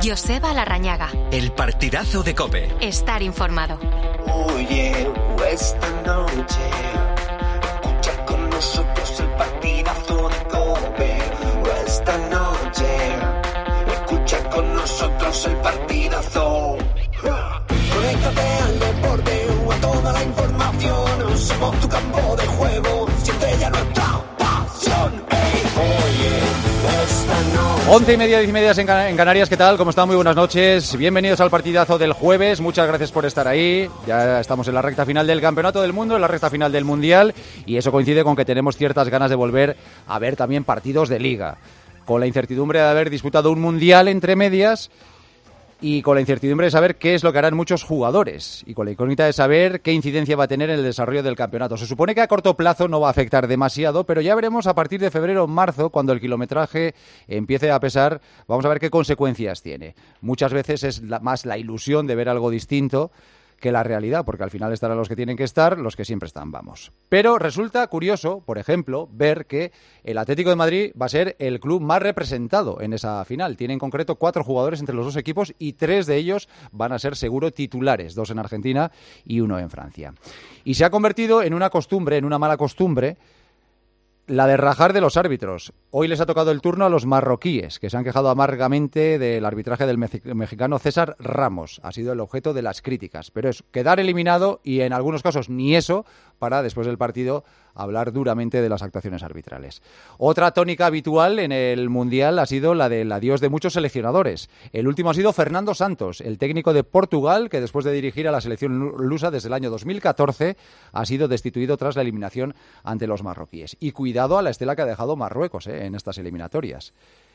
Joseba Larrañaga. El partidazo de COPE. Estar informado. Oye, esta noche escucha con nosotros el partidazo de COPE. Esta noche escucha con nosotros el partidazo. Conéctate al deporte o a toda la información. Somos tu campo de juego. Siente ya nuestra pasión. Oye, esta noche. 11:30, 10:30 en Canarias. ¿Qué tal? ¿Cómo están? Muy buenas noches. Bienvenidos al partidazo del jueves. Muchas gracias por estar ahí. Ya estamos en la recta final del Campeonato del Mundo, en la recta final del Mundial. Y eso coincide con que tenemos ciertas ganas de volver a ver también partidos de Liga. Con la incertidumbre de haber disputado un Mundial entre medias y con la incertidumbre de saber qué es lo que harán muchos jugadores y con la incógnita de saber qué incidencia va a tener en el desarrollo del campeonato. Se supone que a corto plazo no va a afectar demasiado, pero ya veremos a partir de febrero o marzo, cuando el kilometraje empiece a pesar, vamos a ver qué consecuencias tiene. Muchas veces es más la ilusión de ver algo distinto que la realidad, porque al final estarán los que tienen que estar, los que siempre están, vamos. Pero resulta curioso, por ejemplo, ver que el Atlético de Madrid va a ser el club más representado en esa final. Tiene en concreto 4 jugadores entre los dos equipos y 3 de ellos van a ser seguro titulares, 2 en Argentina y 1 en Francia. Y se ha convertido en una costumbre, en una mala costumbre, la de rajar de los árbitros. Hoy les ha tocado el turno a los marroquíes, que se han quejado amargamente del arbitraje del mexicano César Ramos. Ha sido el objeto de las críticas. Pero es quedar eliminado y en algunos casos ni eso, para después del partido hablar duramente de las actuaciones arbitrales. Otra tónica habitual en el Mundial ha sido la del adiós de muchos seleccionadores. El último ha sido Fernando Santos, el técnico de Portugal, que después de dirigir a la selección lusa desde el año 2014 ha sido destituido tras la eliminación ante los marroquíes. Y cuidado a la estela que ha dejado Marruecos en estas eliminatorias.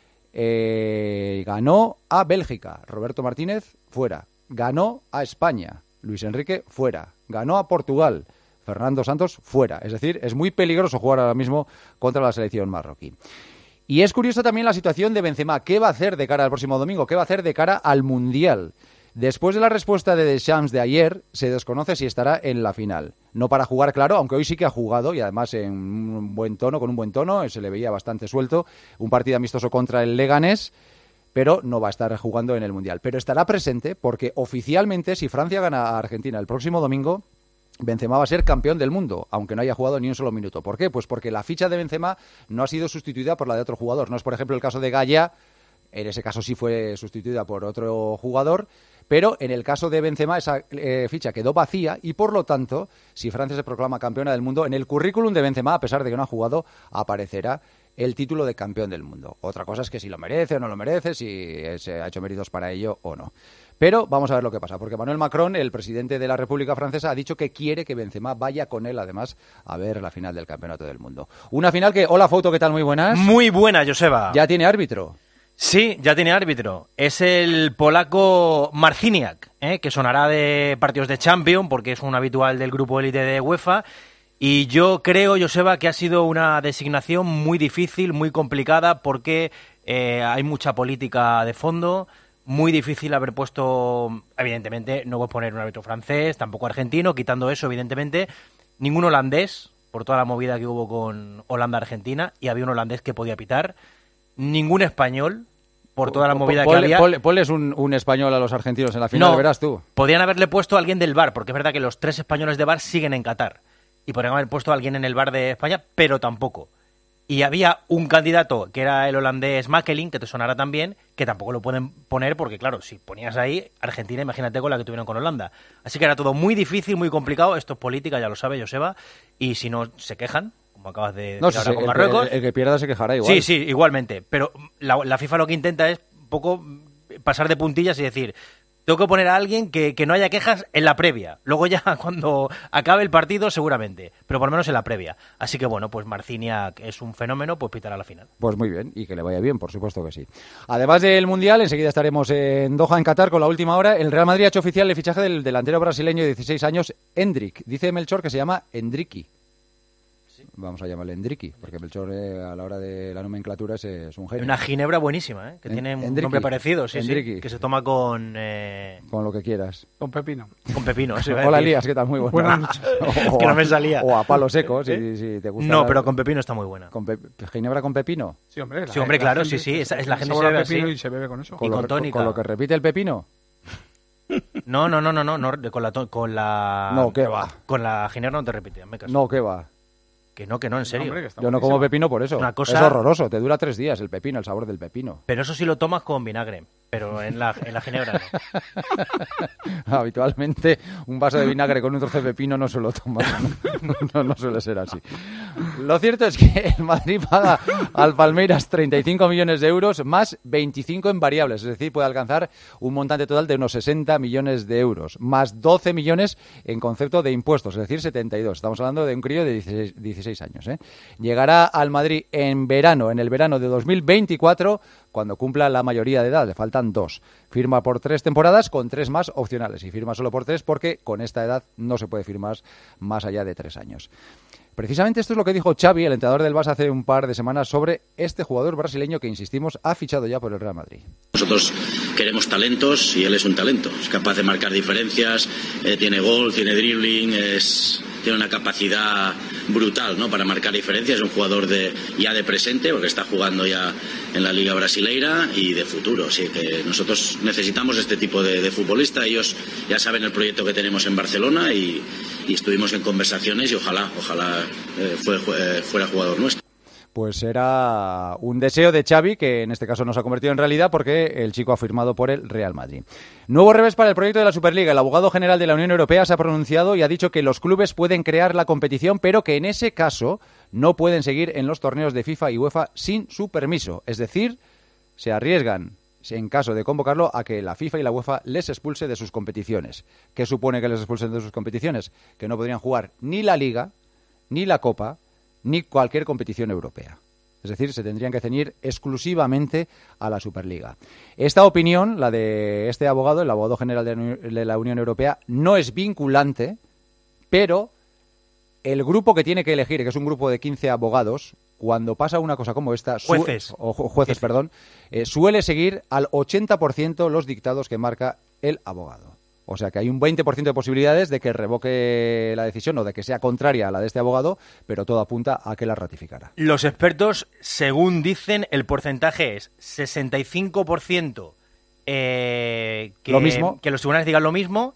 Ganó a Bélgica, Roberto Martínez fuera. Ganó a España, Luis Enrique fuera. Ganó a Portugal, Fernando Santos fuera. Es decir, es muy peligroso jugar ahora mismo contra la selección marroquí. Y es curiosa también la situación de Benzema. ¿Qué va a hacer de cara al próximo domingo? ¿Qué va a hacer de cara al Mundial? Después de la respuesta de Deschamps de ayer, se desconoce si estará en la final. No para jugar, claro, aunque hoy sí que ha jugado y además en un buen tono, con un buen tono, se le veía bastante suelto. Un partido amistoso contra el Leganés, pero no va a estar jugando en el Mundial. Pero estará presente porque oficialmente, si Francia gana a Argentina el próximo domingo, Benzema va a ser campeón del mundo, aunque no haya jugado ni un solo minuto. ¿Por qué? Pues porque la ficha de Benzema no ha sido sustituida por la de otro jugador. No es, por ejemplo, el caso de Gaya. En ese caso sí fue sustituida por otro jugador, pero en el caso de Benzema esa ficha quedó vacía y, por lo tanto, si Francia se proclama campeona del mundo, en el currículum de Benzema, a pesar de que no ha jugado, aparecerá el título de campeón del mundo. Otra cosa es que si lo merece o no lo merece, si se ha hecho méritos para ello o no. Pero vamos a ver lo que pasa, porque Emmanuel Macron, el presidente de la República Francesa, ha dicho que quiere que Benzema vaya con él, además, a ver la final del Campeonato del Mundo. Una final que... Hola, Fouto, ¿qué tal? Muy buenas. Muy buena, Joseba. ¿Ya tiene árbitro? Sí, ya tiene árbitro. Es el polaco Marciniak, que sonará de partidos de Champions, porque es un habitual del grupo élite de UEFA. Y yo creo, Joseba, que ha sido una designación muy difícil, muy complicada, porque hay mucha política de fondo. Muy difícil haber puesto, evidentemente, no voy a poner un árbitro francés, tampoco argentino, quitando eso, evidentemente, ningún holandés, por toda la movida que hubo con Holanda-Argentina, y había un holandés que podía pitar, ningún español, por toda la movida que había. Ponles un español a los argentinos en la final, no, verás tú. Podrían haberle puesto a alguien del VAR, porque es verdad que los 3 españoles de VAR siguen en Qatar, y podrían haber puesto a alguien en el VAR de España, pero tampoco. Y había un candidato, que era el holandés Makelin, que te sonará también, que tampoco lo pueden poner porque, claro, si ponías ahí Argentina, imagínate con la que tuvieron con Holanda. Así que era todo muy difícil, muy complicado. Esto es política, ya lo sabe Joseba. Y si no, se quejan, como acabas de decir ahora con Marruecos. El que pierda se quejará igual. Sí, igualmente. Pero la FIFA lo que intenta es un poco pasar de puntillas y decir... Tengo que poner a alguien que no haya quejas en la previa. Luego ya cuando acabe el partido seguramente, pero por lo menos en la previa. Así que bueno, pues Marciniak es un fenómeno, pues pitará la final. Pues muy bien, y que le vaya bien, por supuesto que sí. Además del Mundial, enseguida estaremos en Doha, en Qatar, con la última hora. El Real Madrid ha hecho oficial el fichaje del delantero brasileño de 16 años, Endrick. Dice Melchor que se llama Endricky. vamos a llamarle Endriqui, porque Melchor a la hora de la nomenclatura es un genio. Una ginebra buenísima, que tiene un nombre parecido, sí, que se toma con lo que quieras. Con pepino. Con pepino, sí. Hola, Elías, ¿qué tal? Muy buena. Buenas noches. Que no me salía. O a palo seco, si te gusta. No, pero con pepino está muy buena. ¿Ginebra con pepino? Sí, hombre. Claro, sí. Es la gente se bebe así. Y se bebe con eso. Y con tónica. ¿Con lo que repite el pepino? No, con la... No, ¿qué va? Con la ginebra no te repite, me caso. No, ¿qué va? Que no, en serio. Hombre, yo no como pepino por eso. Una cosa... Es horroroso, te dura 3 días el pepino, el sabor del pepino. Pero eso sí lo tomas con vinagre, pero en la ginebra no. Habitualmente un vaso de vinagre con un trozo de pepino no suelo tomar. No suele ser así. Lo cierto es que el Madrid paga al Palmeiras 35 millones de euros más 25 en variables, es decir, puede alcanzar un montante total de unos 60 millones de euros, más 12 millones en concepto de impuestos, es decir, 72. Estamos hablando de un crío de 16 años. Llegará al Madrid en el verano de 2024, cuando cumpla la mayoría de edad. Le faltan 2. Firma por 3 temporadas con 3 más opcionales. Y firma solo por 3 porque con esta edad no se puede firmar más allá de 3 años. Precisamente esto es lo que dijo Xavi, el entrenador del Barça, hace un par de semanas sobre este jugador brasileño que, insistimos, ha fichado ya por el Real Madrid. Nosotros queremos talentos y él es un talento. Es capaz de marcar diferencias, tiene gol, tiene dribbling, tiene una capacidad brutal, ¿no?, para marcar diferencias. Es un jugador ya de presente, porque está jugando ya en la Liga Brasileira, y de futuro. Así que nosotros necesitamos este tipo de futbolista. Ellos ya saben el proyecto que tenemos en Barcelona y estuvimos en conversaciones y ojalá fuera jugador nuestro. Pues era un deseo de Xavi, que en este caso no se ha convertido en realidad porque el chico ha firmado por el Real Madrid. Nuevo revés para el proyecto de la Superliga. El abogado general de la Unión Europea se ha pronunciado y ha dicho que los clubes pueden crear la competición, pero que en ese caso no pueden seguir en los torneos de FIFA y UEFA sin su permiso. Es decir, se arriesgan, en caso de convocarlo, a que la FIFA y la UEFA les expulse de sus competiciones. ¿Qué supone que les expulsen de sus competiciones? Que no podrían jugar ni la Liga, ni la Copa, ni cualquier competición europea. Es decir, se tendrían que ceñir exclusivamente a la Superliga. Esta opinión, la de este abogado, el abogado general de la Unión Europea, no es vinculante, pero el grupo que tiene que elegir, que es un grupo de 15 abogados, cuando pasa una cosa como esta... jueces, suele seguir al 80% los dictados que marca el abogado. O sea que hay un 20% de posibilidades de que revoque la decisión o de que sea contraria a la de este abogado, pero todo apunta a que la ratificará. Los expertos, según dicen, el porcentaje es 65% lo mismo, que los tribunales digan lo mismo,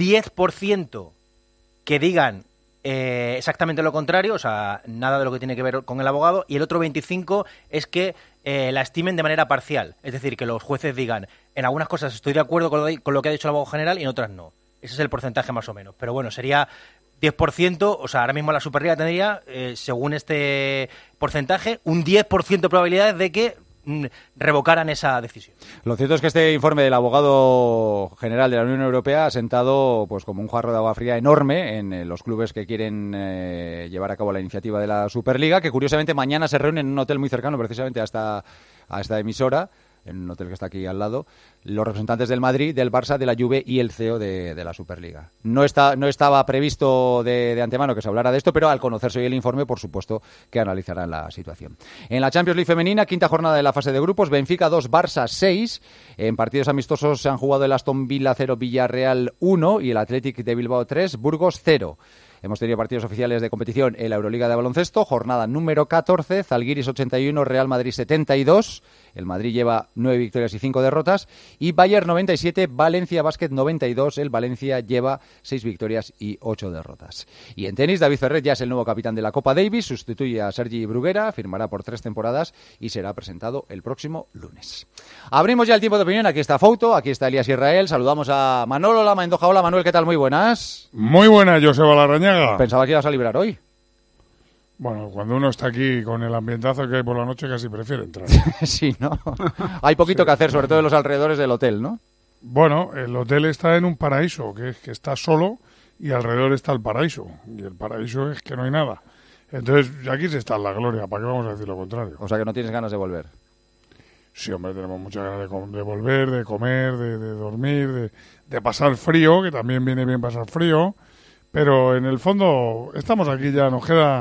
10% que digan exactamente lo contrario, o sea, nada de lo que tiene que ver con el abogado, y el otro 25% es que la estimen de manera parcial. Es decir, que los jueces digan, en algunas cosas estoy de acuerdo con lo que ha dicho el abogado general y en otras no. Ese es el porcentaje más o menos. Pero bueno, sería 10%, o sea, ahora mismo la Superliga tendría, según este porcentaje, un 10% de probabilidades de que revocaran esa decisión. Lo cierto es que este informe del abogado general de la Unión Europea ha sentado pues como un jarro de agua fría enorme en los clubes que quieren llevar a cabo la iniciativa de la Superliga, que curiosamente mañana se reúnen en un hotel muy cercano precisamente a esta emisora, en un hotel que está aquí al lado, los representantes del Madrid, del Barça, de la Juve y el CEO de la Superliga. No estaba previsto de antemano que se hablara de esto, pero al conocerse hoy el informe, por supuesto que analizarán la situación. En la Champions League femenina, quinta jornada de la fase de grupos, Benfica 2, Barça 6. En partidos amistosos se han jugado el Aston Villa 0, Villarreal 1 y el Athletic de Bilbao 3, Burgos 0. Hemos tenido partidos oficiales de competición en la Euroliga de baloncesto, jornada número 14, Zalgiris 81, Real Madrid 72, el Madrid lleva 9 victorias y 5 derrotas, y Bayern 97, Valencia Basket 92, el Valencia lleva 6 victorias y 8 derrotas. Y en tenis, David Ferrer ya es el nuevo capitán de la Copa Davis, sustituye a Sergi Bruguera, firmará por 3 temporadas y será presentado el próximo lunes. Abrimos ya el tiempo de opinión, aquí está Fouto, aquí está Elías Israel, saludamos a Manolo Lama en Doha. Hola Manuel, ¿qué tal? Muy buenas. Muy buena, Joseba Larrañaga. Pensaba que ibas a librar hoy. Bueno, cuando uno está aquí con el ambientazo que hay por la noche, casi prefiere entrar. Sí, ¿no? Hay poquito que hacer, sobre todo en los alrededores del hotel, ¿no? Bueno, el hotel está en un paraíso, que está solo, y alrededor está el paraíso. Y el paraíso es que no hay nada. Entonces, aquí se está en la gloria, ¿para qué vamos a decir lo contrario? O sea que no tienes ganas de volver. Sí, hombre, tenemos muchas ganas de volver, de comer, de dormir, de pasar frío, que también viene bien pasar frío. Pero en el fondo estamos aquí ya, nos queda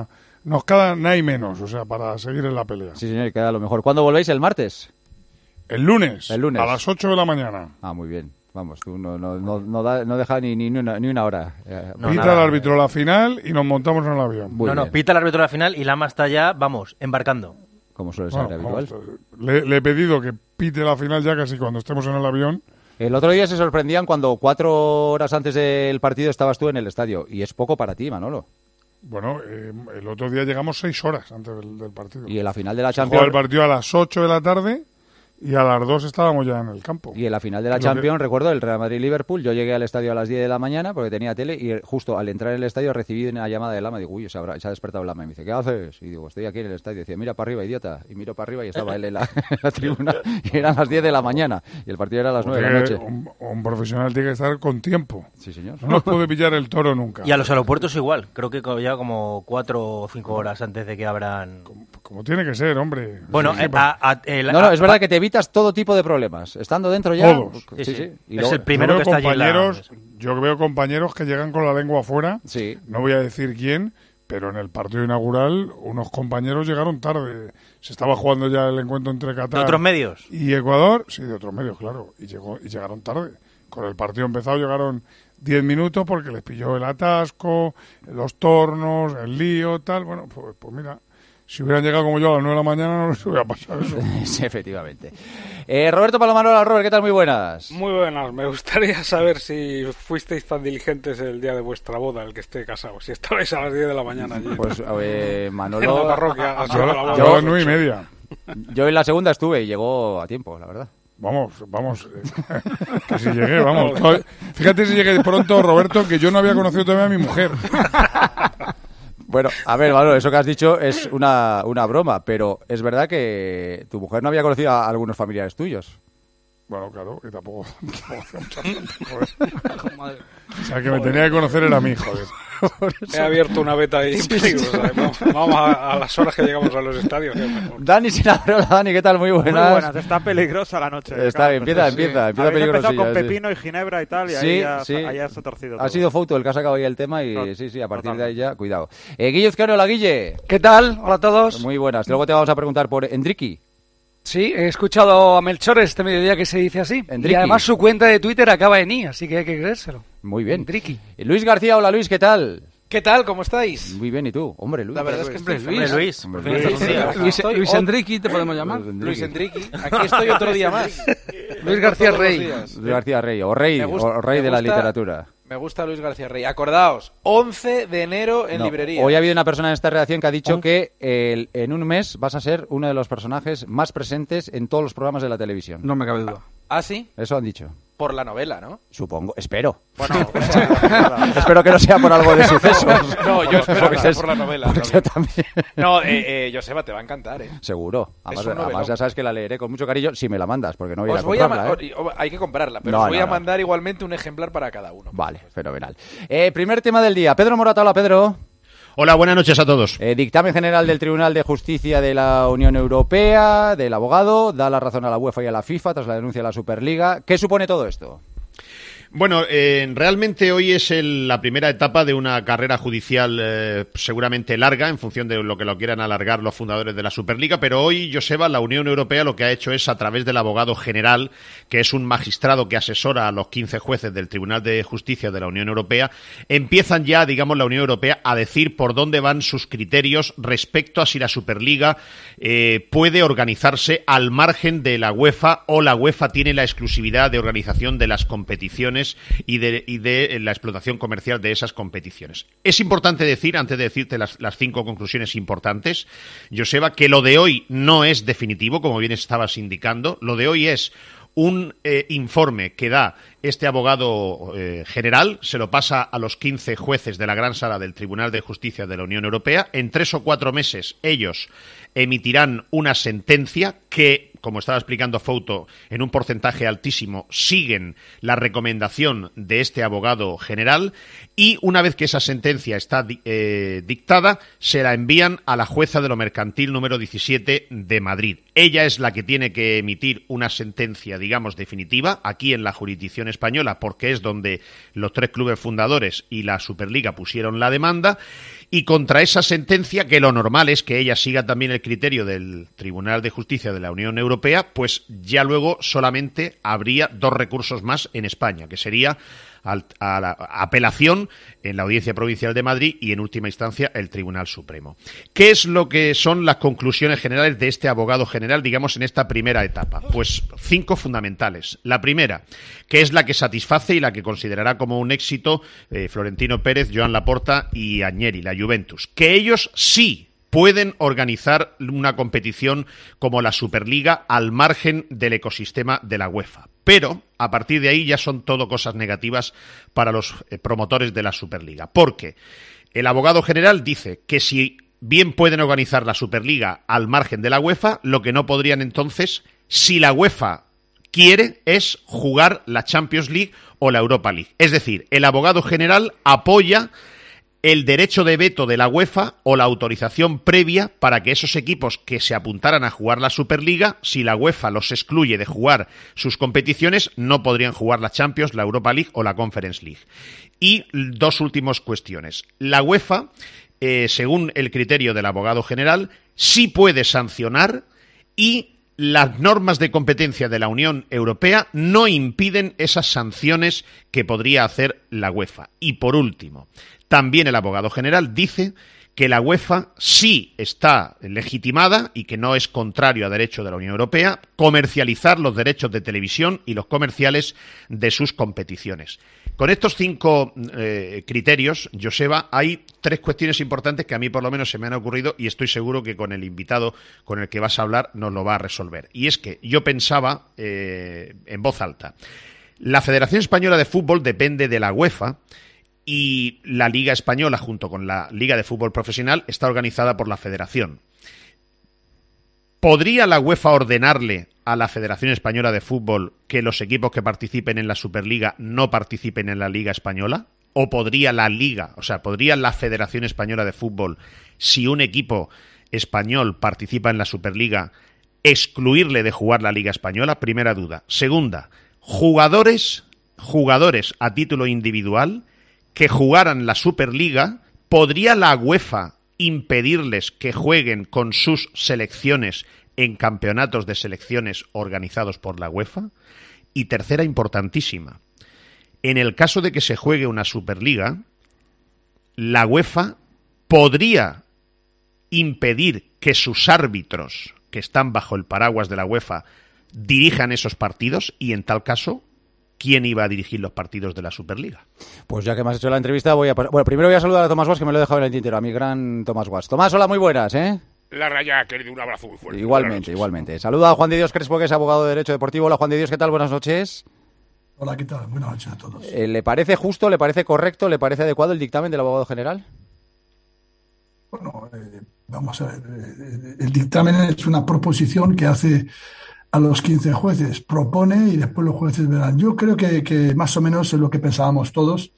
nos queda nada y menos, o sea, para seguir en la pelea. Sí, señor, queda lo mejor. ¿Cuándo volvéis? ¿El martes? El lunes, El lunes. a las 8 de la mañana. Ah, muy bien. Vamos, tú no deja ni una hora. No, Pita nada. el árbitro la final y nos montamos en el avión. Muy No, bien. pita el árbitro de la final y Lama está ya, vamos, embarcando. Como suele ser Bueno, habitual. vamos, le he pedido que pite la final ya casi cuando estemos en el avión. El otro día se sorprendían cuando 4 horas antes del partido estabas tú en el estadio. Y es poco para ti, Manolo. Bueno, el otro día llegamos 6 horas antes del partido. Y en la final de la Se jugó Champions... el partido a las 8 de la tarde y a las 2 estábamos ya en el campo. Y en la final de la Lo que- Champions, recuerdo, el Real Madrid-Liverpool, yo llegué al estadio a las 10 de la mañana porque tenía tele y justo al entrar en el estadio recibí una llamada de Lama. Digo, uy, se ha despertado Lama. Y me dice, ¿qué haces? Y digo, estoy aquí en el estadio. Y decía, mira para arriba, idiota. Y miro para arriba y estaba él en la, en la tribuna y eran las 10 de la mañana. Y el partido era a las 9 de la Porque noche. un profesional tiene que estar con tiempo. Sí, señor. No nos puede pillar el toro nunca. Y a los aeropuertos igual. Creo que ya como 4 o 5 horas antes de que abran... Como tiene que ser, hombre. Bueno, Sí, No, es verdad que te evitas todo tipo de problemas. Estando dentro ya... Todos. Sí, sí. Y Es luego- el primero que está allí en la... Yo veo compañeros que llegan con la lengua afuera. Sí. No voy a decir quién, pero en el partido inaugural unos compañeros llegaron tarde. Se estaba jugando ya el encuentro entre ¿De Qatar otros medios? y Ecuador. Sí, de otros medios, claro. Y llegaron tarde. Con el partido empezado llegaron 10 minutos porque les pilló el atasco, los tornos, el lío, tal. Bueno, pues mira, si hubieran llegado como yo a las 9 de la mañana no les hubiera pasado eso. Sí, efectivamente. Roberto Palomarola, Robert, ¿qué tal? Muy buenas. Muy buenas, me gustaría saber si fuisteis tan diligentes el día de vuestra boda, el que esté casado, si estabais a las 10 de la mañana allí. Pues en la Manolo... parroquia. haciendo la boda. Yo a las 9 y media. Yo en la segunda estuve y llegó a tiempo, la verdad. Vamos, que si llegué, vamos. Fíjate si llegué pronto, Roberto, que yo no había conocido todavía a mi mujer. Bueno, a ver, Manolo, eso que has dicho es una broma, pero es verdad que tu mujer no había conocido a algunos familiares tuyos. Bueno, claro, y tampoco hacía mucha falta, joder. O sea, que me tenía que conocer era mi hijo. He abierto una beta ahí peligrosa. Vamos a las horas que llegamos a los estadios. Dani Sinabrola, Dani, ¿qué tal? Muy buenas. Muy buenas, está peligrosa la noche. Está bien, empieza Habéis peligroso. empezado con pepino y ginebra y tal, y Sí, ahí ya se ha torcido Ha todo. sido Fouto el que ha sacado ahí el tema y No, sí, a partir total. de ahí ya, cuidado. Guille Uzcano, hola Guille. ¿Qué tal? Hola a todos. Muy buenas. Luego te vamos a preguntar por Endricky. Sí, he escuchado a Melchor este mediodía que se dice así. Endricky. Y además su cuenta de Twitter acaba en i, así que hay que creérselo. Muy bien. Endricky. Luis García, hola Luis, ¿qué tal? ¿Qué tal? ¿Cómo estáis? Muy bien, ¿y tú? Hombre, Luis. La verdad es que estoy Hombre, Luis. Hombre, por fin estás un día. Luis Endricky, ¿te podemos llamar? Luis Enrique. Aquí estoy otro día más. Luis García Todos los Rey. días. Luis García Rey, o rey, Me gusta- o rey de la me gusta- literatura. Me gusta Luis García Rey. Acordaos, 11 de enero en No, librería. Hoy ha habido una persona en esta redacción que ha dicho que en un mes vas a ser uno de los personajes más presentes en todos los programas de la televisión. No me cabe duda. ¿Ah, sí? Eso han dicho. Por la novela, ¿no? Supongo, espero. Bueno, Espero que no sea por algo de sucesos. no, yo espero que Porque sea es- por la novela. porque eso también. No, Joseba, te va a encantar, ¿eh? Seguro. Además, un novelón. además ya sabes que la leeré con mucho cariño si me la mandas, porque no voy a ir Os a voy a comprarla, ¿eh? hay que comprarla, pero No, os voy no, a no. mandar igualmente un ejemplar para cada uno. Vale, fenomenal. Primer tema del día. Pedro Morata, hola Pedro. Hola, buenas noches a todos. Dictamen general del Tribunal de Justicia de la Unión Europea, del abogado, da la razón a la UEFA y a la FIFA tras la denuncia de la Superliga. ¿Qué supone todo esto? Bueno, realmente hoy es la primera etapa de una carrera judicial seguramente larga, en función de lo que lo quieran alargar los fundadores de la Superliga, pero hoy, Joseba, la Unión Europea lo que ha hecho es, a través del abogado general, que es un magistrado que asesora a los 15 jueces del Tribunal de Justicia de la Unión Europea, empiezan ya, digamos, la Unión Europea a decir por dónde van sus criterios respecto a si la Superliga puede organizarse al margen de la UEFA, o la UEFA tiene la exclusividad de organización de las competiciones y de la explotación comercial de esas competiciones. Es importante decir, antes de decirte las 5 conclusiones importantes, Joseba, que lo de hoy no es definitivo, como bien estabas indicando. Lo de hoy es un informe que da este abogado general, se lo pasa a los 15 jueces de la Gran Sala del Tribunal de Justicia de la Unión Europea. En 3 o 4 meses ellos emitirán una sentencia que, como estaba explicando Fouto, en un porcentaje altísimo siguen la recomendación de este abogado general, y una vez que esa sentencia está dictada, se la envían a la jueza de lo mercantil número 17 de Madrid. Ella es la que tiene que emitir una sentencia, digamos, definitiva, aquí en la jurisdicción española, porque es donde los 3 clubes fundadores y la Superliga pusieron la demanda, Y contra esa sentencia, que lo normal es que ella siga también el criterio del Tribunal de Justicia de la Unión Europea, pues ya luego solamente habría 2 recursos más en España, que sería a la apelación en la Audiencia Provincial de Madrid y, en última instancia, el Tribunal Supremo. ¿Qué es lo que son las conclusiones generales de este abogado general, digamos, en esta primera etapa? Pues 5 fundamentales. La primera, que es la que satisface y la que considerará como un éxito Florentino Pérez, Joan Laporta y Agnelli, la Juventus, que ellos sí pueden organizar una competición como la Superliga al margen del ecosistema de la UEFA. Pero, a partir de ahí, ya son todo cosas negativas para los promotores de la Superliga. Porque el abogado general dice que si bien pueden organizar la Superliga al margen de la UEFA, lo que no podrían entonces, si la UEFA quiere, es jugar la Champions League o la Europa League. Es decir, el abogado general apoya el derecho de veto de la UEFA o la autorización previa para que esos equipos que se apuntaran a jugar la Superliga, si la UEFA los excluye de jugar sus competiciones, no podrían jugar la Champions, la Europa League o la Conference League. Y 2 últimas cuestiones. La UEFA, según el criterio del abogado general, sí puede sancionar, y las normas de competencia de la Unión Europea no impiden esas sanciones que podría hacer la UEFA. Y por último, también el abogado general dice que la UEFA sí está legitimada y que no es contrario a derecho de la Unión Europea comercializar los derechos de televisión y los comerciales de sus competiciones. Con estos 5 criterios, Joseba, hay 3 cuestiones importantes que a mí por lo menos se me han ocurrido y estoy seguro que con el invitado con el que vas a hablar nos lo va a resolver. Y es que yo pensaba en voz alta, la Federación Española de Fútbol depende de la UEFA, y la Liga Española, junto con la Liga de Fútbol Profesional, está organizada por la Federación. ¿Podría la UEFA ordenarle a la Federación Española de Fútbol que los equipos que participen en la Superliga no participen en la Liga Española? ¿O podría la Liga, podría la Federación Española de Fútbol, si un equipo español participa en la Superliga, excluirle de jugar la Liga Española? Primera duda. Segunda, jugadores a título individual que jugaran la Superliga, ¿podría la UEFA impedirles que jueguen con sus selecciones en campeonatos de selecciones organizados por la UEFA? Y tercera, importantísima, en el caso de que se juegue una Superliga, la UEFA podría impedir que sus árbitros, que están bajo el paraguas de la UEFA, dirijan esos partidos, y en tal caso, ¿quién iba a dirigir los partidos de la Superliga? Pues ya que me has hecho la entrevista, primero voy a saludar a Tomás Guas, que me lo he dejado en el tintero, a mi gran Tomás Guas. Tomás, hola, muy buenas, ¿eh? La raya, querido, un abrazo muy fuerte. Igualmente. Saluda a Juan de Dios Crespo, que es abogado de Derecho Deportivo. Hola, Juan de Dios, ¿qué tal? Buenas noches. Hola, ¿qué tal? Buenas noches a todos. ¿Le parece justo, le parece correcto, le parece adecuado el dictamen del abogado general? Bueno, vamos a ver. El dictamen es una proposición que hace a los 15 jueces, propone y después los jueces verán. Yo creo que más o menos es lo que pensábamos todos.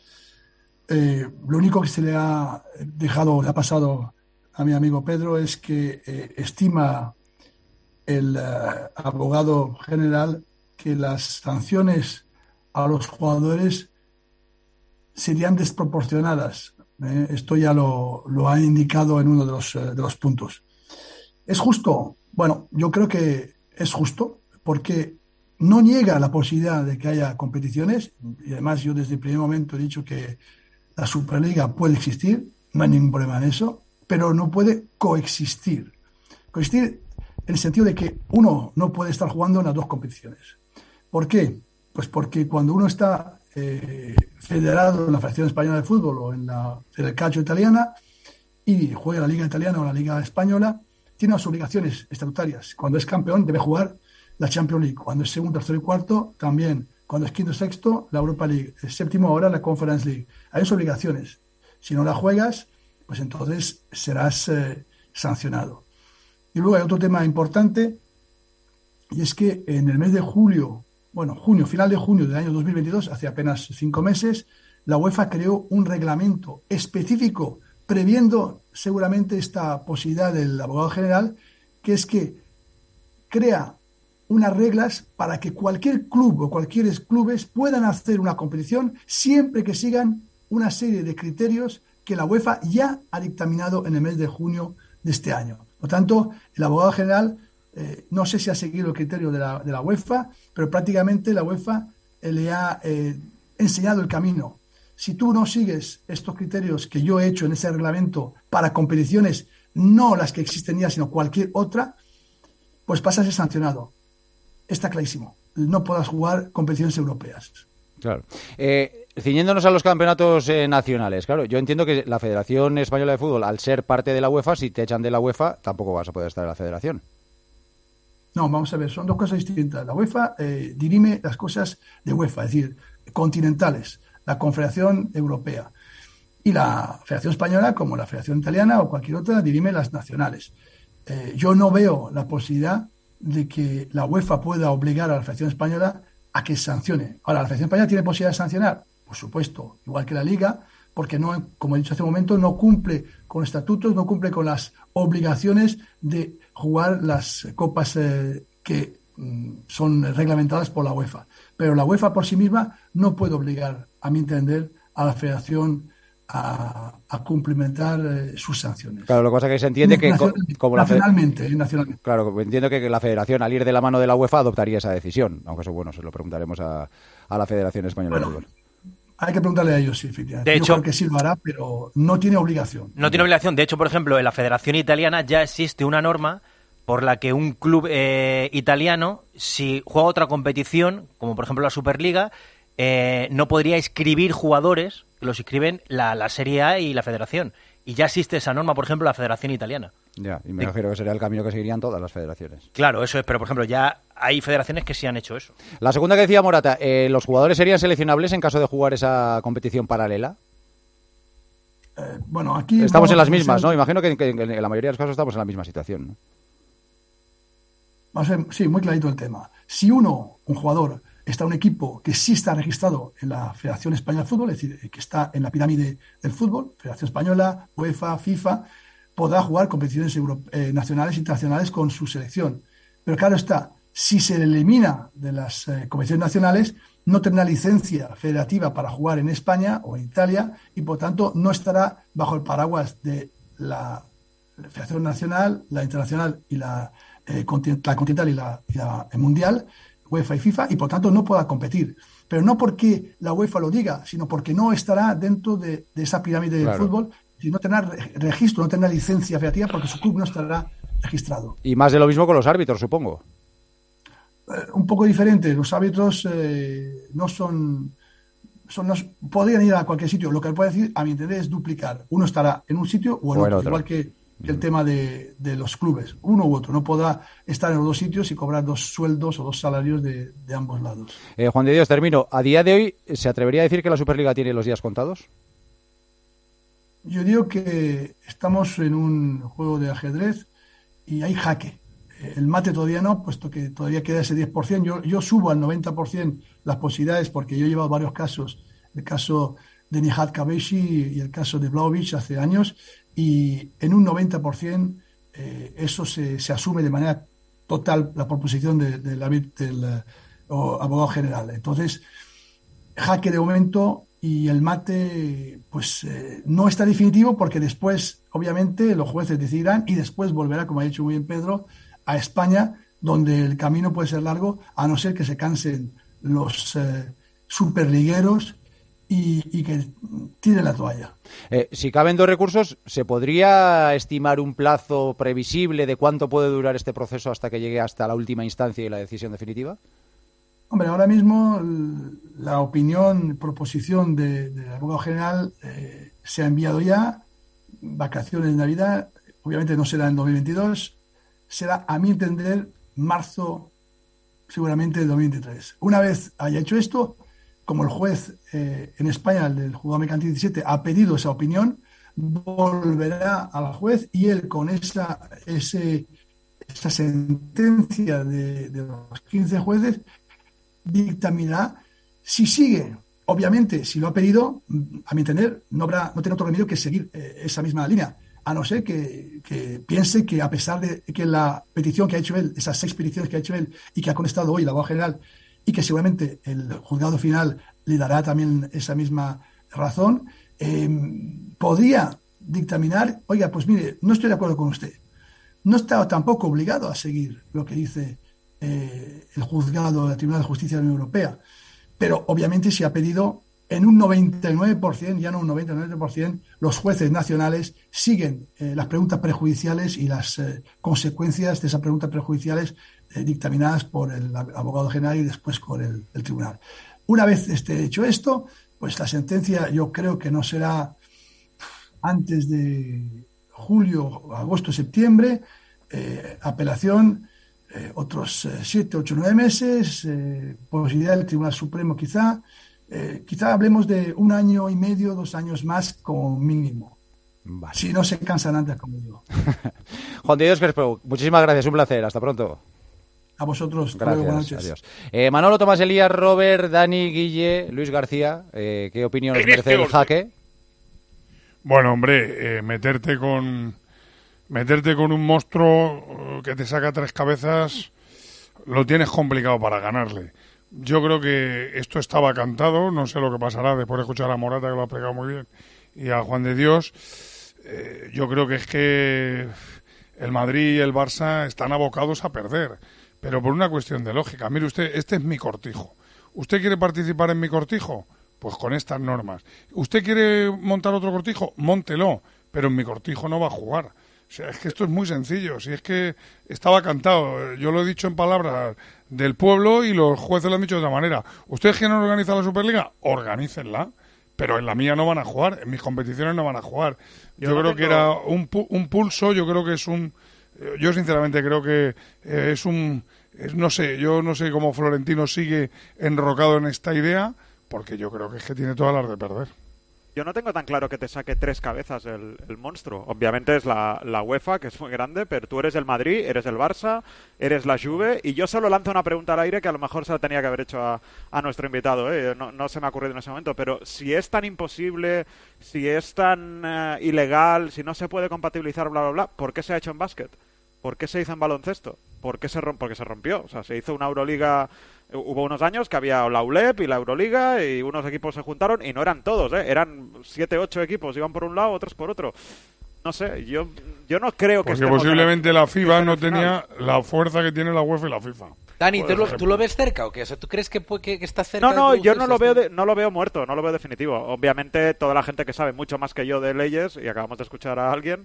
Lo único que se le ha pasado a mi amigo Pedro es que estima el abogado general que las sanciones a los jugadores serían desproporcionadas. Esto ya lo ha indicado en uno de los puntos. ¿Es justo? Bueno, yo creo que es justo porque no niega la posibilidad de que haya competiciones, y además yo desde el primer momento he dicho que la Superliga puede existir, no hay ningún problema en eso, pero no puede coexistir. Coexistir en el sentido de que uno no puede estar jugando en las 2 competiciones. ¿Por qué? Pues porque cuando uno está federado en la Federación Española de Fútbol o en la Calcio italiana y juega la Liga Italiana o la Liga Española, tiene unas obligaciones estatutarias. Cuando es campeón debe jugar la Champions League. Cuando es segundo, tercero y cuarto, también. Cuando es quinto y sexto, la Europa League. El séptimo ahora, la Conference League. Hay unas obligaciones. Si no la juegas, pues entonces serás sancionado. Y luego hay otro tema importante, y es que en el mes de final de junio del año 2022, hace apenas 5 meses, la UEFA creó un reglamento específico previendo seguramente esta posibilidad del abogado general, que es que crea unas reglas para que cualquier club o cualquier clubes puedan hacer una competición siempre que sigan una serie de criterios que la UEFA ya ha dictaminado en el mes de junio de este año. Por tanto, el abogado general, no sé si ha seguido el criterio de la UEFA, pero prácticamente la UEFA le ha enseñado el camino. Si tú no sigues estos criterios que yo he hecho en ese reglamento para competiciones, no las que existen ya, sino cualquier otra, pues pasas a ser sancionado. Está clarísimo. No podrás jugar competiciones europeas. Claro. Ciñéndonos a los campeonatos nacionales, claro, yo entiendo que la Federación Española de Fútbol, al ser parte de la UEFA, si te echan de la UEFA, tampoco vas a poder estar en la Federación. No, vamos a ver, son dos cosas distintas. La UEFA dirime las cosas de UEFA, es decir, continentales, la Confederación Europea. Y la Federación Española, como la Federación Italiana o cualquier otra, dirime las nacionales. Yo no veo la posibilidad de que la UEFA pueda obligar a la Federación Española a que sancione. Ahora, ¿la Federación Española tiene posibilidad de sancionar? Por supuesto, igual que la Liga, porque no, como he dicho hace un momento, no cumple con estatutos, no cumple con las obligaciones de jugar las copas que son reglamentadas por la UEFA. Pero la UEFA por sí misma no puede obligar, a mi entender, a la Federación a cumplimentar sus sanciones. Claro, lo que pasa es que se entiende que como nacionalmente. Claro, entiendo que la Federación, al ir de la mano de la UEFA, adoptaría esa decisión, aunque eso, bueno, se lo preguntaremos a la Federación Española de Fútbol. Hay que preguntarle a ellos, sí, efectivamente. De hecho, yo creo que sí lo hará, pero no tiene obligación. No tiene obligación. De hecho, por ejemplo, en la Federación Italiana ya existe una norma por la que un club italiano, si juega otra competición, como por ejemplo la Superliga, no podría inscribir jugadores, los inscriben la Serie A y la Federación. Y ya existe esa norma, por ejemplo, en la Federación Italiana. Ya, y me refiero que sería el camino que seguirían todas las federaciones. Claro, eso es, pero por ejemplo, ya hay federaciones que sí han hecho eso. La segunda que decía Morata, ¿los jugadores serían seleccionables en caso de jugar esa competición paralela? Bueno, aquí... Estamos en las mismas, ¿no? Imagino que en la mayoría de los casos estamos en la misma situación, ¿no? Vamos a ver, sí, muy clarito el tema. Si un jugador, está en un equipo que sí está registrado en la Federación Española de Fútbol, es decir, que está en la pirámide del fútbol, Federación Española, UEFA, FIFA, podrá jugar competiciones nacionales e internacionales con su selección. Pero claro está, si se le elimina de las competiciones nacionales, no tendrá licencia federativa para jugar en España o en Italia y, por tanto, no estará bajo el paraguas de la Federación Nacional, la Internacional y la Continental y la Mundial, UEFA y FIFA, y por tanto no podrá competir. Pero no porque la UEFA lo diga, sino porque no estará dentro de esa pirámide del fútbol, si no tendrá registro, no tendrá licencia federativa porque su club no estará registrado. Y más de lo mismo con los árbitros, supongo. Un poco diferente. Los árbitros no podrían ir a cualquier sitio. Lo que puede decir, a mi entender, es duplicar. Uno estará en un sitio o en otro, igual que el tema de los clubes. Uno u otro. No podrá estar en los dos sitios y cobrar dos sueldos o dos salarios de ambos lados. Juan de Dios, termino. ¿A día de hoy se atrevería a decir que la Superliga tiene los días contados? Yo digo que estamos en un juego de ajedrez y hay jaque. El mate todavía no, puesto que todavía queda ese 10%. Yo subo al 90% las posibilidades porque yo he llevado varios casos. El caso de Nihat Kabeshi y el caso de Vlahovic hace años. Y en un 90% eso se asume de manera total la proposición del abogado general. Entonces, jaque de momento y el mate pues no está definitivo porque después, obviamente, los jueces decidirán y después volverá, como ha dicho muy bien Pedro, a España, donde el camino puede ser largo, a no ser que se cansen los superligueros y que tiren la toalla. Si caben dos recursos, ¿se podría estimar un plazo previsible de cuánto puede durar este proceso hasta que llegue hasta la última instancia y la decisión definitiva? Hombre, ahora mismo la proposición del abogado general se ha enviado ya, vacaciones de Navidad, obviamente no será en 2022, será, a mi entender, marzo seguramente de 2023. Una vez haya hecho esto, como el juez en España, el del juzgado mercantil 17, ha pedido esa opinión, volverá al juez y él con esa sentencia de los 15 jueces dictaminará si sigue. Obviamente, si lo ha pedido, a mi entender, no tiene otro remedio que seguir esa misma línea, a no ser que piense que a pesar de que la petición que ha hecho él, esas 6 peticiones que ha hecho él y que ha contestado hoy el abogado general, y que seguramente el juzgado final le dará también esa misma razón, podría dictaminar, oiga, pues mire, no estoy de acuerdo con usted. No está tampoco obligado a seguir lo que dice el juzgado del Tribunal de Justicia de la Unión Europea, pero obviamente se ha pedido en un 99%, ya no un 99%, los jueces nacionales siguen las preguntas prejudiciales y las consecuencias de esas preguntas prejudiciales dictaminadas por el abogado general y después por el tribunal. Una vez esté hecho esto, pues la sentencia yo creo que no será antes de julio, agosto, septiembre, apelación, otros 7, 8, 9 meses, posibilidad del Tribunal Supremo quizá hablemos de 1 año y medio, 2 años más como mínimo. Vale. Si no se cansan antes, como digo. Juan de Dios Crespo, muchísimas gracias, un placer, hasta pronto. A vosotros, gracias, buenas noches. Adiós. Manolo, Tomás Elías, Robert, Dani, Guille, Luis García, ¿qué opinión os merece el jaque? Bueno, hombre, meterte con un monstruo que te saca 3 cabezas, lo tienes complicado para ganarle. Yo creo que esto estaba cantado, no sé lo que pasará después de escuchar a Morata, que lo ha explicado muy bien, y a Juan de Dios. Yo creo que es que el Madrid y el Barça están abocados a perder, pero por una cuestión de lógica. Mire usted, este es mi cortijo. ¿Usted quiere participar en mi cortijo? Pues con estas normas. ¿Usted quiere montar otro cortijo? Móntelo, pero en mi cortijo no va a jugar. O sea, es que esto es muy sencillo. Si es que estaba cantado. Yo lo he dicho en palabras del pueblo y los jueces lo han dicho de otra manera. ¿Ustedes quieren organizar la Superliga? Organícenla. Pero en la mía no van a jugar. En mis competiciones no van a jugar. Yo creo que era un pulso. Yo creo que es un... Yo sinceramente creo que es un... No sé, yo no sé cómo Florentino sigue enrocado en esta idea, porque yo creo que es que tiene todas las de perder. Yo no tengo tan claro que te saque 3 cabezas el monstruo. Obviamente es la UEFA, que es muy grande, pero tú eres el Madrid, eres el Barça, eres la Juve, y yo solo lanzo una pregunta al aire que a lo mejor se la tenía que haber hecho a nuestro invitado, no se me ha ocurrido en ese momento, pero si es tan imposible, si es tan ilegal, si no se puede compatibilizar, bla, bla, bla, ¿por qué se ha hecho en básquet? ¿Por qué se hizo en baloncesto? Porque se rompió. O sea, se hizo una Euroliga. Hubo unos años que había la ULEP y la Euroliga y unos equipos se juntaron y no eran todos, eran 7, 8 equipos, iban por un lado, otros por otro. No sé, yo no creo que... Porque posiblemente la FIBA no tenía la fuerza que tiene la UEFA y la FIFA. Dani, ¿tú lo ves cerca o qué? O sea, ¿tú crees que está cerca? No, yo no lo veo muerto, no lo veo definitivo. Obviamente toda la gente que sabe mucho más que yo de leyes, y acabamos de escuchar a alguien,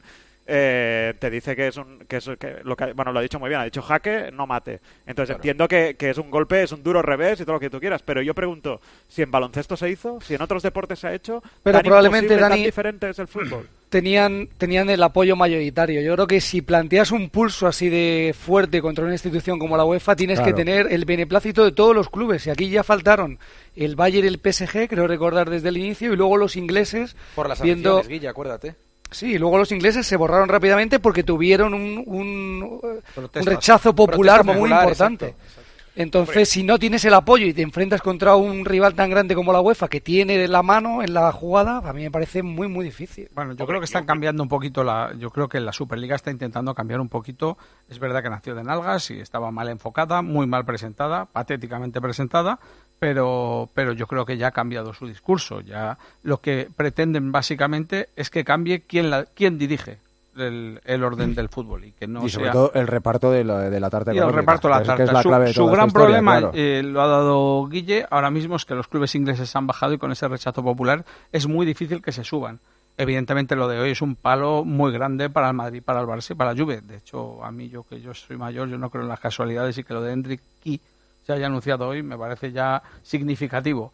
te dice que lo ha dicho muy bien, ha dicho jaque, no mate. Entonces entiendo que es un golpe, es un duro revés y todo lo que tú quieras, pero yo pregunto, si en baloncesto se hizo, si en otros deportes se ha hecho, pero tan probablemente, Dani, tan diferente es el fútbol. Tenían el apoyo mayoritario. Yo creo que si planteas un pulso así de fuerte contra una institución como la UEFA, tienes que tener el beneplácito de todos los clubes, y aquí ya faltaron el Bayern y el PSG, creo recordar desde el inicio, y luego los ingleses por las sanciones, Guilla, acuérdate. Sí, y luego los ingleses se borraron rápidamente porque tuvieron un rechazo popular muy importante. Exacto. Entonces, hombre, si no tienes el apoyo y te enfrentas contra un rival tan grande como la UEFA, que tiene la mano en la jugada, a mí me parece muy, muy difícil. Bueno, yo creo que están cambiando un poquito yo creo que la Superliga está intentando cambiar un poquito. Es verdad que nació de nalgas y estaba mal enfocada, muy mal presentada, patéticamente presentada, pero yo creo que ya ha cambiado su discurso. Ya lo que pretenden básicamente es que cambie quién dirige el orden del fútbol y que no sobre todo el reparto de la tarta económica. El reparto de la tarta. Es la clave de su gran historia, problema, claro. Lo ha dado Guille, ahora mismo es que los clubes ingleses han bajado y con ese rechazo popular es muy difícil que se suban. Evidentemente lo de hoy es un palo muy grande para el Madrid, para el Barça y para la Juve. De hecho, a mí, yo soy mayor, yo no creo en las casualidades, y que lo de Hendrik Key se haya anunciado hoy me parece ya significativo.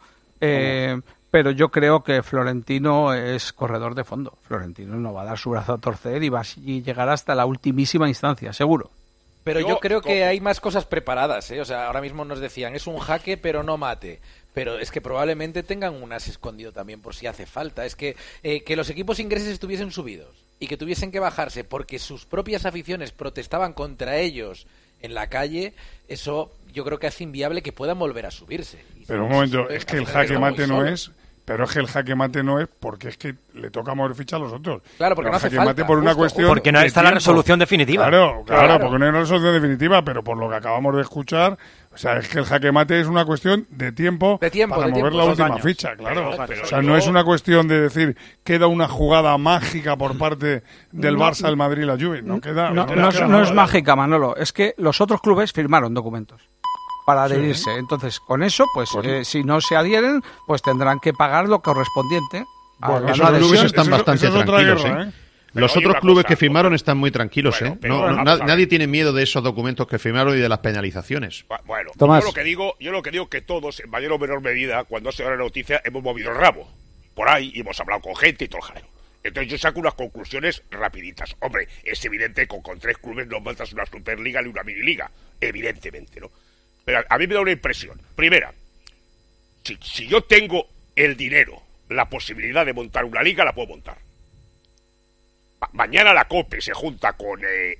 Pero yo creo que Florentino es corredor de fondo. Florentino no va a dar su brazo a torcer y va a llegar hasta la ultimísima instancia, seguro. Pero yo creo que hay más cosas preparadas, ¿eh? O sea, ahora mismo nos decían, es un jaque pero no mate. Pero es que probablemente tengan un as escondido también por si hace falta. Es que los equipos ingleses estuviesen subidos y que tuviesen que bajarse porque sus propias aficiones protestaban contra ellos en la calle, eso yo creo que hace inviable que puedan volver a subirse. Pero un momento, es que el jaque mate no es... Pero es que el jaque mate no es porque es que le toca mover ficha a los otros. Claro, porque pero no hace jaque falta. Mate por una cuestión porque no está la resolución definitiva. Claro, porque no hay una resolución definitiva, pero por lo que acabamos de escuchar, o sea, es que el jaque mate es una cuestión de tiempo para mover la última ficha, claro. O sea, no es una cuestión de decir queda una jugada mágica por parte del Barça, el Madrid y la Juve. No queda. No es mágica, Manolo. Es que los otros clubes firmaron documentos para adherirse. Entonces, con eso, pues si no se adhieren, pues tendrán que pagar lo correspondiente. Bueno, esos clubes están bastante tranquilos, ¿eh? Los otros clubes que firmaron están muy tranquilos, nadie tiene miedo de esos documentos que firmaron y de las penalizaciones. Bueno, Tomás. yo lo que digo que todos, en mayor o menor medida, cuando se da la noticia, hemos movido el rabo por ahí y hemos hablado con gente y todo el jaleo. Entonces yo saco unas conclusiones rapiditas. Hombre, es evidente que con 3 clubes no montas una Superliga ni una Miniliga, evidentemente, ¿no? Pero a mí me da una impresión. Primera, si yo tengo el dinero, la posibilidad de montar una liga, la puedo montar. Mañana la COPE se junta con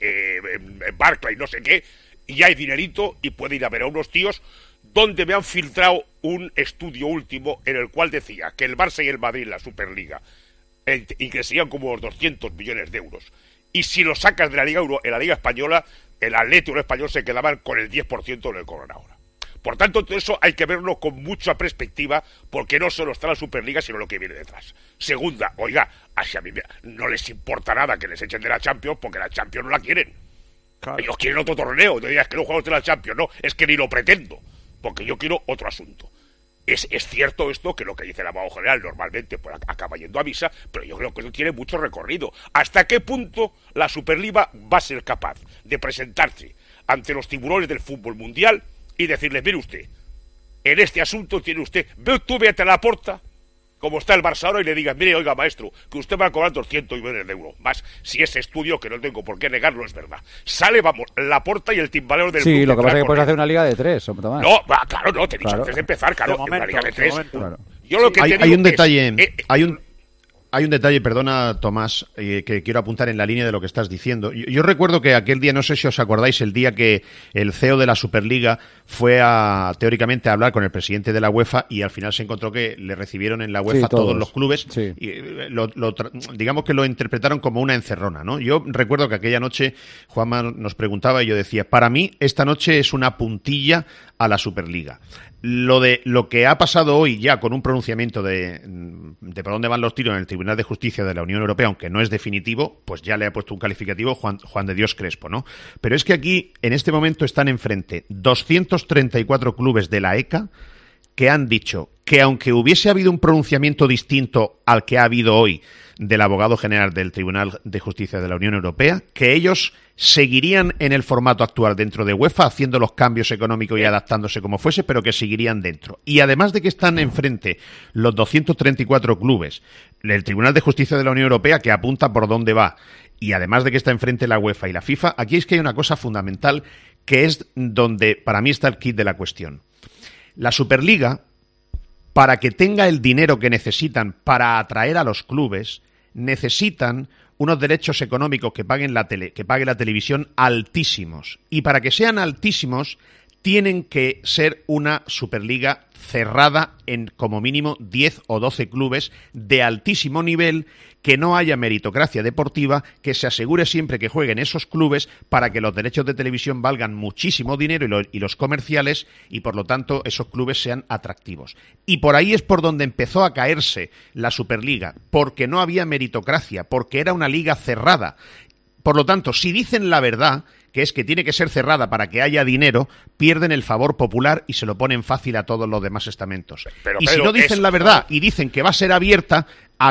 Barclay, no sé qué, y hay dinerito y puede ir a ver a unos tíos donde me han filtrado un estudio último en el cual decía que el Barça y el Madrid en la Superliga ingresarían como 200 millones de euros. Y si lo sacas de la Liga Euro, en la Liga Española, el Atlético español se quedaban con el 10% de lo que cobran ahora. Por tanto, todo eso hay que verlo con mucha perspectiva, porque no solo está la Superliga, sino lo que viene detrás. Segunda, oiga, a mí no les importa nada que les echen de la Champions, porque la Champions no la quieren. Claro. Ellos quieren otro torneo, no digas que no jugamos de la Champions, no, es que ni lo pretendo, porque yo quiero otro asunto. Es cierto esto, que lo que dice el abogado general normalmente pues acaba yendo a misa, pero yo creo que eso tiene mucho recorrido. ¿Hasta qué punto la Superliga va a ser capaz de presentarse ante los tiburones del fútbol mundial y decirles, mire usted, en este asunto tiene usted, tú vete a la puerta, como está el Barça ahora, y le digas, mire, oiga, maestro, que usted va a cobrar 200 millones de euros, más si ese estudio, que no tengo por qué negarlo, es verdad. Sale, vamos, la puerta y el timbalero del Sí, lo que pasa es que puedes hacer una liga de 3, Tomás. No, claro, no, te he dicho antes de empezar, claro, una liga de 3. Claro. Yo lo que hay un detalle, hay un detalle, perdona, Tomás, que quiero apuntar en la línea de lo que estás diciendo. Yo recuerdo que aquel día, no sé si os acordáis, el día que el CEO de la Superliga fue teóricamente a hablar con el presidente de la UEFA y al final se encontró que le recibieron en la UEFA todos los clubes. Sí. Y digamos que lo interpretaron como una encerrona, ¿no? Yo recuerdo que aquella noche Juanma nos preguntaba y yo decía, para mí esta noche es una puntilla a la Superliga. Lo que ha pasado hoy ya con un pronunciamiento de por dónde van los tiros en el Tribunal de Justicia de la Unión Europea, aunque no es definitivo, pues ya le ha puesto un calificativo Juan de Dios Crespo, ¿no? Pero es que aquí, en este momento, están enfrente 234 clubes de la ECA que han dicho que aunque hubiese habido un pronunciamiento distinto al que ha habido hoy del abogado general del Tribunal de Justicia de la Unión Europea, que ellos seguirían en el formato actual dentro de UEFA, haciendo los cambios económicos y adaptándose como fuese, pero que seguirían dentro. Y además de que están enfrente los 234 clubes, el Tribunal de Justicia de la Unión Europea, que apunta por dónde va, y además de que está enfrente la UEFA y la FIFA, aquí es que hay una cosa fundamental que es donde para mí está el quid de la cuestión. La Superliga, para que tenga el dinero que necesitan para atraer a los clubes, necesitan unos derechos económicos que pague la televisión altísimos. Y para que sean altísimos, tienen que ser una Superliga cerrada en como mínimo 10 o 12 clubes de altísimo nivel, que no haya meritocracia deportiva, que se asegure siempre que jueguen esos clubes para que los derechos de televisión valgan muchísimo dinero y los comerciales, y por lo tanto esos clubes sean atractivos. Y por ahí es por donde empezó a caerse la Superliga, porque no había meritocracia, porque era una liga cerrada. Por lo tanto, si dicen la verdad, que es que tiene que ser cerrada para que haya dinero, pierden el favor popular y se lo ponen fácil a todos los demás estamentos. Y si no dicen la verdad y dicen que va a ser abierta,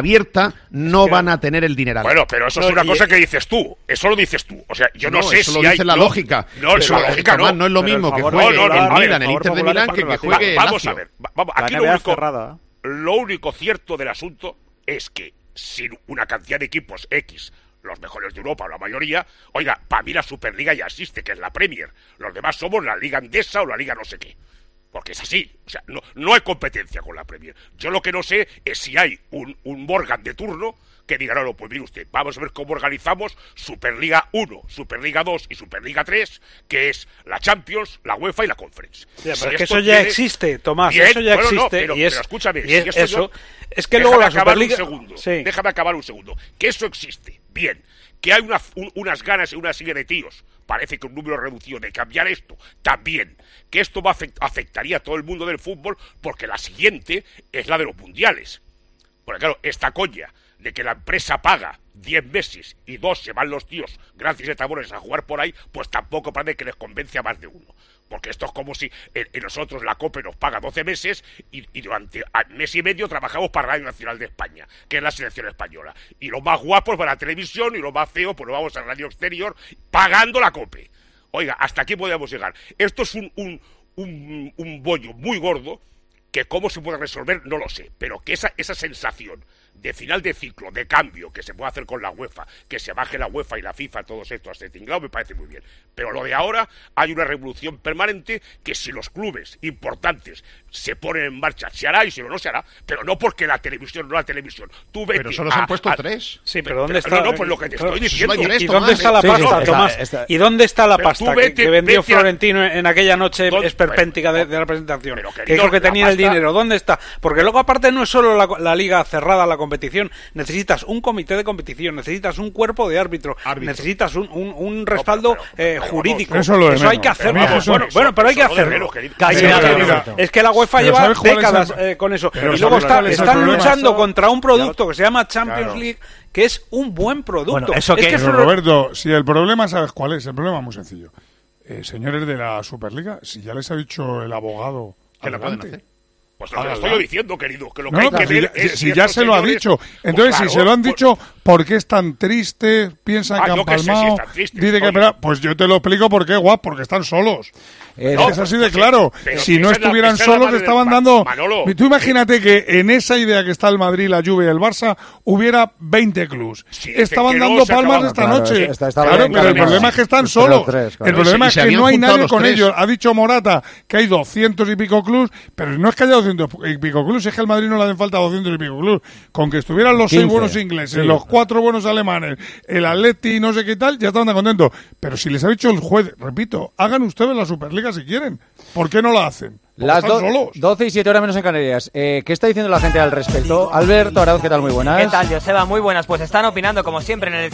no van a tener el dinero. Bueno, pero eso es una cosa que dices tú. Eso lo dices tú. O sea, yo no sé eso si lo dice la lógica. No, es la lógica, no. No es lo mismo que juegue el Milan, el Inter de Milán, que juegue Vamos a ver. Aquí lo único cierto del asunto es que sin una cantidad de equipos X, los mejores de Europa, la mayoría, oiga, para mí la Superliga ya existe, que es la Premier. Los demás somos la Liga Endesa o la Liga no sé qué. Porque es así, o sea, no hay competencia con la Premier. Yo lo que no sé es si hay un Morgan de turno que diga, no, pues mire usted, vamos a ver cómo organizamos Superliga 1, Superliga 2 y Superliga 3, que es la Champions, la UEFA y la Conference. Ya, pero es que eso ya existe, Tomás, bien, eso ya bueno, existe. No, pero escúchame, y es, si eso, es que luego la Superliga... Déjame acabar un segundo. Que eso existe, bien. Que hay unas ganas y una serie de tíos, parece que un número reducido de cambiar esto, también. Que esto afectaría a todo el mundo del fútbol, porque la siguiente es la de los mundiales. Porque claro, esta coña de que la empresa paga 10 meses y 2 se van los tíos, gracias a tabones, a jugar por ahí, pues tampoco parece que les convence a más de uno. Porque esto es como si nosotros la COPE nos paga 12 meses y durante mes y medio trabajamos para Radio Nacional de España, que es la selección española. Y los más guapos van a la televisión y los más feos pues nos vamos a Radio Exterior pagando la COPE. Oiga, hasta aquí podemos llegar. Esto es un bollo muy gordo que cómo se puede resolver no lo sé, pero que esa sensación de final de ciclo, de cambio, que se puede hacer con la UEFA, que se baje la UEFA y la FIFA, todos estos a este tinglado, me parece muy bien. Pero lo de ahora, hay una revolución permanente que si los clubes importantes se ponen en marcha, se hará y si no, no se hará, pero no porque la televisión, no la televisión. Tú vete pero solo se han puesto 3. Sí, pero ¿dónde está? No, pues lo que te estoy diciendo. ¿Y dónde está la pasta, Tomás? ¿Y dónde está la pasta que vendió Florentino en aquella noche esperpéntica de la presentación? Que dijo que tenía el dinero. ¿Dónde está? Porque luego, aparte, no es solo la liga cerrada, la competición. Necesitas un comité de competición, necesitas un cuerpo de árbitro, necesitas un respaldo jurídico. Eso hay que hacerlo. Bueno, pero hay que hacerlo. Es que la UEFA lleva décadas con eso. Y luego están luchando contra un producto que se llama Champions League, que es un buen producto. Bueno, eso es que Roberto, si el problema, ¿sabes cuál es? El problema es muy sencillo. Señores de la Superliga, si ya les ha dicho el abogado que la pueden hacer. Pues lo estoy diciendo, querido, que lo que hay que ver es si ya se lo ha dicho. Entonces, si se lo han dicho, ¿por qué es tan triste? Piensan que han palmado. Dice que, pues yo te lo explico por qué, guap, porque están solos. Es así de claro. Si no estuvieran solos, estaban dando... Tú imagínate que en esa idea que está el Madrid, la Juve y el Barça, hubiera 20 clubs. Estaban dando palmas esta noche. Claro, pero el problema es que están solos. El problema es que no hay nadie con ellos. Ha dicho Morata que hay 200 y pico clubs, pero no es que haya 200 y pico clubs, es que al Madrid no le hacen falta 200 y pico clubs. Con que estuvieran los 6 buenos ingleses, los 4 buenos alemanes, el Atleti y no sé qué tal, ya estaban contentos. Pero si les ha dicho el juez, repito, hagan ustedes la Superliga si quieren. ¿Por qué no la hacen? Las 12 y 7 horas menos en Canarias. ¿Qué está diciendo la gente al respecto? Alberto Arauz, ¿qué tal? Muy buenas. ¿Qué tal, Joseba? Muy buenas. Pues están opinando, como siempre, en el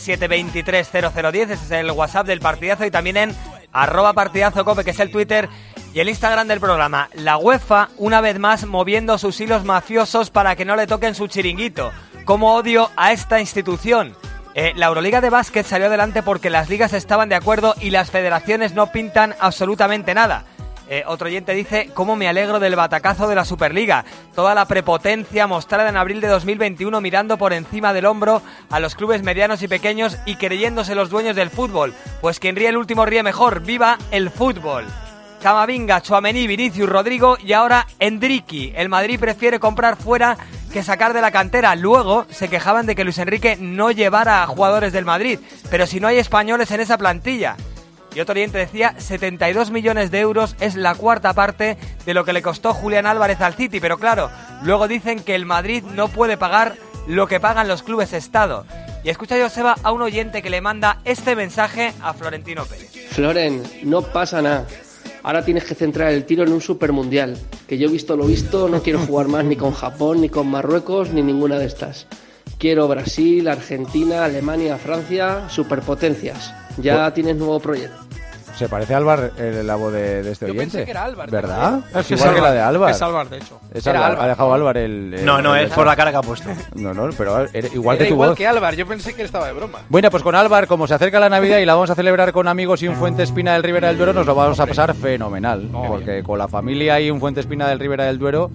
637-230010. Ese es el WhatsApp del partidazo. Y también en @partidazocope, que es el Twitter y el Instagram del programa. La UEFA, una vez más, moviendo sus hilos mafiosos para que no le toquen su chiringuito. ¿Cómo odio a esta institución? La Euroliga de básquet salió adelante porque las ligas estaban de acuerdo y las federaciones no pintan absolutamente nada. Otro oyente dice, ¿cómo me alegro del batacazo de la Superliga? Toda la prepotencia mostrada en abril de 2021 mirando por encima del hombro a los clubes medianos y pequeños y creyéndose los dueños del fútbol. Pues quien ríe el último ríe mejor. ¡Viva el fútbol! Camavinga, Tchouaméni, Vinicius, Rodrigo y ahora Endricky. El Madrid prefiere comprar fuera que sacar de la cantera. Luego se quejaban de que Luis Enrique no llevara a jugadores del Madrid. Pero si no hay españoles en esa plantilla. Y otro oyente decía, 72 millones de euros es la cuarta parte de lo que le costó Julián Álvarez al City. Pero claro, luego dicen que el Madrid no puede pagar lo que pagan los clubes Estado. Y escucha, Joseba, a un oyente que le manda este mensaje a Florentino Pérez. Floren, no pasa nada. Ahora tienes que centrar el tiro en un supermundial. Que yo visto lo visto, no quiero jugar más ni con Japón, ni con Marruecos, ni ninguna de estas. Quiero Brasil, Argentina, Alemania, Francia, superpotencias. Ya tienes nuevo proyecto. Se parece a Álvar la voz de este oyente. Pensé que era Álvar. ¿Verdad? Es igual que la de Álvar. Es Álvar, de hecho. Es Álvar. Ha dejado Álvar el No, es por la cara que ha puesto. No, pero era igual era que tu igual voz. que Álvar, yo pensé que estaba de broma. Bueno, pues con Álvar, como se acerca la Navidad y la vamos a celebrar con amigos y un Fuente Espina del Ribera del Duero, nos lo vamos a pasar fenomenal. Porque con la familia y un Fuente Espina del Ribera del Duero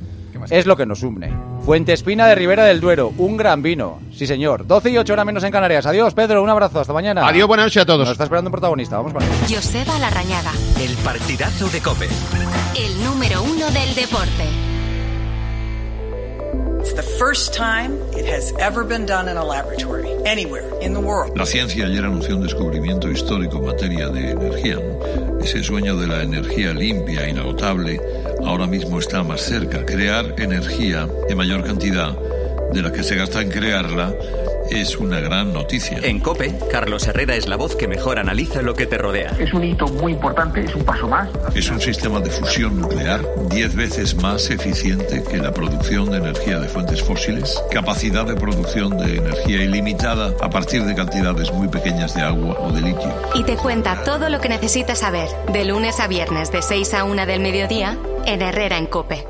es lo que nos une. Fuente Espina de Ribera del Duero, un gran vino. Sí, señor. 12 y 8 horas menos en Canarias. Adiós, Pedro, un abrazo. Hasta mañana. Adiós, buenas noches a todos. Nos está esperando un protagonista. Vamos con él. Joseba Larrañaga. El partidazo de COPE. El número 1 del deporte. It's the first time it has ever been done in a laboratory, anywhere in the world. La ciencia ayer anunció un descubrimiento histórico en materia de energía, ¿no? Ese sueño de la energía limpia, inagotable, ahora mismo está más cerca. Crear energía en mayor cantidad de la que se gasta en crearla es una gran noticia. En COPE, Carlos Herrera es la voz que mejor analiza lo que te rodea. Es un hito muy importante, es un paso más. Es un sistema de fusión nuclear 10 veces más eficiente que la producción de energía de fuentes fósiles, capacidad de producción de energía ilimitada a partir de cantidades muy pequeñas de agua o de litio. Y te cuenta todo lo que necesitas saber, de lunes a viernes de 6 a 1 del mediodía, en Herrera en COPE.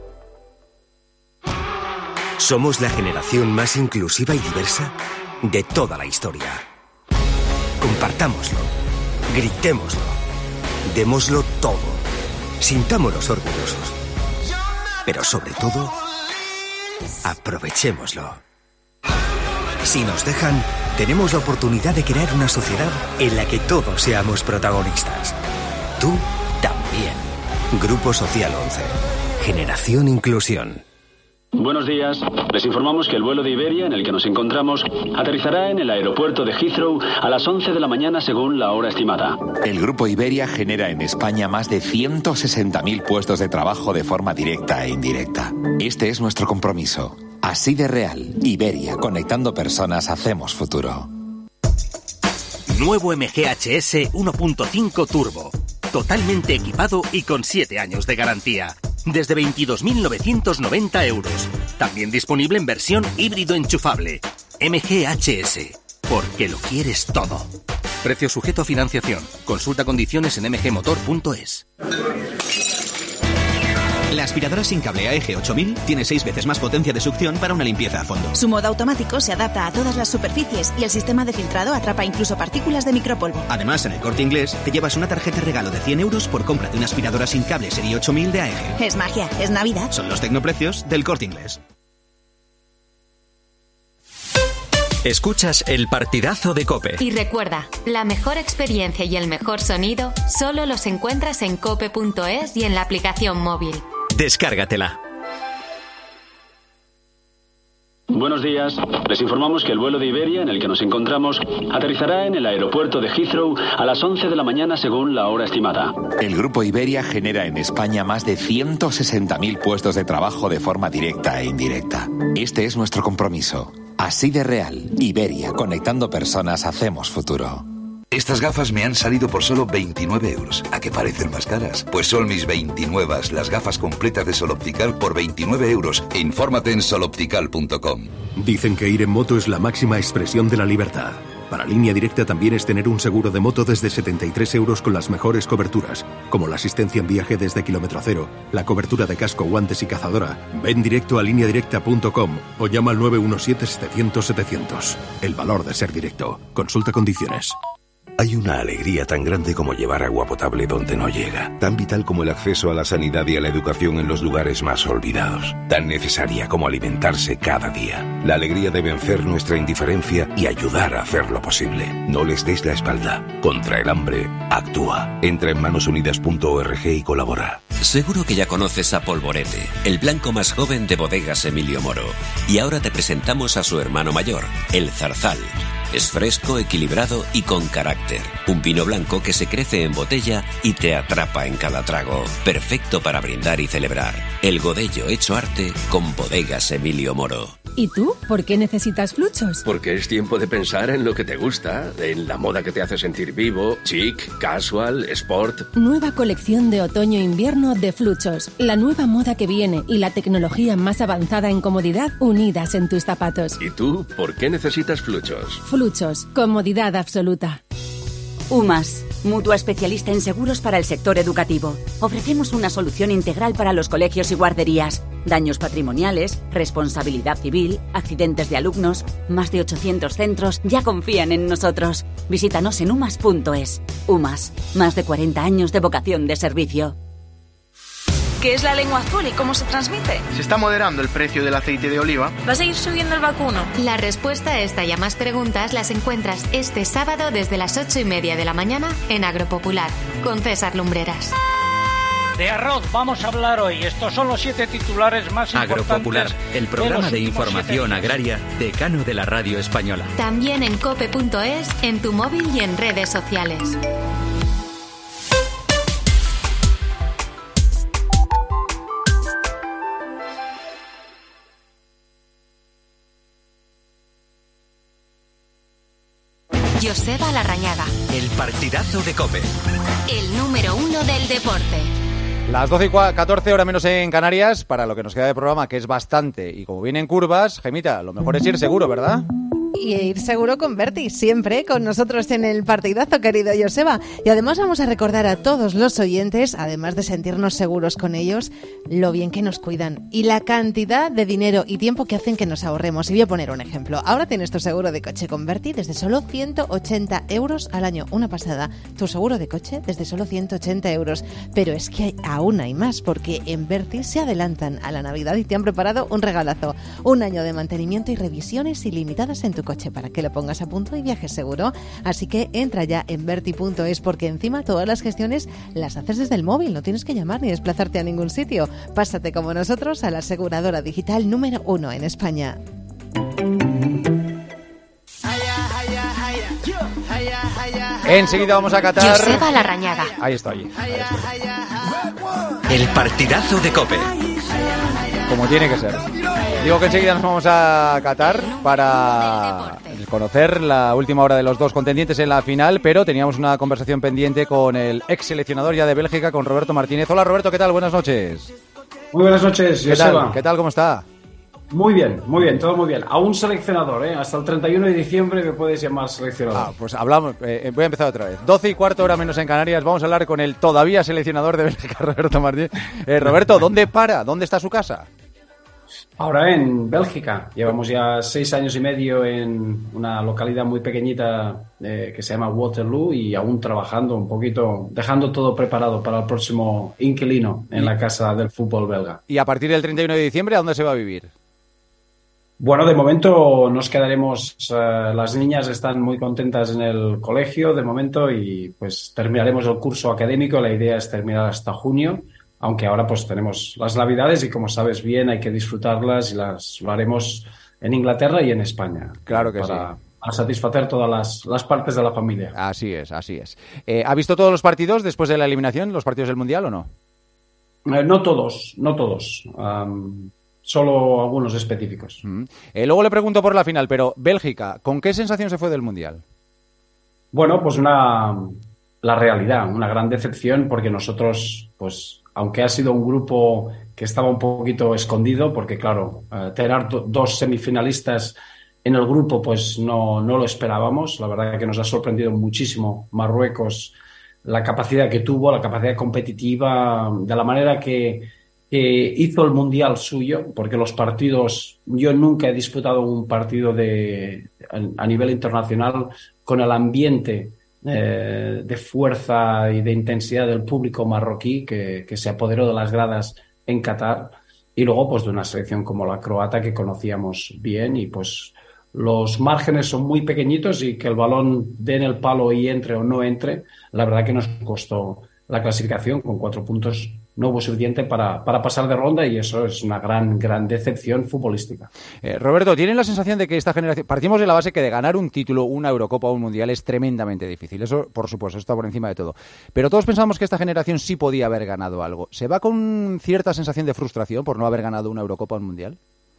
Somos la generación más inclusiva y diversa de toda la historia. Compartámoslo, gritémoslo, démoslo todo, sintámonos orgullosos. Pero sobre todo, aprovechémoslo. Si nos dejan, tenemos la oportunidad de crear una sociedad en la que todos seamos protagonistas. Tú también. Grupo Social 11. Generación Inclusión. Buenos días. Les informamos que el vuelo de Iberia en el que nos encontramos aterrizará en el aeropuerto de Heathrow a las 11 de la mañana según la hora estimada. El Grupo Iberia genera en España más de 160.000 puestos de trabajo de forma directa e indirecta. Este es nuestro compromiso. Así de real. Iberia, conectando personas, hacemos futuro. Nuevo MG HS 1.5 Turbo. Totalmente equipado y con 7 años de garantía. Desde 22.990 euros. También disponible en versión híbrido enchufable. MG HS. Porque lo quieres todo. Precio sujeto a financiación. Consulta condiciones en mgmotor.es. La aspiradora sin cable AEG 8000 tiene 6 veces más potencia de succión para una limpieza a fondo. Su modo automático se adapta a todas las superficies y el sistema de filtrado atrapa incluso partículas de micropolvo. Además, en el Corte Inglés te llevas una tarjeta regalo de 100 euros por compra de una aspiradora sin cable serie 8000 de AEG. Es magia, es Navidad. Son los tecnoprecios del Corte Inglés. Escuchas el partidazo de COPE. Y recuerda, la mejor experiencia y el mejor sonido solo los encuentras en cope.es y en la aplicación móvil. Descárgatela. Buenos días. Les informamos que el vuelo de Iberia en el que nos encontramos aterrizará en el aeropuerto de Heathrow a las 11 de la mañana según la hora estimada. El Grupo Iberia genera en España más de 160.000 puestos de trabajo de forma directa e indirecta. Este es nuestro compromiso. Así de real. Iberia, conectando personas, hacemos futuro. Estas gafas me han salido por solo 29 euros. ¿A qué parecen más caras? Pues son mis 29, las gafas completas de Sol Optical por 29 euros. Infórmate en soloptical.com. Dicen que ir en moto es la máxima expresión de la libertad. Para Línea Directa también es tener un seguro de moto desde 73 euros con las mejores coberturas, como la asistencia en viaje desde kilómetro cero, la cobertura de casco, guantes y cazadora. Ven directo a lineadirecta.com o llama al 917-700-700. El valor de ser directo. Consulta condiciones. Hay una alegría tan grande como llevar agua potable donde no llega, tan vital como el acceso a la sanidad y a la educación en los lugares más olvidados, tan necesaria como alimentarse cada día. La alegría de vencer nuestra indiferencia y ayudar a hacerlo posible. No les des la espalda. Contra el hambre, actúa. Entra en manosunidas.org y colabora. Seguro que ya conoces a Polvorete, el blanco más joven de Bodegas Emilio Moro. Y ahora te presentamos a su hermano mayor, el Zarzal. Es fresco, equilibrado y con carácter. Un vino blanco que se crece en botella y te atrapa en cada trago. Perfecto para brindar y celebrar. El Godello hecho arte con Bodegas Emilio Moro. ¿Y tú? ¿Por qué necesitas Fluchos? Porque es tiempo de pensar en lo que te gusta, en la moda que te hace sentir vivo, chic, casual, sport. Nueva colección de otoño-invierno de Fluchos. La nueva moda que viene y la tecnología más avanzada en comodidad unidas en tus zapatos. ¿Y tú? ¿Por qué necesitas Fluchos? Fluchos. Comodidad absoluta. UMAS, mutua especialista en seguros para el sector educativo. Ofrecemos una solución integral para los colegios y guarderías. Daños patrimoniales, responsabilidad civil, accidentes de alumnos. Más de 800 centros ya confían en nosotros. Visítanos en umas.es. UMAS, más de 40 años de vocación de servicio. ¿Qué es la lengua azul y cómo se transmite? Se está moderando el precio del aceite de oliva. ¿Va a seguir subiendo el vacuno? La respuesta a esta y a más preguntas las encuentras este sábado desde las 8:30 de la mañana en Agropopular, con César Lumbreras. De arroz vamos a hablar hoy. Estos son los 7 titulares más importantes. Agropopular, el programa de información agraria decano de la radio española. También en cope.es, en tu móvil y en redes sociales. Joseba Larrañaga. El partidazo de COPE. El número 1 del deporte. Las 12:14, hora menos en Canarias, para lo que nos queda de programa, que es bastante. Y como vienen curvas, Gemita, lo mejor es ir seguro, ¿verdad? Y ir seguro con Berti, siempre con nosotros en el partidazo, querido Joseba. Y además vamos a recordar a todos los oyentes, además de sentirnos seguros con ellos, lo bien que nos cuidan y la cantidad de dinero y tiempo que hacen que nos ahorremos. Y voy a poner un ejemplo. Ahora tienes tu seguro de coche con Berti desde solo 180 euros al año. Una pasada. Tu seguro de coche desde solo 180 euros. Pero es que aún hay más, porque en Berti se adelantan a la Navidad y te han preparado un regalazo. Un año de mantenimiento y revisiones ilimitadas en tu coche para que lo pongas a punto y viajes seguro. Así que entra ya en Berti.es, porque encima todas las gestiones las haces desde el móvil, no tienes que llamar ni desplazarte a ningún sitio. Pásate como nosotros a la aseguradora digital número 1 en España. Enseguida vamos a catar. Joseba Larrañaga. Ahí estoy. El partidazo de COPE. Como tiene que ser. Digo que enseguida nos vamos a Qatar para conocer la última hora de los dos contendientes en la final, pero teníamos una conversación pendiente con el ex seleccionador ya de Bélgica, con Roberto Martínez. Hola Roberto, ¿qué tal? Buenas noches. Muy buenas noches, Joseba. ¿Qué tal? ¿Cómo está? Muy bien, todo muy bien. Aún seleccionador, ¿eh? Hasta el 31 de diciembre me puedes llamar seleccionador. Pues hablamos, voy a empezar otra vez. 12:15, hora menos en Canarias. Vamos a hablar con el todavía seleccionador de Bélgica, Roberto Martínez. Roberto, ¿dónde para? ¿Dónde está su casa? Ahora en Bélgica. Llevamos ya 6 años y medio en una localidad muy pequeñita que se llama Waterloo, y aún trabajando un poquito, dejando todo preparado para el próximo inquilino en la casa del fútbol belga. ¿Y a partir del 31 de diciembre a dónde se va a vivir? Bueno, de momento nos quedaremos, las niñas están muy contentas en el colegio de momento, y pues terminaremos el curso académico. La idea es terminar hasta junio, aunque ahora pues tenemos las Navidades y, como sabes bien, hay que disfrutarlas, y lo haremos en Inglaterra y en España. Claro que para satisfacer todas las partes de la familia. Así es. ¿Ha visto todos los partidos después de la eliminación, los partidos del Mundial, o no? No todos. Solo algunos específicos. Luego le pregunto por la final, pero Bélgica, ¿con qué sensación se fue del Mundial? Bueno, pues la realidad, una gran decepción, porque nosotros, pues aunque ha sido un grupo que estaba un poquito escondido, porque claro, tener dos semifinalistas en el grupo, pues no lo esperábamos. La verdad que nos ha sorprendido muchísimo Marruecos, la capacidad que tuvo, la capacidad competitiva, de la manera que hizo el Mundial suyo, porque los partidos, yo nunca he disputado un partido a nivel internacional con el ambiente de fuerza y de intensidad del público marroquí que se apoderó de las gradas en Qatar, y luego pues de una selección como la croata que conocíamos bien, y pues los márgenes son muy pequeñitos, y que el balón dé en el palo y entre o no entre, la verdad que nos costó la clasificación. Con 4 puntos no hubo suficiente para pasar de ronda, y eso es una gran decepción futbolística. Roberto, ¿tienen la sensación de que esta generación... Partimos de la base que de ganar un título, una Eurocopa o un Mundial es tremendamente difícil. Eso, por supuesto, está por encima de todo. Pero todos pensamos que esta generación sí podía haber ganado algo. ¿Se va con cierta sensación de frustración por no haber ganado una Eurocopa o un Mundial?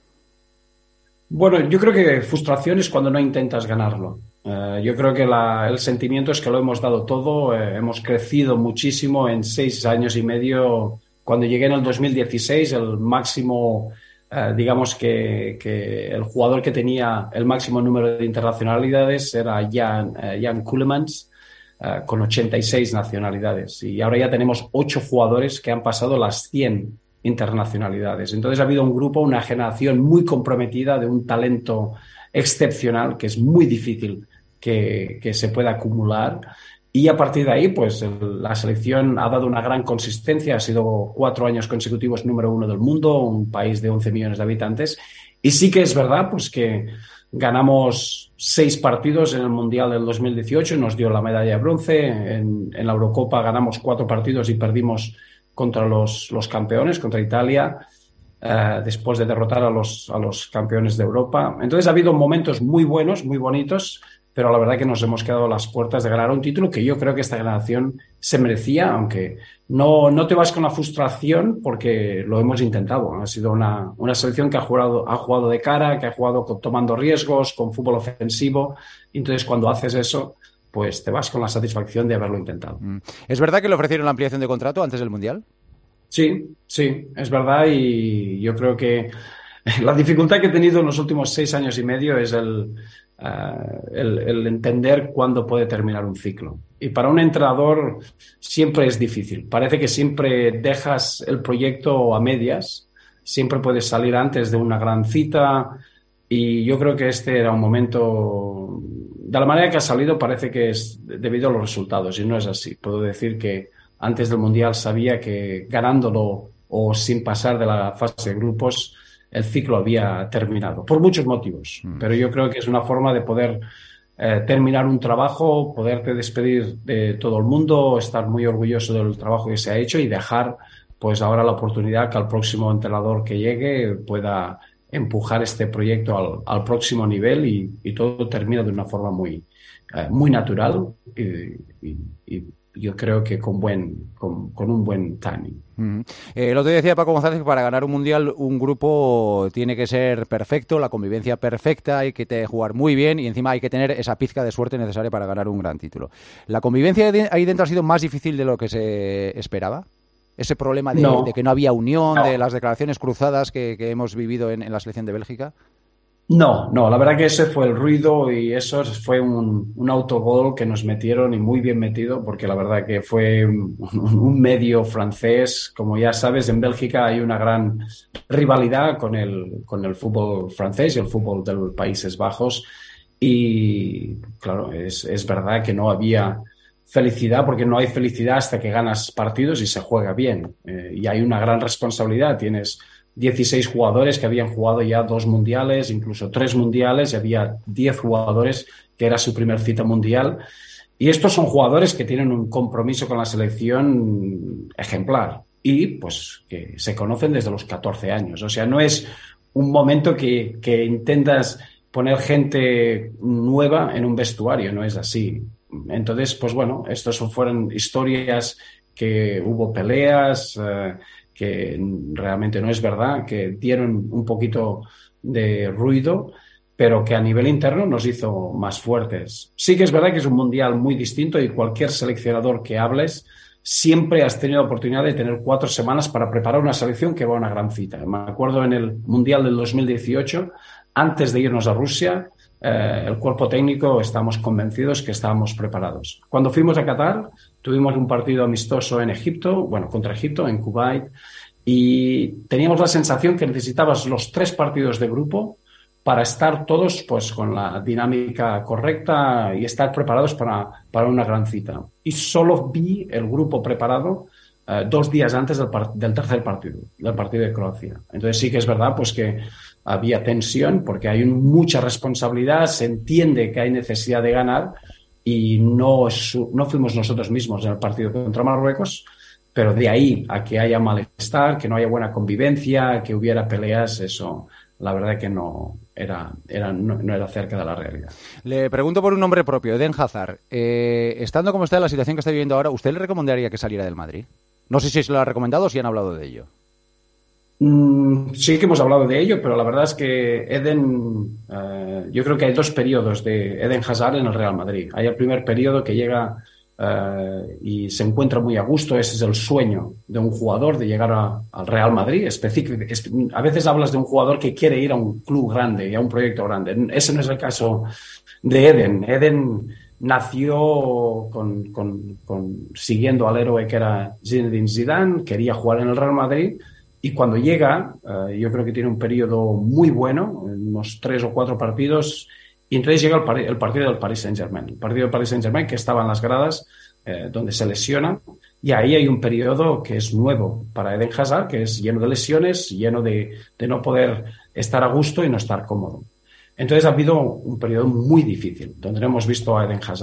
Bueno, yo creo que frustración es cuando no intentas ganarlo. Yo creo que el sentimiento es que lo hemos dado todo, hemos crecido muchísimo en 6 años y medio. Cuando llegué en el 2016, el máximo, digamos que el jugador que tenía el máximo número de internacionalidades era Jan Koelemans, con 86 nacionalidades. Y ahora ya tenemos 8 jugadores que han pasado las 100 internacionalidades. Entonces ha habido un grupo, una generación muy comprometida, de un talento excepcional que es muy difícil que se pueda acumular, y a partir de ahí pues la selección ha dado una gran consistencia. Ha sido 4 años consecutivos número 1 del mundo, un país de 11 millones de habitantes, y sí que es verdad pues que ganamos 6 partidos en el Mundial del 2018, nos dio la medalla de bronce. En la Eurocopa ganamos 4 partidos y perdimos contra los campeones, contra Italia, después de derrotar a los campeones de Europa. Entonces ha habido momentos muy buenos, muy bonitos, pero la verdad que nos hemos quedado a las puertas de ganar un título que yo creo que esta generación se merecía, aunque no te vas con la frustración porque lo hemos intentado. Ha sido una selección que ha jugado de cara, que ha jugado tomando riesgos, con fútbol ofensivo. Entonces, cuando haces eso, pues te vas con la satisfacción de haberlo intentado. ¿Es verdad que le ofrecieron la ampliación de contrato antes del Mundial? Sí, es verdad, y yo creo que la dificultad que he tenido en los últimos 6 años y medio es el entender cuándo puede terminar un ciclo. Y para un entrenador siempre es difícil. Parece que siempre dejas el proyecto a medias, siempre puedes salir antes de una gran cita, y yo creo que este era un momento, de la manera que ha salido, parece que es debido a los resultados, y no es así. Puedo decir que antes del Mundial sabía que ganándolo o sin pasar de la fase de grupos, el ciclo había terminado, por muchos motivos. Pero yo creo que es una forma de poder terminar un trabajo, poderte despedir de todo el mundo, estar muy orgulloso del trabajo que se ha hecho y dejar pues ahora la oportunidad que al próximo entrenador que llegue pueda empujar este proyecto al próximo nivel, y todo termina de una forma muy natural y yo creo que con un buen timing. El otro día decía Paco González que para ganar un mundial un grupo tiene que ser perfecto, la convivencia perfecta, hay que jugar muy bien y encima hay que tener esa pizca de suerte necesaria para ganar un gran título. ¿La convivencia ahí dentro ha sido más difícil de lo que se esperaba? ¿Ese problema de que no había unión, de las declaraciones cruzadas que hemos vivido en la selección de Bélgica? No, la verdad que ese fue el ruido, y eso fue un autogol que nos metieron, y muy bien metido, porque la verdad que fue un medio francés. Como ya sabes, en Bélgica hay una gran rivalidad con el fútbol francés y el fútbol de los Países Bajos, y claro, es verdad que no había felicidad, porque no hay felicidad hasta que ganas partidos y se juega bien, y hay una gran responsabilidad. Tienes 16 jugadores que habían jugado ya 2 mundiales, incluso 3 mundiales, y había 10 jugadores que era su primer cita mundial. Y estos son jugadores que tienen un compromiso con la selección ejemplar y pues que se conocen desde los 14 años. O sea, no es un momento que intentas poner gente nueva en un vestuario, no es así. Entonces, pues bueno, estos fueron historias que hubo peleas, que realmente no es verdad, que dieron un poquito de ruido, pero que a nivel interno nos hizo más fuertes. Sí que es verdad que es un mundial muy distinto, y cualquier seleccionador que hables, siempre has tenido la oportunidad de tener 4 semanas para preparar una selección que va a una gran cita. Me acuerdo en el Mundial del 2018, antes de irnos a Rusia, el cuerpo técnico estábamos convencidos que estábamos preparados. Cuando fuimos a Qatar, tuvimos un partido amistoso en Egipto, contra Egipto, en Kuwait, y teníamos la sensación que necesitabas los 3 partidos de grupo para estar todos pues con la dinámica correcta y estar preparados para una gran cita. Y solo vi el grupo preparado 2 días antes del tercer partido, del partido de Croacia. Entonces sí que es verdad pues que había tensión, porque hay mucha responsabilidad, se entiende que hay necesidad de ganar, y no fuimos nosotros mismos en el partido contra Marruecos, pero de ahí a que haya malestar, que no haya buena convivencia, que hubiera peleas, eso la verdad que no era cerca de la realidad. Le pregunto por un nombre propio, Eden Hazard. Estando como está en la situación que está viviendo ahora, ¿usted le recomendaría que saliera del Madrid? No sé si se lo ha recomendado o si han hablado de ello. Sí que hemos hablado de ello, pero la verdad es que Eden, yo creo que hay 2 periodos de Eden Hazard en el Real Madrid. Hay el primer periodo que llega y se encuentra muy a gusto. Ese es el sueño de un jugador, de llegar al Real Madrid. A veces hablas de un jugador que quiere ir a un club grande y a un proyecto grande. Ese no es el caso de Eden. Eden nació siguiendo al héroe que era Zinedine Zidane, quería jugar en el Real Madrid. Y cuando llega, yo creo que tiene un periodo muy bueno, unos 3 o 4 partidos, y entonces llega el partido del Paris Saint-Germain. El partido del Paris Saint-Germain, que estaba en las gradas, donde se lesiona, y ahí hay un periodo que es nuevo para Eden Hazard, que es lleno de lesiones, lleno de no poder estar a gusto y no estar cómodo. Entonces ha habido un periodo muy difícil, donde no hemos visto a Eden Hazard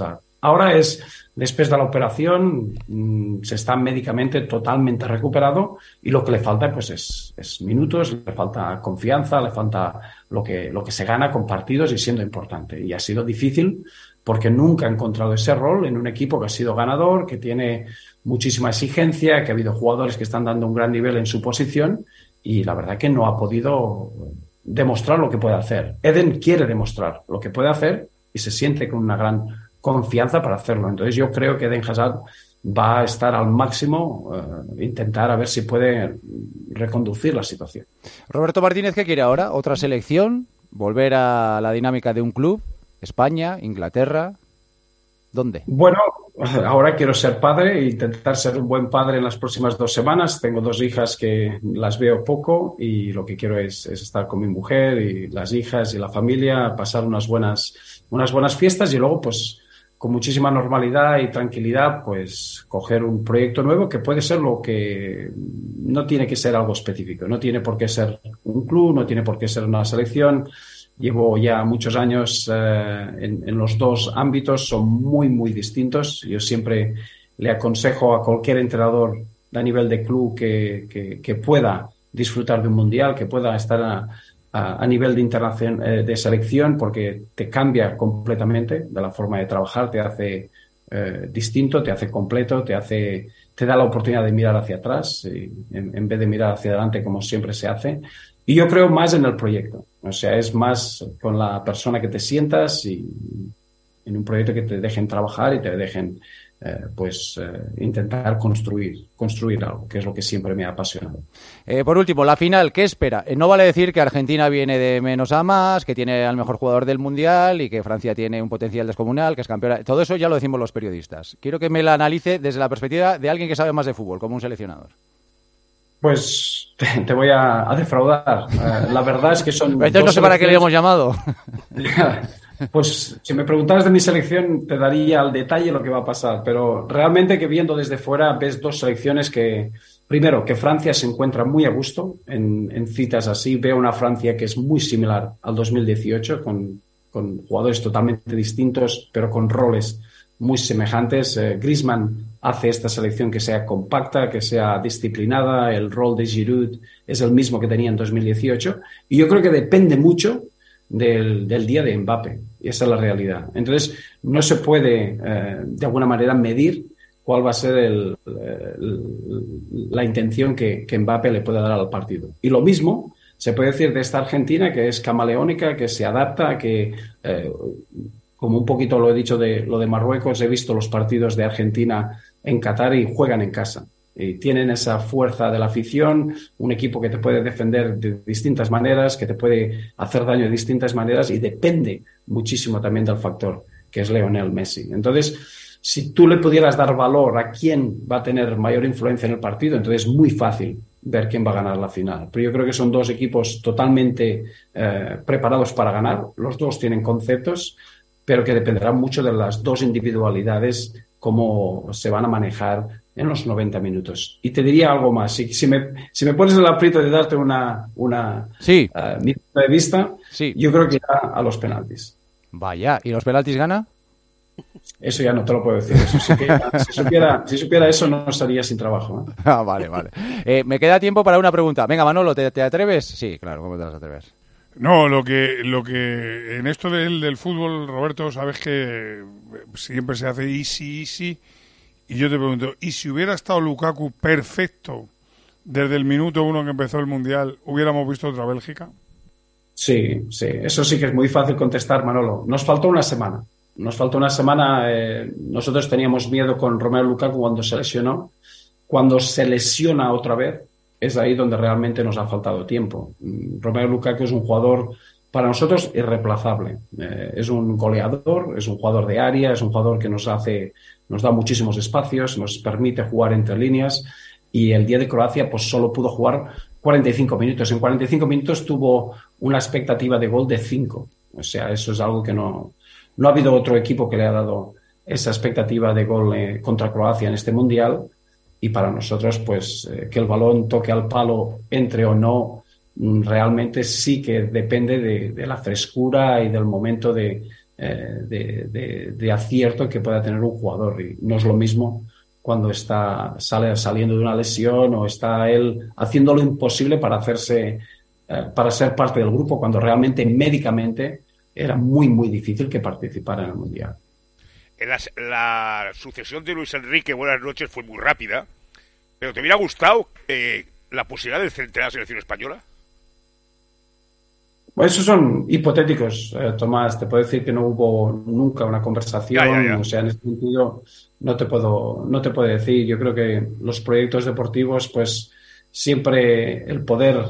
Ahora después de la operación, se está médicamente totalmente recuperado y lo que le falta pues es minutos, le falta confianza, le falta lo que se gana con partidos y siendo importante. Y ha sido difícil porque nunca ha encontrado ese rol en un equipo que ha sido ganador, que tiene muchísima exigencia, que ha habido jugadores que están dando un gran nivel en su posición y la verdad que no ha podido demostrar lo que puede hacer. Eden quiere demostrar lo que puede hacer y se siente con una gran confianza para hacerlo. Entonces yo creo que Eden Hazard va a estar al máximo, intentar a ver si puede reconducir la situación. Roberto Martínez, ¿qué quiere ahora? ¿Otra selección? ¿Volver a la dinámica de un club? ¿España? ¿Inglaterra? ¿Dónde? Bueno, ahora quiero ser padre e intentar ser un buen padre en las próximas 2 semanas. Tengo 2 hijas que las veo poco y lo que quiero es estar con mi mujer y las hijas y la familia, pasar unas buenas fiestas y luego pues con muchísima normalidad y tranquilidad pues coger un proyecto nuevo que puede ser lo que no tiene que ser algo específico, no tiene por qué ser un club, no tiene por qué ser una selección. Llevo ya muchos años en los 2 ámbitos, son muy, muy distintos. Yo siempre le aconsejo a cualquier entrenador a nivel de club que pueda disfrutar de un mundial, que pueda estar a nivel de selección, porque te cambia completamente de la forma de trabajar, te hace distinto, te hace completo, te da la oportunidad de mirar hacia atrás en vez de mirar hacia adelante como siempre se hace. Y yo creo más en el proyecto, o sea, es más con la persona que te sientas y en un proyecto que te dejen trabajar y te dejen intentar construir algo, que es lo que siempre me ha apasionado. Por último, la final, ¿qué espera? No vale decir que Argentina viene de menos a más, que tiene al mejor jugador del Mundial y que Francia tiene un potencial descomunal, que es campeona. Todo eso ya lo decimos los periodistas. Quiero que me la analice desde la perspectiva de alguien que sabe más de fútbol, como un seleccionador. Pues te voy a defraudar. La verdad es que son... Entonces no sé para qué le hemos llamado. Pues si me preguntaras de mi selección te daría al detalle lo que va a pasar, pero realmente que viendo desde fuera ves 2 selecciones que, primero, que Francia se encuentra muy a gusto en citas así. Veo una Francia que es muy similar al 2018, con jugadores totalmente distintos, pero con roles muy semejantes. Griezmann hace esta selección que sea compacta, que sea disciplinada. El rol de Giroud es el mismo que tenía en 2018 y yo creo que depende mucho del día de Mbappé, y esa es la realidad. Entonces no se puede de alguna manera medir cuál va a ser la intención que Mbappé le pueda dar al partido. Y lo mismo se puede decir de esta Argentina, que es camaleónica, que se adapta, que como un poquito lo he dicho de lo de Marruecos, he visto los partidos de Argentina en Qatar y juegan en casa. Y tienen esa fuerza de la afición, un equipo que te puede defender de distintas maneras, que te puede hacer daño de distintas maneras y depende muchísimo también del factor que es Lionel Messi. Entonces, si tú le pudieras dar valor a quién va a tener mayor influencia en el partido, entonces es muy fácil ver quién va a ganar la final. Pero yo creo que son 2 equipos totalmente preparados para ganar. Los 2 tienen conceptos, pero que dependerá mucho de las 2 individualidades, cómo se van a manejar en los 90 minutos. Y te diría algo más. Si me pones el aprieto de darte una sí. Mi punto de vista, sí. Yo creo que irá a los penaltis. Vaya, ¿y los penaltis gana? Eso ya no te lo puedo decir. Eso sí que, si supiera eso no estaría sin trabajo. Vale. Me queda tiempo para una pregunta. Venga, Manolo, ¿te atreves? Sí, claro, ¿cómo te vas a atrever? No, lo que en esto del fútbol, Roberto, sabes que siempre se hace easy, y yo te pregunto, ¿y si hubiera estado Lukaku perfecto desde el minuto 1 que empezó el Mundial, hubiéramos visto otra Bélgica? Sí, eso sí que es muy fácil contestar, Manolo. Nos faltó una semana. Nosotros teníamos miedo con Romelu Lukaku cuando se lesionó. Cuando se lesiona otra vez, es ahí donde realmente nos ha faltado tiempo. Romelu Lukaku es un jugador para nosotros irreemplazable. Es un goleador, es un jugador de área, es un jugador que nos da muchísimos espacios, nos permite jugar entre líneas, y el día de Croacia pues solo pudo jugar 45 minutos. En 45 minutos tuvo una expectativa de gol de 5. O sea, eso es algo que no ha habido otro equipo que le ha dado esa expectativa de gol contra Croacia en este Mundial. Y para nosotros, pues, que el balón toque al palo, entre o no, realmente sí que depende de la frescura y del momento de de acierto que pueda tener un jugador. Y no es lo mismo cuando saliendo de una lesión o está él haciendo lo imposible para ser parte del grupo, cuando realmente médicamente era muy, muy difícil que participara en el Mundial. La sucesión de Luis Enrique, buenas noches, fue muy rápida, pero ¿te hubiera gustado la posibilidad de centrar la selección española? Pues esos son hipotéticos, Tomás. Te puedo decir que no hubo nunca una conversación. Ya. O sea, en este sentido no te puedo decir. Yo creo que los proyectos deportivos, pues siempre el poder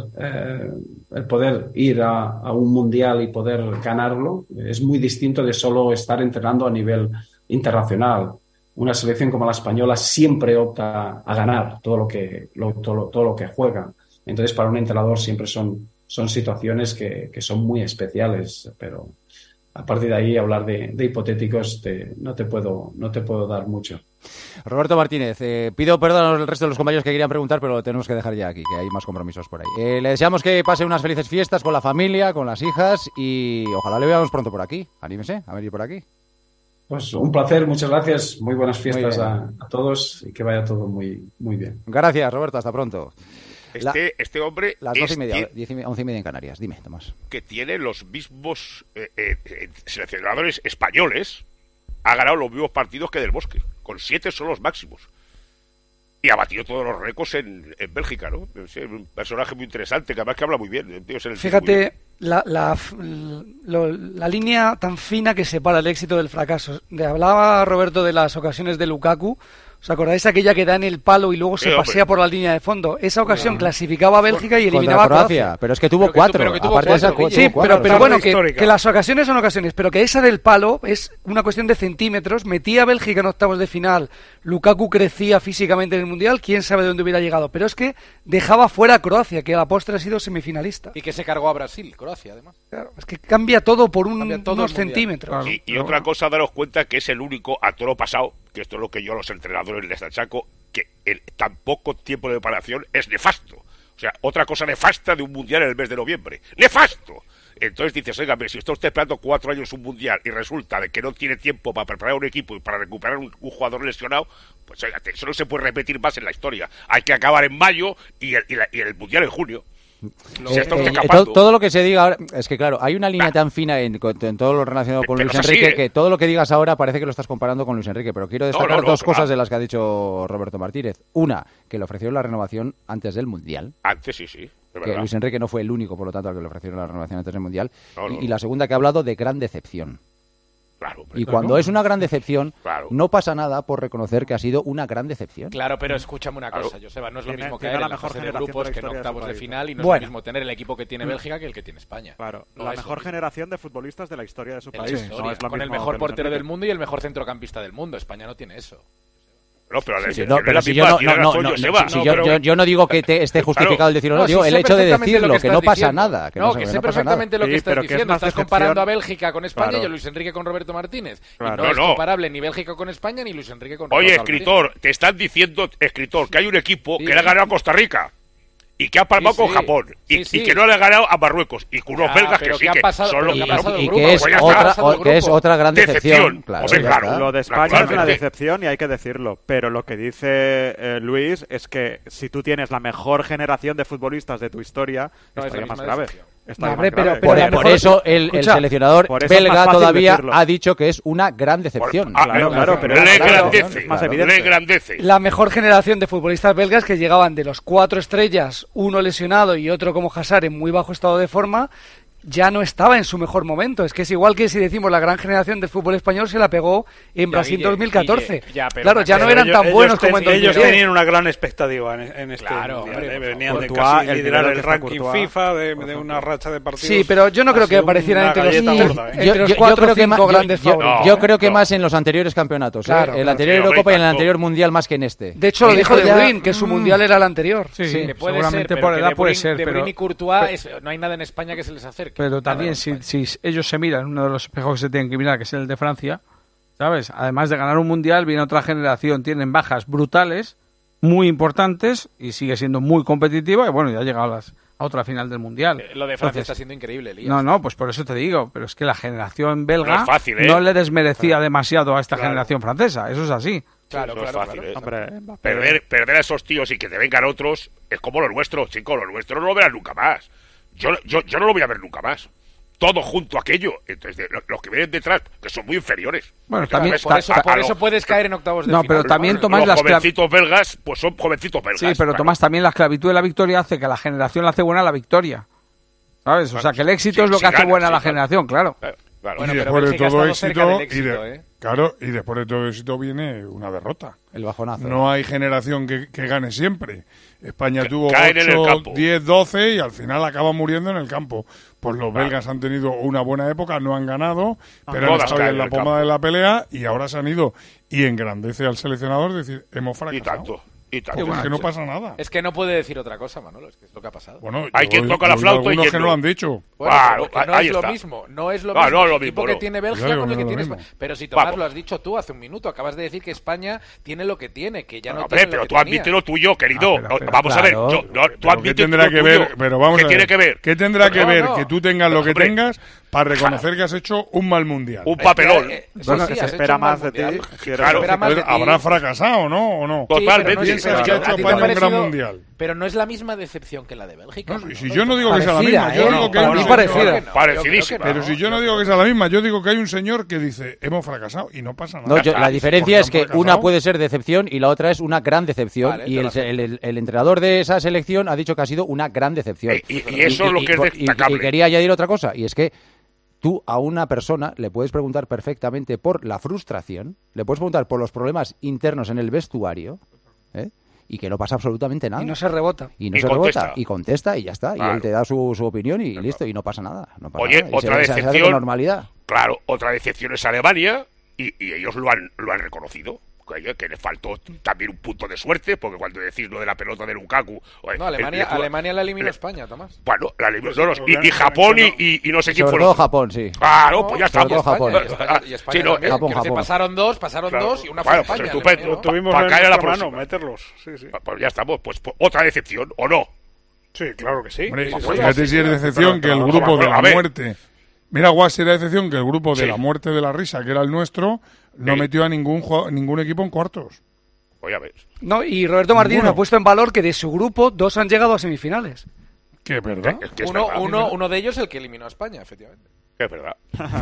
ir a un mundial y poder ganarlo es muy distinto de solo estar entrenando a nivel internacional. Una selección como la española siempre opta a ganar todo lo que juega. Entonces, para un entrenador siempre son situaciones que son muy especiales, pero a partir de ahí hablar de hipotéticos no te puedo dar mucho. Roberto Martínez, pido perdón al resto de los compañeros que querían preguntar, pero lo tenemos que dejar ya aquí, que hay más compromisos por ahí. Le deseamos que pase unas felices fiestas con la familia, con las hijas, y ojalá le veamos pronto por aquí. Anímese a venir por aquí. Pues un placer, muchas gracias, muy buenas fiestas a todos y que vaya todo muy, muy bien. Gracias, Roberto, hasta pronto. Este hombre... Las 12:30, 11:30 en Canarias. Dime, Tomás. Que tiene los mismos seleccionadores españoles, ha ganado los mismos partidos que Del Bosque, con 7 son los máximos. Y ha batido todos los récords en Bélgica, ¿no? Es un personaje muy interesante, que además que habla muy bien. Fíjate la línea tan fina que separa el éxito del fracaso. Hablaba Roberto de las ocasiones de Lukaku. ¿Os acordáis aquella que da en el palo y luego se pasea por la línea de fondo? Esa ocasión clasificaba a Bélgica y eliminaba a Croacia. Pero es que tuvo 4. Sí, pero bueno, que las ocasiones son ocasiones, pero que esa del palo es una cuestión de centímetros. Metía a Bélgica en octavos de final. Lukaku crecía físicamente en el Mundial. Quién sabe de dónde hubiera llegado. Pero es que dejaba fuera a Croacia, que a la postre ha sido semifinalista. Y que se cargó a Brasil, Croacia, además. Claro, es que cambia todo por unos centímetros. Claro. Y otra cosa, daros cuenta que es el único a toro pasado, que esto es lo que yo a los entrenadores les achaco, que el tan poco tiempo de preparación es nefasto. O sea, otra cosa nefasta de un mundial en el mes de noviembre. ¡Nefasto! Entonces dices, oiga, si está usted esperando 4 años un mundial y resulta de que no tiene tiempo para preparar un equipo y para recuperar un jugador lesionado, pues oiga, eso no se puede repetir más en la historia. Hay que acabar en mayo y el mundial en junio. Todo lo que se diga ahora, es que claro, hay una línea tan fina en todo lo relacionado con Luis Enrique, que todo lo que digas ahora parece que lo estás comparando con Luis Enrique, pero quiero destacar dos cosas de las que ha dicho Roberto Martínez. Una, que le ofrecieron la renovación antes del Mundial. Antes, sí. Que Luis Enrique no fue el único, por lo tanto, al que le ofrecieron la renovación antes del Mundial. Y la segunda, que ha hablado de gran decepción. Claro, y cuando es una gran decepción, no pasa nada por reconocer que ha sido una gran decepción. Claro, pero escúchame una cosa, Joseba, no es lo mismo caer en la fase de grupos que en octavos de final, y no es lo mismo tener el equipo que tiene Bélgica que el que tiene España. Claro, la mejor generación de futbolistas de la historia de su país. No es con el mejor portero del mundo y el mejor centrocampista del mundo. España no tiene eso. No, pero yo no digo que esté justificado el decirlo, digo el hecho de decirlo, que no pasa nada. Que sé perfectamente lo que estás diciendo. Estás comparando a Bélgica con España y a Luis Enrique con Roberto Martínez. Y no es comparable ni Bélgica con España ni Luis Enrique con Roberto Martínez. Oye, escritor, te están diciendo, que hay un equipo que le ha ganado a Costa Rica y que ha palmado con Japón y que no le ha ganado a Marruecos y con unos belgas que sí que son los que es otra gran decepción. Claro, lo de España es una decepción y hay que decirlo, pero lo que dice Luis es que si tú tienes la mejor generación de futbolistas de tu historia, estaría más grave. Por eso el seleccionador belga todavía ha dicho que es una gran decepción. Claro, pero es más evidente. La mejor generación de futbolistas belgas que llegaban de los 4 estrellas, uno lesionado y otro como Hazard en muy bajo estado de forma, ya no estaba en su mejor momento. Es que es igual que si decimos la gran generación del fútbol español se la pegó en Brasil 2014. Claro, ya no eran tan buenos como en 2010. Ellos tenían una gran expectativa en este mundial. Venían de casi liderar el ranking FIFA, de una racha de partidos. Sí, pero yo no creo que aparecieran entre los 4 o 5 grandes favoritos. Yo creo que más en los anteriores campeonatos. El anterior Eurocopa y en el anterior Mundial más que en este. De hecho, lo dijo De Bruyne, que su Mundial era el anterior. Sí, seguramente por edad puede ser. De Bruyne y Courtois, no hay nada en España que se les acerque. Pero también si ellos se miran, uno de los espejos que se tienen que mirar, que es el de Francia, ¿sabes? Además de ganar un mundial, viene otra generación, tienen bajas brutales, muy importantes, y sigue siendo muy competitiva, y bueno, ya ha llegado a otra final del Mundial. Lo de Francia está siendo increíble, Elías. No, pues por eso te digo, pero es que la generación belga no, es fácil, no le desmerecía demasiado a esta generación francesa, eso es así. Claro, no es fácil, Hombre, perder a esos tíos y que te vengan otros es como lo nuestro, chicos, lo nuestro no lo verás nunca más. Yo no lo voy a ver nunca más. Todo junto a aquello. Entonces, los que vienen detrás, que son muy inferiores. Bueno, también por eso puedes caer en octavos de final. No, pero también, Tomás, los jovencitos belgas, pues son jovencitos belgas. Sí, pero Tomás, también la esclavitud de la victoria hace que la generación la hace buena la victoria. ¿Sabes? O sea, que el éxito es lo que hace buena la generación, claro. Bueno, y después de todo éxito, y después de todo éxito viene una derrota. El bajonazo. No hay generación que gane siempre. España tuvo 8, 10, 12 y al final acaba muriendo en el campo. Pues los belgas han tenido una buena época, no han ganado, pero han estado en la pomada de la pelea y ahora se han ido. Y engrandece al seleccionador decir, hemos fracasado. Y tanto. Pues es que no pasa nada. Es que no puede decir otra cosa, Manolo, es que es lo que ha pasado. Bueno, hay quien toca la flauta y quien que no lo han dicho. Bueno, no es lo mismo, no es lo mismo. El tipo que tiene Bélgica con el que tiene España. Pero si Tomás lo has dicho tú hace un minuto, acabas de decir que España tiene lo que tiene, que ya no tiene pero tú admite lo tuyo, querido. Vamos a ver, tú admite lo tuyo. Pero vamos a ver, tiene que ver? ¿Qué tendrá que ver que tú tengas lo que tengas para reconocer que has hecho un mal mundial? Un papelón. Bueno, que se espera más de ti. Habrá fracasado, ¿no? ¿O no? Totalmente. Un gran mundial. Pero no es la misma decepción que la de Bélgica. No, si yo no digo que sea la misma, yo digo que hay un parecidísima. Pero si yo no digo que sea la misma, yo digo que hay un señor que dice hemos fracasado y no pasa nada. No, la diferencia es que una puede ser decepción y la otra es una gran decepción. Y el entrenador de esa selección ha dicho que ha sido una gran decepción. Y eso es lo que es destacable. Y quería añadir otra cosa, y es que tú a una persona le puedes preguntar perfectamente por la frustración, le puedes preguntar por los problemas internos en el vestuario, y que no pasa absolutamente nada. Y no se rebota. Y contesta y ya está. Claro. Y él te da su opinión y listo, y no pasa nada. Oye, nada. Otra decepción. Normalidad. Claro, otra decepción es Alemania y ellos lo han reconocido. Que le faltó también un punto de suerte, porque cuando decís lo de la pelota de Lukaku... No, Alemania la eliminó España, Tomás. Bueno, la eliminó, y Japón y no sé quién fue. Sobre todo Japón, sí. Claro, pues ya estamos. Y España Japón. Pasaron dos y una fue España. Estupendo. Tuvimos para caer a la próxima. Meterlos. Sí. Pues ya estamos, pues otra decepción, ¿o no? Sí, claro que sí. Hombre, fíjate si es decepción que el grupo de la muerte... Mira, Guas, era decepción que el grupo de la muerte de la risa, que era el nuestro, no metió a ningún equipo en cuartos. Voy a ver. No, y Roberto Martínez ha puesto en valor que de su grupo 2 han llegado a semifinales. ¿Qué, verdad? Uno de ellos el que eliminó a España, efectivamente. Es verdad.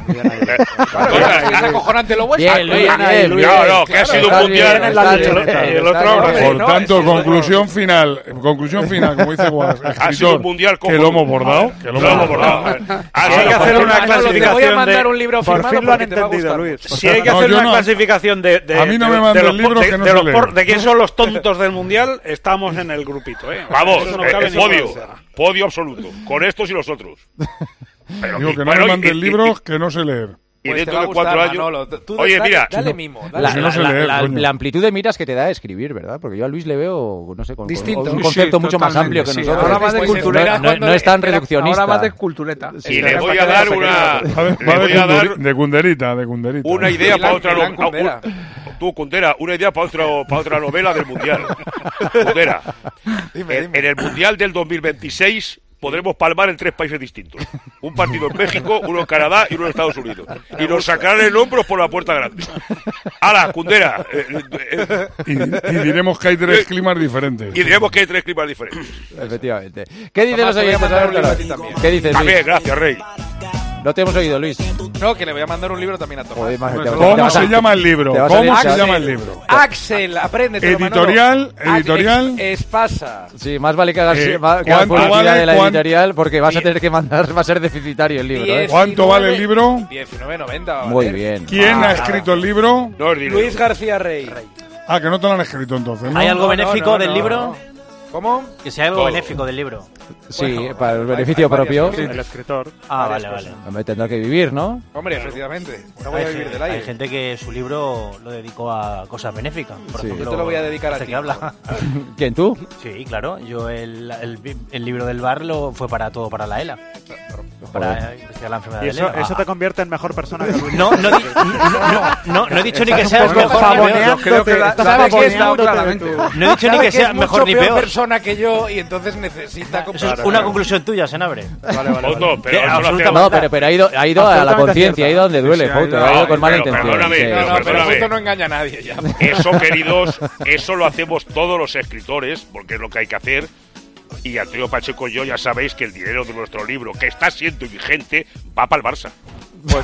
Es acojonante lo vuestro. No, que ha sido un mundial. Por tanto, conclusión final, como dice Guas, ha sido un mundial que lo hemos bordado. Hay que hacer una clasificación. Te voy a mandar un libro firmado. Por fin lo han entendido, Luis. Si hay que hacer una clasificación de a mí no me manda el libro que no se lee. De quién son los tontos del mundial, estamos en el grupito. Vamos, podio absoluto, con estos y los otros. Digo que no me mande el libro que no sé leer. Y dentro de 4 años... Oye, mira... Dale mimo. La amplitud de miras que te da a escribir, ¿verdad? Porque yo a Luis le veo, no sé, con un concepto mucho más amplio que nosotros. Ahora más de cultureta. No es tan reduccionista. Ahora más de cultureta. Y le voy a dar una... De Cunderita. Una idea para otra... Tú, Cundera, una idea para otra novela del Mundial. Cundera, en el Mundial del 2026... podremos palmar en 3 países distintos. Un partido en México, uno en Canadá y uno en Estados Unidos. Y nos sacarán en hombros por la puerta grande. ¡Hala, Cundera! Y diremos que hay 3 climas diferentes. Efectivamente. ¿Qué dicen los oyentes? ¿Qué dices, Luis? También, gracias, Rey. No te hemos oído, Luis. No, que le voy a mandar un libro también a Tomás. ¿Cómo se llama el libro? Axel, apréndete. Editorial. Espasa. Sí, más vale que hagas publicidad de la editorial porque vas a tener que mandar, va a ser deficitario el libro. ¿Cuánto vale el libro? 19,90. Muy bien. ¿Quién ha escrito el libro? Luis García Rey. Que no te lo han escrito entonces, ¿no? ¿Hay algo benéfico del libro? ¿Cómo? Que sea algo benéfico del libro. Sí, para el beneficio propio. El escritor. Vale. Hombre, tendrá que vivir, ¿no? Hombre, efectivamente. No voy a vivir del aire. Hay gente que su libro lo dedicó a cosas benéficas. Por ejemplo, yo te lo voy a dedicar a ti. Que habla. ¿Quién, tú? Sí, claro. Yo el libro del bar fue para todo, para la ELA. para investigar la enfermedad de Leo. ¿Eso te convierte en mejor persona que Luis? No he dicho ni que seas mejor ni peor. Creo que sabes que está claramente. No he dicho ni que sea mejor ni peor. Persona que yo y entonces necesita una conclusión tuya, Senabre. Pero ha ido a la conciencia, ha ido donde duele, Fouto, ha ido con mala intención. Pero Fouto no engaña a nadie ya. Eso, queridos, eso lo hacemos todos los escritores, porque es lo que hay que hacer. Y Antonio Pacheco y yo ya sabéis que el dinero de nuestro libro, que está siendo ingente, va para el Barça. Pues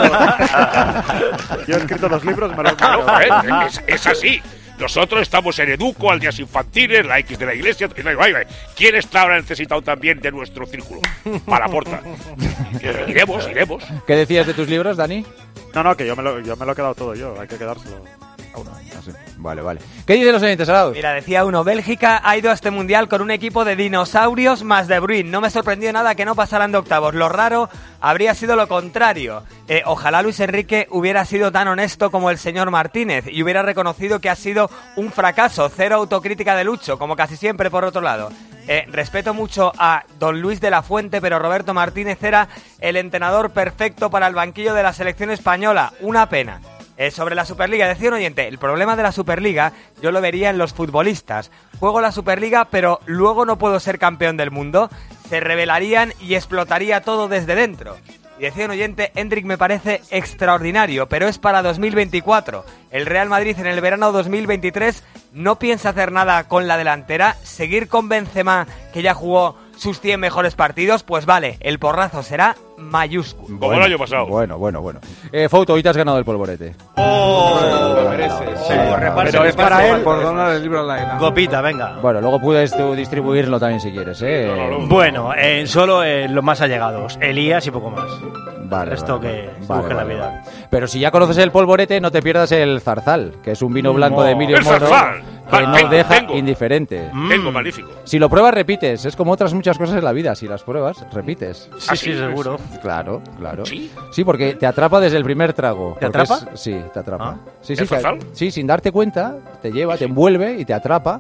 yo he escrito los libros, me lo es así. Nosotros estamos en Educo, Aldeas Infantiles, la X de la Iglesia. ¿Quién está ahora necesitado también de nuestro círculo? Para la porta. Iremos. ¿Qué decías de tus libros, Dani? No, que yo me lo he quedado todo yo. Hay que quedárselo a uno. Vale. ¿Qué dicen los oyentes, Arauz? Mira, decía uno, Bélgica ha ido a este mundial con un equipo de dinosaurios más De Bruyne. No me sorprendió nada que no pasaran de octavos. Lo raro habría sido lo contrario. Ojalá Luis Enrique hubiera sido tan honesto como el señor Martínez y hubiera reconocido que ha sido un fracaso. Cero autocrítica de Lucho, como casi siempre por otro lado. Respeto mucho a don Luis de la Fuente, pero Roberto Martínez era el entrenador perfecto para el banquillo de la selección española. Una pena. Sobre la Superliga, decía un oyente, el problema de la Superliga yo lo vería en los futbolistas. Juego la Superliga, pero luego no puedo ser campeón del mundo. Se rebelarían y explotaría todo desde dentro. Y decía un oyente, Hendrik me parece extraordinario, pero es para 2024. El Real Madrid en el verano 2023 no piensa hacer nada con la delantera. Seguir con Benzema, que ya jugó sus 100 mejores partidos, pues vale, el porrazo será mayúsculo. Como el año pasado. Bueno. Fouto, hoy te has ganado el polvorete. Lo mereces. Sí, pero es para él. Por donar el libro a la Copita, venga. Bueno, luego puedes tú distribuirlo también si quieres, Bueno, solo los más allegados, Elías y poco más. Vale. Esto que busque la vida. Pero si ya conoces el polvorete, no te pierdas el Zarzal, que es un vino blanco de Emilio Moro. Que no deja indiferente. Tengo magnífico. Si lo pruebas, repites. Es como otras muchas cosas en la vida. Si las pruebas, repites. Sí, seguro. Claro. Sí, porque te atrapa desde el primer trago. ¿Te atrapa? Sí, te atrapa. ¿El Sí, sin darte cuenta, te lleva, te envuelve y te atrapa.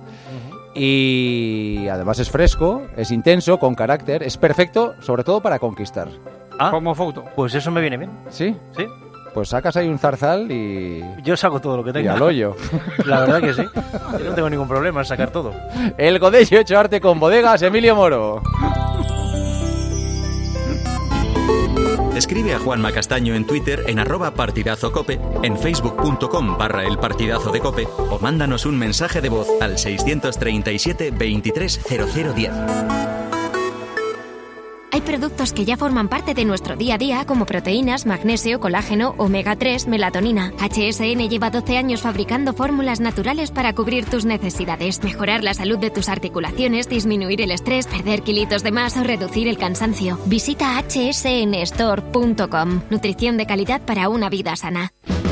Y además es fresco, es intenso, con carácter. Es perfecto, sobre todo para conquistar. Como Fouto. Pues eso me viene bien. ¿Sí? Sí. Pues sacas ahí un zarzal y... Yo saco todo lo que tenga. Y al hoyo. La verdad que sí. Yo no tengo ningún problema en sacar todo. El Godello hecho arte con bodegas Emilio Moro. Escribe a Juanma Castaño en Twitter en @partidazocope, en facebook.com/elpartidazo de Cope o mándanos un mensaje de voz al 637 23 0010. Hay productos que ya forman parte de nuestro día a día, como proteínas, magnesio, colágeno, omega 3, melatonina. HSN lleva 12 años fabricando fórmulas naturales para cubrir tus necesidades, mejorar la salud de tus articulaciones, disminuir el estrés, perder kilitos de más o reducir el cansancio. Visita hsnstore.com. Nutrición de calidad para una vida sana.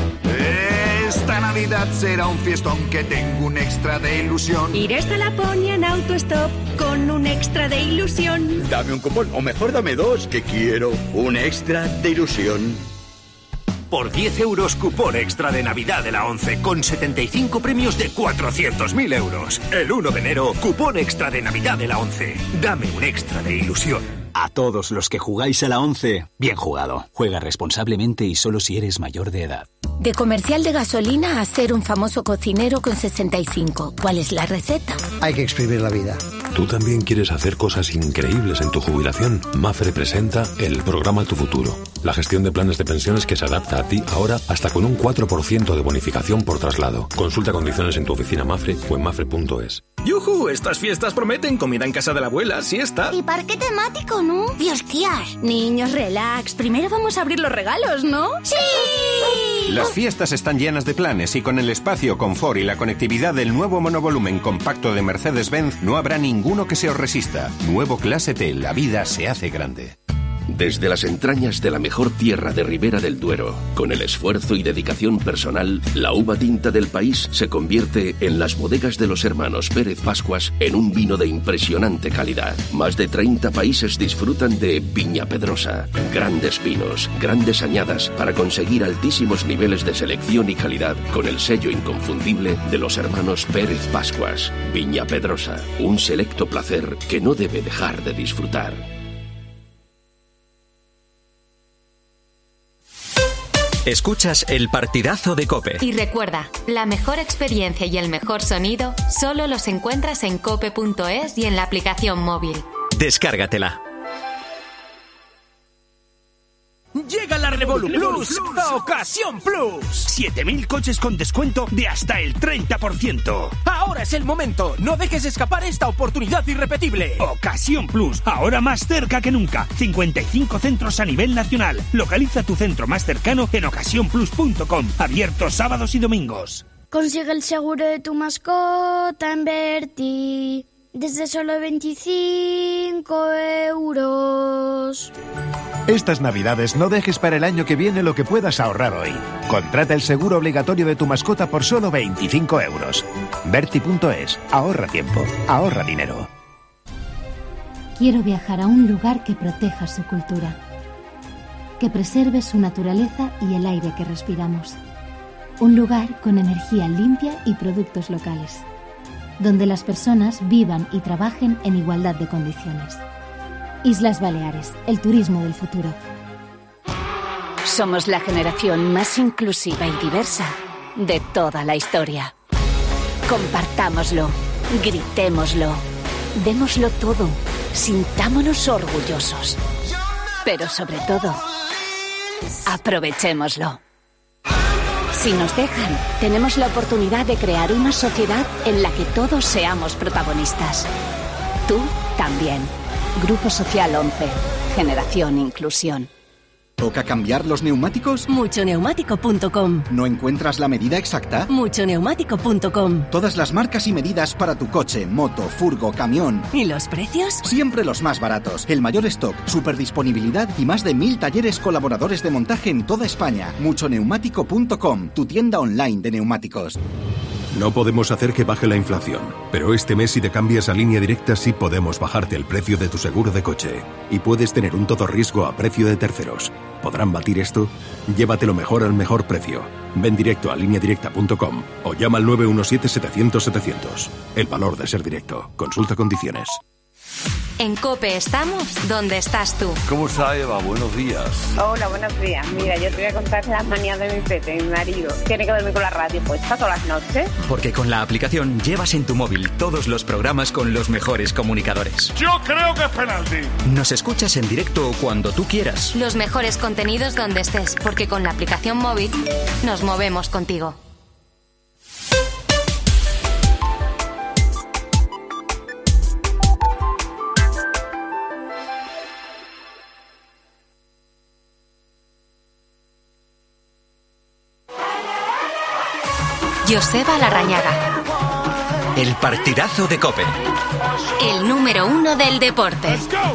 Esta Navidad será un fiestón, que tengo un extra de ilusión. Iré hasta Laponia en autostop con un extra de ilusión. Dame un cupón, o mejor dame dos, que quiero un extra de ilusión. Por 10 euros, cupón extra de Navidad de la 11, con 75 premios de 400.000 euros. El 1 de enero, cupón extra de Navidad de la 11. Dame un extra de ilusión. A todos los que jugáis a la 11, bien jugado. Juega responsablemente y solo si eres mayor de edad. De comercial de gasolina a ser un famoso cocinero con 65. ¿Cuál es la receta? Hay que exprimir la vida. ¿Tú también quieres hacer cosas increíbles en tu jubilación? Mafre presenta el programa Tu Futuro. La gestión de planes de pensiones que se adapta a ti ahora hasta con un 4% de bonificación por traslado. Consulta condiciones en tu oficina Mafre o en mafre.es. ¡Yujú! Estas fiestas prometen comida en casa de la abuela, siesta. Y parque temático, ¿no? ¡Y hostias! Niños, relax. Primero vamos a abrir los regalos, ¿no? ¡Sí! Las fiestas están llenas de planes y con el espacio, confort y la conectividad del nuevo monovolumen compacto de Mercedes-Benz no habrá ninguno que se os resista. Nuevo Clase T, la vida se hace grande. Desde las entrañas de la mejor tierra de Ribera del Duero, con el esfuerzo y dedicación personal, la uva tinta del país se convierte en las bodegas de los hermanos Pérez Pascuas en un vino de impresionante calidad. Más de 30 países disfrutan de Viña Pedrosa. Grandes vinos, grandes añadas para conseguir altísimos niveles de selección y calidad con el sello inconfundible de los hermanos Pérez Pascuas. Viña Pedrosa, un selecto placer que no debe dejar de disfrutar. Escuchas el partidazo de COPE. Y recuerda, la mejor experiencia y el mejor sonido solo los encuentras en cope.es y en la aplicación móvil. Descárgatela. Llega la Revolu Plus a Ocasión Plus. 7.000 coches con descuento de hasta el 30%. Ahora es el momento. No dejes escapar esta oportunidad irrepetible. Ocasión Plus, ahora más cerca que nunca. 55 centros a nivel nacional. Localiza tu centro más cercano en ocasiónplus.com. Abierto sábados y domingos. Consigue el seguro de tu mascota en Berti. Desde solo 25 euros. Estas Navidades no dejes para el año que viene lo que puedas ahorrar hoy. Contrata el seguro obligatorio de tu mascota por solo 25 euros. Berti.es. Ahorra tiempo. Ahorra dinero. Quiero viajar a un lugar que proteja su cultura, que preserve su naturaleza y el aire que respiramos. Un lugar con energía limpia y productos locales, donde las personas vivan y trabajen en igualdad de condiciones. Islas Baleares, el turismo del futuro. Somos la generación más inclusiva y diversa de toda la historia. Compartámoslo, gritémoslo, démoslo todo, sintámonos orgullosos. Pero sobre todo, aprovechémoslo. Si nos dejan, tenemos la oportunidad de crear una sociedad en la que todos seamos protagonistas. Tú también. Grupo Social 11. Generación Inclusión. ¿Toca cambiar los neumáticos? Muchoneumático.com. ¿No encuentras la medida exacta? Muchoneumático.com. Todas las marcas y medidas para tu coche, moto, furgo, camión. ¿Y los precios? Siempre los más baratos. El mayor stock, superdisponibilidad y más de 1000 talleres colaboradores de montaje en toda España. Muchoneumático.com, tu tienda online de neumáticos. No podemos hacer que baje la inflación, pero este mes si te cambias a Línea Directa sí podemos bajarte el precio de tu seguro de coche. Y puedes tener un todo riesgo a precio de terceros. ¿Podrán batir esto? Llévatelo mejor al mejor precio. Ven directo a lineadirecta.com o llama al 917-700-700. El valor de ser directo. Consulta condiciones. En COPE estamos donde estás tú. ¿Cómo está, Eva? Buenos días. Hola, buenos días. Mira, yo te voy a contar las manías de mi pete, mi marido. Tiene que dormir con la radio puesta todas las noches. Porque con la aplicación llevas en tu móvil todos los programas con los mejores comunicadores. Yo creo que es penalti. Nos escuchas en directo cuando tú quieras. Los mejores contenidos donde estés, porque con la aplicación móvil nos movemos contigo. Joseba Larrañaga. El partidazo de COPE. El número 1 del deporte.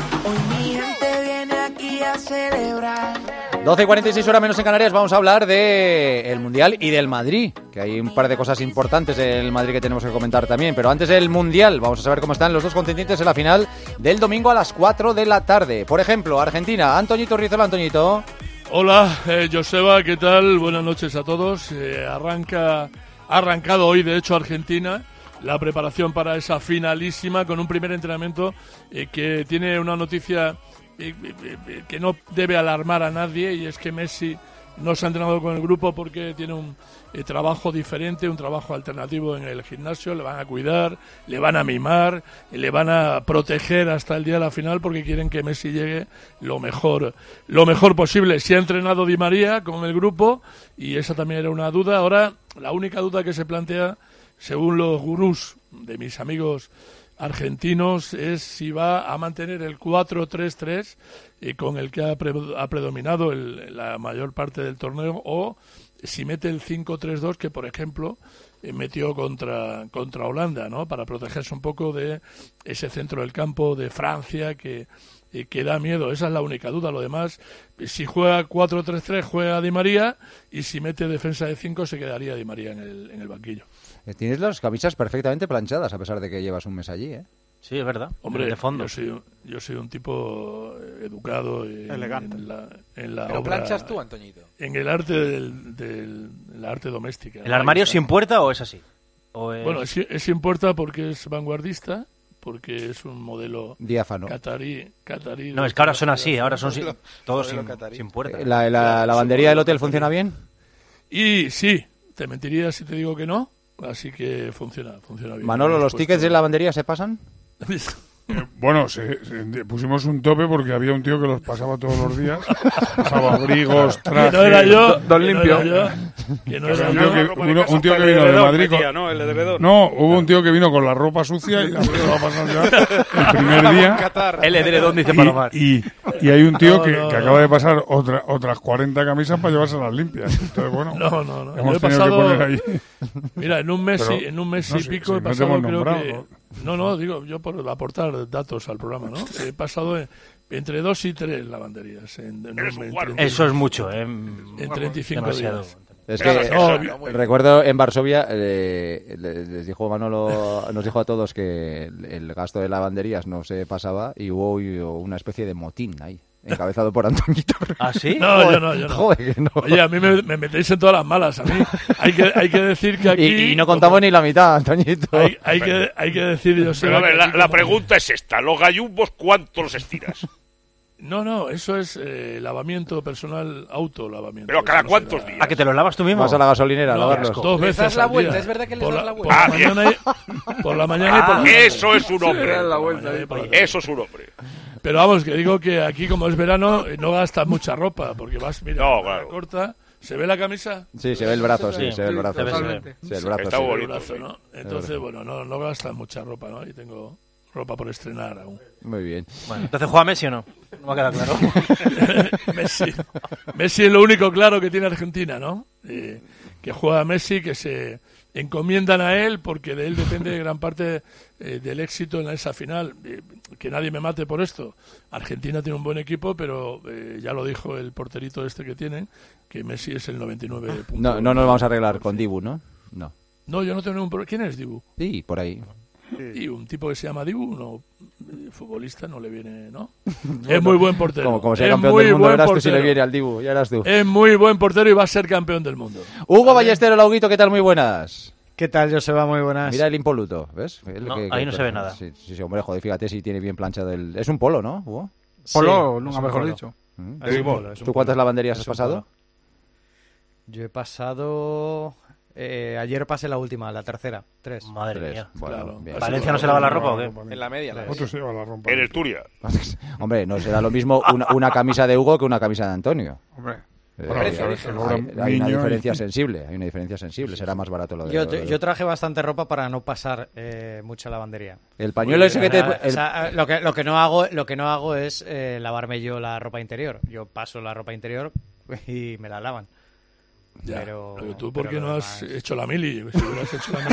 12:46 horas menos en Canarias. Vamos a hablar del Mundial y del Madrid, que hay un par de cosas importantes del Madrid que tenemos que comentar también. Pero antes del Mundial, vamos a saber cómo están los dos contendientes en la final del domingo a las 4 de la tarde. Por ejemplo, Argentina. Antoñito Rizola. Antoñito. Hola, Joseba, ¿qué tal? Buenas noches a todos. Ha arrancado hoy, de hecho, Argentina, la preparación para esa finalísima con un primer entrenamiento que tiene una noticia que no debe alarmar a nadie, y es que Messi no se ha entrenado con el grupo porque tiene un trabajo diferente, un trabajo alternativo en el gimnasio. Le van a cuidar, le van a mimar, le van a proteger hasta el día de la final porque quieren que Messi llegue lo mejor posible. Se ha entrenado Di María con el grupo y esa también era una duda. Ahora, la única duda que se plantea, según los gurús de mis amigos argentinos, es si va a mantener el 4-3-3 con el que ha predominado la mayor parte del torneo, o si mete el 5-3-2 que, por ejemplo, metió contra Holanda, ¿no? Para protegerse un poco de ese centro del campo de Francia que da miedo. Esa es la única duda. Lo demás, si juega 4-3-3 juega Di María, y si mete defensa de 5 se quedaría Di María en el banquillo. Tienes las camisas perfectamente planchadas a pesar de que llevas un mes allí, ¿eh? Sí, es verdad. Hombre, de fondo. Yo soy un tipo educado y elegante. En la ¿Pero obra, planchas tú, Antoñito? En el arte la arte doméstica. ¿El armario sin puerta o es así? Bueno, es sin puerta porque es vanguardista, porque es un modelo diáfano. Catarí. No, es que ahora son así, ahora son todos sin puertas. ¿La lavandería del hotel funciona bien? Y sí, te mentiría si te digo que no, así que funciona bien. Manolo, ¿los tickets de lavandería se pasan? Bueno, pusimos un tope porque había un tío que los pasaba todos los días. Pasaba abrigos, trajes... No era yo. Don Limpio. Un tío que vino de Madrid... No, hubo un tío que vino con la ropa sucia y la va a pasar ya el primer día. El edredón, dice Palomar. Y hay un tío que acaba de pasar otras 40 camisas para llevárselas limpias. Entonces, bueno, no. hemos tenido que poner ahí... Mira, en un mes y pico he pasado, creo que... No, digo, yo por aportar datos al programa, ¿no? He pasado entre 2 y 3 lavanderías. Eso es mucho, en 35 días. Es que recuerdo en Varsovia, les dijo Manolo, nos dijo a todos que el gasto de lavanderías no se pasaba y hubo una especie de motín ahí. Encabezado por Antoñito. ¿Ah, sí? No, yo no. Joder, que no. Oye, a mí me metéis en todas las malas. A mí hay que decir que aquí... Y no contamos ni la mitad, Antoñito. Hay que decir... Yo sé. Pero a ver, la pregunta es esta. ¿Los gallumbos cuánto los estiras? No, eso es lavamiento personal, autolavamiento. ¿Pero cada cuántos días? ¿A que te los lavas tú mismo? Vas a la gasolinera a lavarlos. 2 veces das la al vuelta, día. es verdad que les das la vuelta. Por la mañana y por la tarde. Eso es un hombre. Eso es un hombre. Pero vamos, que digo que aquí como es verano no gastas mucha ropa, porque vas, mira, corta, ¿se ve la camisa? Sí, se ve el brazo, sí, se ve el brazo. Sí, el brazo. Está bonito. ¿no? Entonces, bueno, no gastas mucha ropa, ¿no? Y tengo ropa por estrenar aún. Muy bien. Bueno, entonces, ¿juega Messi o no? No me ha quedado claro. Messi es lo único claro que tiene Argentina, ¿no? Que juega Messi, que se encomiendan a él porque de él depende gran parte del éxito en esa final. Que nadie me mate por esto. Argentina tiene un buen equipo, pero ya lo dijo el porterito que tienen, que Messi es el 99. No nos vamos a arreglar con Dibu, ¿no? No, yo no tengo ningún problema. ¿Quién es Dibu? Sí, por ahí. Y un tipo que se llama Dibu, futbolista, no le viene, ¿no? Es muy buen portero. Como sea campeón del mundo, verás tú si le viene al Dibu, ya eras tú. Es muy buen portero y va a ser campeón del mundo. Hugo Ballestero, Lauguito, ¿qué tal? Muy buenas. ¿Qué tal, Joseba? Muy buenas. Mira el impoluto, ¿ves? Ahí no se ve nada. Sí, hombre, joder, fíjate si tiene bien planchado el... Es un polo, ¿no, Hugo? Polo, nunca mejor dicho. ¿Tú cuántas lavanderías has pasado? Yo he pasado... ayer pasé la última, la tercera, 3. Madre mía. Bueno, claro. ¿Valencia no se lava la ropa o qué? En la media. Otro se lleva la ropa. En el Turia. Hombre, no será lo mismo una camisa de Hugo que una camisa de Antonio. Hombre. Hay una diferencia sensible, será más barato lo de... Yo traje bastante ropa para no pasar mucha lavandería. El pañuelo ese que te... O sea, lo que no hago es lavarme yo la ropa interior. Yo paso la ropa interior y me la lavan. Ya, pero tú, ¿por qué no has hecho la mili? Si hubieras hecho la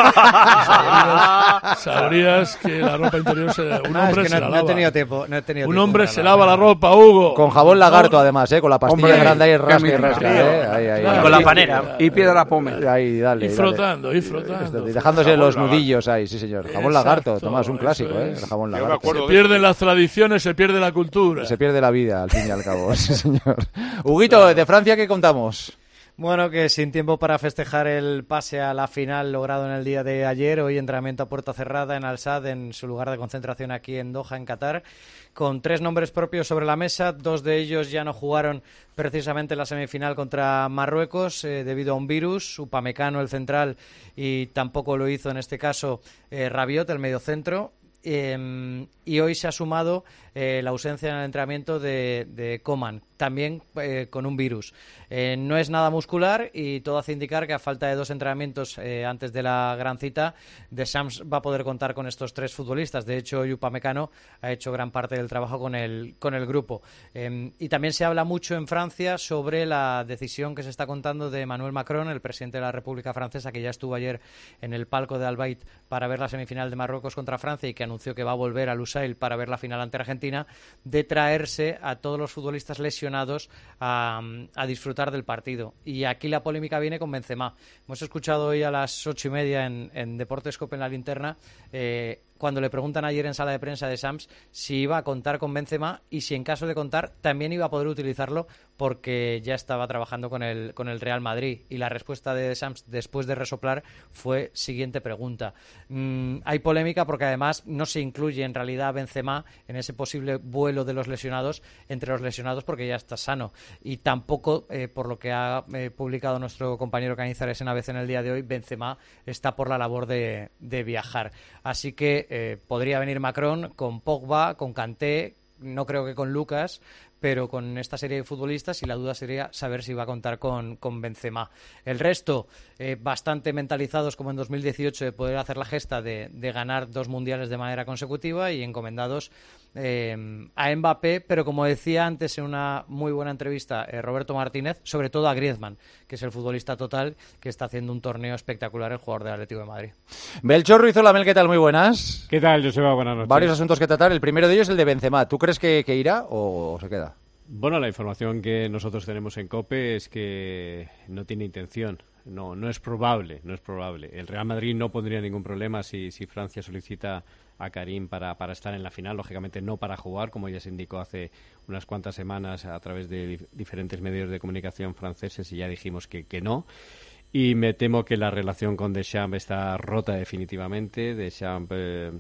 mili, sabrías que la ropa interior un hombre se la lava. No he tenido tiempo. Un hombre se lava la ropa, Hugo. Con jabón lagarto, además, con la pastilla grande ahí, rasca. Ahí, con la panera. Y piedra pómez. Ahí, dale. Y frotando. Dejándose los nudillos ahí, sí, señor. Jabón lagarto, Tomás, un clásico, el jabón lagarto. Se pierden las tradiciones, se pierde la cultura. Se pierde la vida, al fin y al cabo, sí, señor. Huguito, ¿de Francia qué contamos? Bueno, que sin tiempo para festejar el pase a la final logrado en el día de ayer, hoy entrenamiento a puerta cerrada en Al-Sadd, en su lugar de concentración aquí en Doha, en Qatar, con 3 nombres propios sobre la mesa. 2 de ellos ya no jugaron precisamente en la semifinal contra Marruecos debido a un virus, Upamecano, el central, y tampoco lo hizo en este caso Rabiot, el mediocentro. Y hoy se ha sumado la ausencia en el entrenamiento de Coman, también con un virus. No es nada muscular y todo hace indicar que a falta de 2 entrenamientos antes de la gran cita, Deschamps va a poder contar con estos 3 futbolistas. De hecho, Upamecano ha hecho gran parte del trabajo con el grupo. Y también se habla mucho en Francia sobre la decisión que se está contando de Emmanuel Macron, el presidente de la República Francesa, que ya estuvo ayer en el palco de Al Bayt para ver la semifinal de Marruecos contra Francia y que anunció que va a volver a Lusail para ver la final ante Argentina, de traerse a todos los futbolistas lesionados a disfrutar del partido. Y aquí la polémica viene con Benzema. Hemos escuchado hoy a las 8:30 en Deportes Cope en la linterna cuando le preguntan ayer en sala de prensa de Shams si iba a contar con Benzema y si en caso de contar también iba a poder utilizarlo porque ya estaba trabajando con el Real Madrid. Y la respuesta de Shams después de resoplar fue siguiente pregunta. Hay polémica porque además no se incluye en realidad a Benzema en ese posible vuelo de los lesionados, entre los lesionados, porque ya está sano. Y tampoco, por lo que ha publicado nuestro compañero Cañizares en ABC en el día de hoy, Benzema está por la labor de viajar. Así que podría venir Macron con Pogba, con Kanté, no creo que con Lucas, pero con esta serie de futbolistas, y la duda sería saber si va a contar con Benzema. El resto, bastante mentalizados como en 2018 de poder hacer la gesta de ganar 2 mundiales de manera consecutiva y encomendados a Mbappé, pero como decía antes en una muy buena entrevista Roberto Martínez, sobre todo a Griezmann, que es el futbolista total que está haciendo un torneo espectacular, el jugador del Atlético de Madrid. Belchor Ruiz Olamel, ¿qué tal? Muy buenas. ¿Qué tal, Joseba? Buenas noches. Varios asuntos que tratar. El primero de ellos es el de Benzema. ¿Tú crees que irá o se queda? Bueno, la información que nosotros tenemos en COPE es que no tiene intención. No es probable. El Real Madrid no pondría ningún problema si Francia solicita a Karim para estar en la final, lógicamente no para jugar, como ya se indicó hace unas cuantas semanas a través de diferentes medios de comunicación franceses, y ya dijimos que no. Y me temo que la relación con Deschamps está rota definitivamente. Deschamps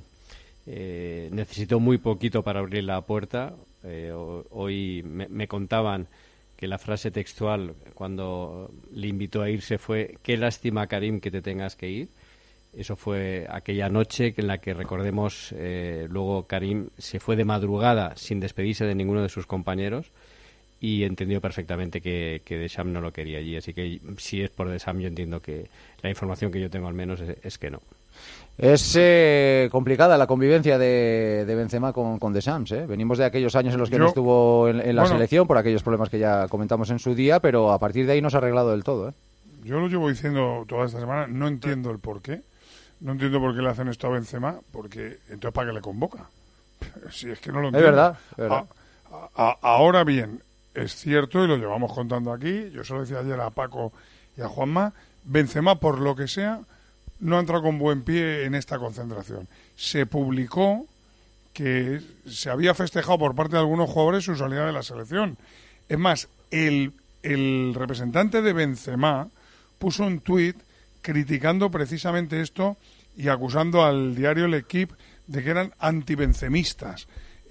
necesitó muy poquito para abrir la puerta. Hoy me contaban que la frase textual cuando le invitó a irse fue: qué lástima, Karim, que te tengas que ir. Eso fue aquella noche en la que, recordemos, luego Karim se fue de madrugada sin despedirse de ninguno de sus compañeros y entendió perfectamente que Deschamps no lo quería allí. Así que si es por Deschamps, yo entiendo que la información que yo tengo al menos es que no. Es complicada la convivencia de Benzema con Deschamps, ¿eh? Venimos de aquellos años en los que no estuvo en la selección por aquellos problemas que ya comentamos en su día, pero a partir de ahí no se ha arreglado del todo, ¿eh? Yo lo llevo diciendo toda esta semana, no entiendo el por qué. No entiendo por qué le hacen esto a Benzema, porque entonces ¿para qué le convoca? Si es que no lo entiendo. Es verdad. Ahora bien, es cierto, y lo llevamos contando aquí, yo se lo decía ayer a Paco y a Juanma, Benzema, por lo que sea, no ha entrado con buen pie en esta concentración. Se publicó que se había festejado por parte de algunos jugadores su salida de la selección. Es más, el representante de Benzema puso un tuit criticando precisamente esto y acusando al diario L'Equipe de que eran antibencemistas.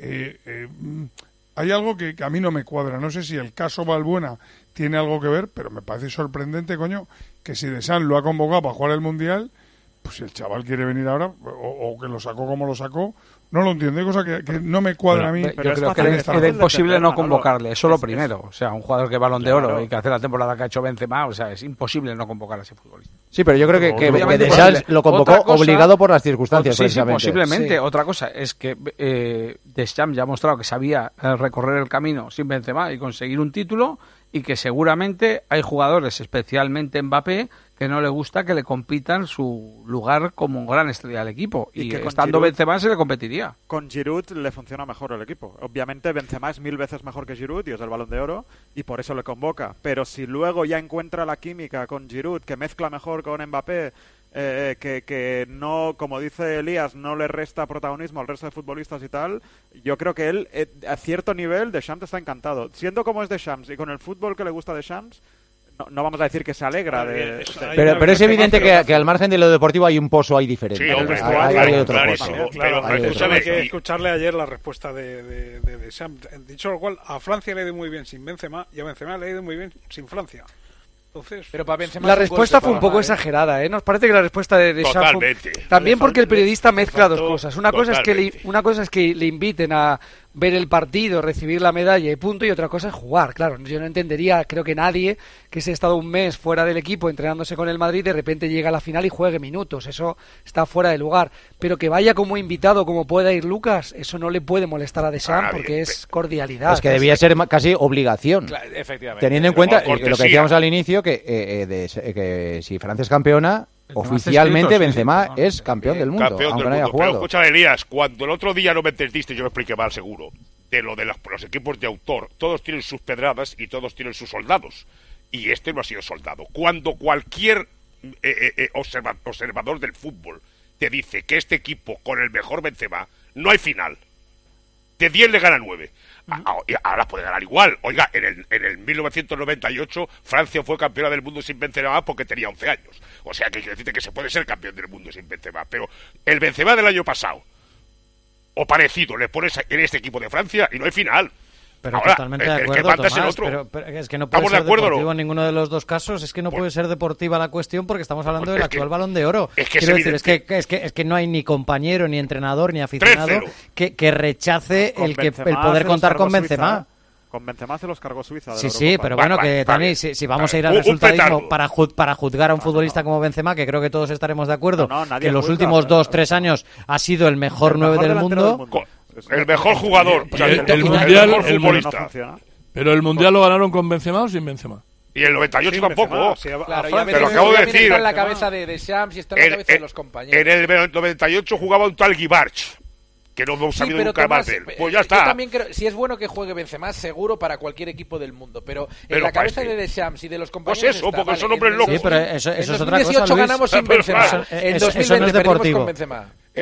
Hay algo que a mí no me cuadra. No sé si el caso Valbuena tiene algo que ver, pero me parece sorprendente, coño, que si Deschamps lo ha convocado para jugar el Mundial, pues si el chaval quiere venir ahora, o que lo sacó como lo sacó, no lo entiendo. Hay cosa que no me cuadra a mí. Pero yo creo que era imposible no convocarle, eso lo primero. O sea, un jugador que es Balón de Oro y que hace la temporada que ha hecho Benzema, o sea, es imposible no convocar a ese futbolista. Sí, pero yo creo que Deschamps lo convocó obligado por las circunstancias. Sí, posiblemente. Sí. Otra cosa es que Deschamps ya ha mostrado que sabía recorrer el camino sin Benzema y conseguir un título, y que seguramente hay jugadores, especialmente Mbappé, que no le gusta que le compitan su lugar como gran estrella del equipo, y que estando Benzema se le competiría. Con Giroud le funciona mejor el equipo. Obviamente Benzema es 1000 veces mejor que Giroud y es el Balón de Oro, y por eso le convoca, pero si luego ya encuentra la química con Giroud, que mezcla mejor con Mbappé, que no, como dice Elías, no le resta protagonismo al resto de futbolistas y tal, yo creo que él, a cierto nivel, Deschamps está encantado. Siendo como es Deschamps y con el fútbol que le gusta a Deschamps, no vamos a decir que se alegra de... Pero es evidente que al margen de lo deportivo hay un pozo ahí diferente. Sí, hombre, hay otro pozo. Claro, hay que escucharle ayer la respuesta de Deschamps. Dicho lo cual, a Francia le ha ido muy bien sin Benzema, y a Benzema le ha ido muy bien sin Francia. Entonces, pero para Benzema la respuesta fue un poco exagerada, ¿eh? Nos parece que la respuesta de Deschamps también porque el periodista mezcla dos cosas. Una cosa es que le inviten a ver el partido, recibir la medalla y punto, y otra cosa es jugar. Claro, yo no entendería, creo que nadie que se ha estado un mes fuera del equipo entrenándose con el Madrid, de repente llega a la final y juegue minutos. Eso está fuera de lugar. Pero que vaya como invitado, como pueda ir Lucas, eso no le puede molestar a Deschamps, porque es cordialidad. Es que debía ser casi obligación. Claro, efectivamente. Teniendo en cuenta lo que decíamos al inicio, que si Francia es campeona, oficialmente Benzema es campeón del mundo, aunque no haya jugado. Pero escucha, Elías, cuando el otro día no me entendiste, yo lo expliqué mal seguro, de lo de los equipos de autor, todos tienen sus pedradas y todos tienen sus soldados, y este no ha sido soldado. Cuando cualquier observador del fútbol te dice que este equipo, con el mejor Benzema, no hay final. De 10 le gana 9. Ahora puede ganar igual. Oiga, en el 1998 Francia fue campeona del mundo sin Benzema porque tenía 11 años. O sea, que quiere decirte que se puede ser campeón del mundo sin Benzema. Pero el Benzema del año pasado, o parecido, le pones en este equipo de Francia y no hay final. Pero ahora, totalmente de acuerdo, el que manda Tomás, es el otro. pero es que no puede ser deportivo en ninguno de los dos casos. Es que no puede ser deportiva la cuestión porque estamos hablando del actual Balón de Oro. Quiero decir, es que no hay ni compañero, ni entrenador, ni aficionado que rechace el poder contar con Benzema. Con Benzema se los cargó Suiza. Sí, pero bueno, que Dani, si vamos a ir al resultadismo para juzgar a un futbolista como Benzema, que creo que todos estaremos de acuerdo, que en los últimos 2-3 años ha sido el mejor 9 del mundo. El mejor jugador. El mundial, el futbolista. Pero el mundial lo ganaron con Benzema o sin Benzema. Y el 98 tampoco. Claro, pero acabo de decir. Está en la cabeza de Deschamps y está en la cabeza de los compañeros. En el 98 jugaba un tal Guibarch, que no hemos sabido nunca más de él. Pues ya está. Yo también creo, si es bueno que juegue Benzema, seguro para cualquier equipo del mundo. Pero en la cabeza de Deschamps y de los compañeros. Pues eso, porque son hombres locos. Sí, pero eso es otra cosa. En 2018 ganamos sin Benzema. En 2020 perdimos con Benzema.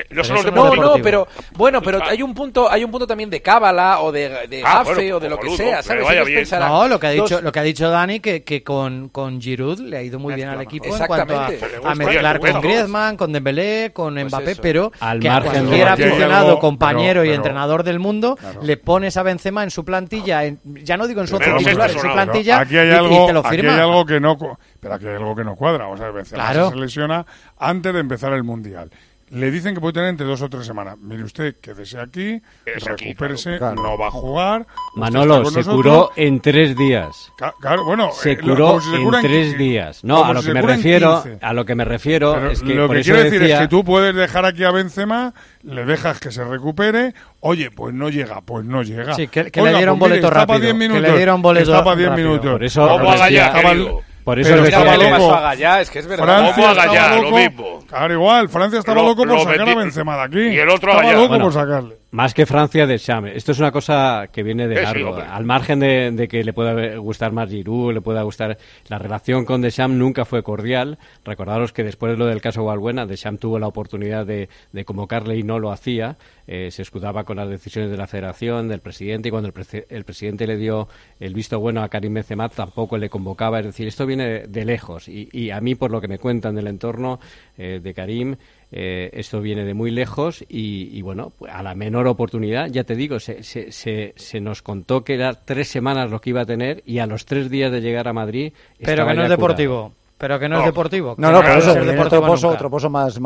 Pero bueno, pero hay un punto también de cábala o de gafe o de lo que sea, ¿sabes? No, lo que ha dicho Dani, que con Giroud le ha ido muy bien al equipo en cuanto a mezclar con Griezmann, con Dembélé, con Mbappé, pero que a cualquier aficionado, compañero y entrenador del mundo le pones a Benzema en su plantilla, ya no digo en su once titular, en su plantilla, y te lo firma. Aquí hay algo que no cuadra. O sea, Benzema se lesiona antes de empezar el Mundial. Le dicen que puede tener entre 2 o 3 semanas. Mire usted, quédese aquí, recupérese, no va a jugar. Manolo, se curó en 3 días. Claro, bueno, se curó en 3 días. No, a lo que me refiero, pero es que lo por que eso quiero decir decía... es que tú puedes dejar aquí a Benzema, le dejas que se recupere. Oye, pues no llega. Sí, que le dieron boleto rápido. Que le dieron boleto rápido. Está para 10 minutos. Por eso Por eso estaba loco. Haga es que es verdad. Francia estaba loco. Lo mismo. Claro, igual. Francia estaba loco por sacar a Benzema de aquí. Y el otro estaba loco por sacarle. Más que Francia, Deschamps. Esto es una cosa que viene de largo. Al margen de que le pueda gustar más Giroud, le pueda gustar... La relación con Deschamps nunca fue cordial. Recordaros que después de lo del caso Valbuena, Deschamps tuvo la oportunidad de convocarle y no lo hacía. Se escudaba con las decisiones de la Federación, del presidente, y cuando el presidente le dio el visto bueno a Karim Benzema, tampoco le convocaba. Es decir, esto viene de lejos. Y a mí, por lo que me cuentan del entorno de Karim... esto viene de muy lejos y bueno, a la menor oportunidad, ya te digo, se nos contó que era 3 semanas lo que iba a tener y a los 3 días de llegar a Madrid pero que no es deportivo. Pero que no es deportivo. No, por eso tiene otro pozo más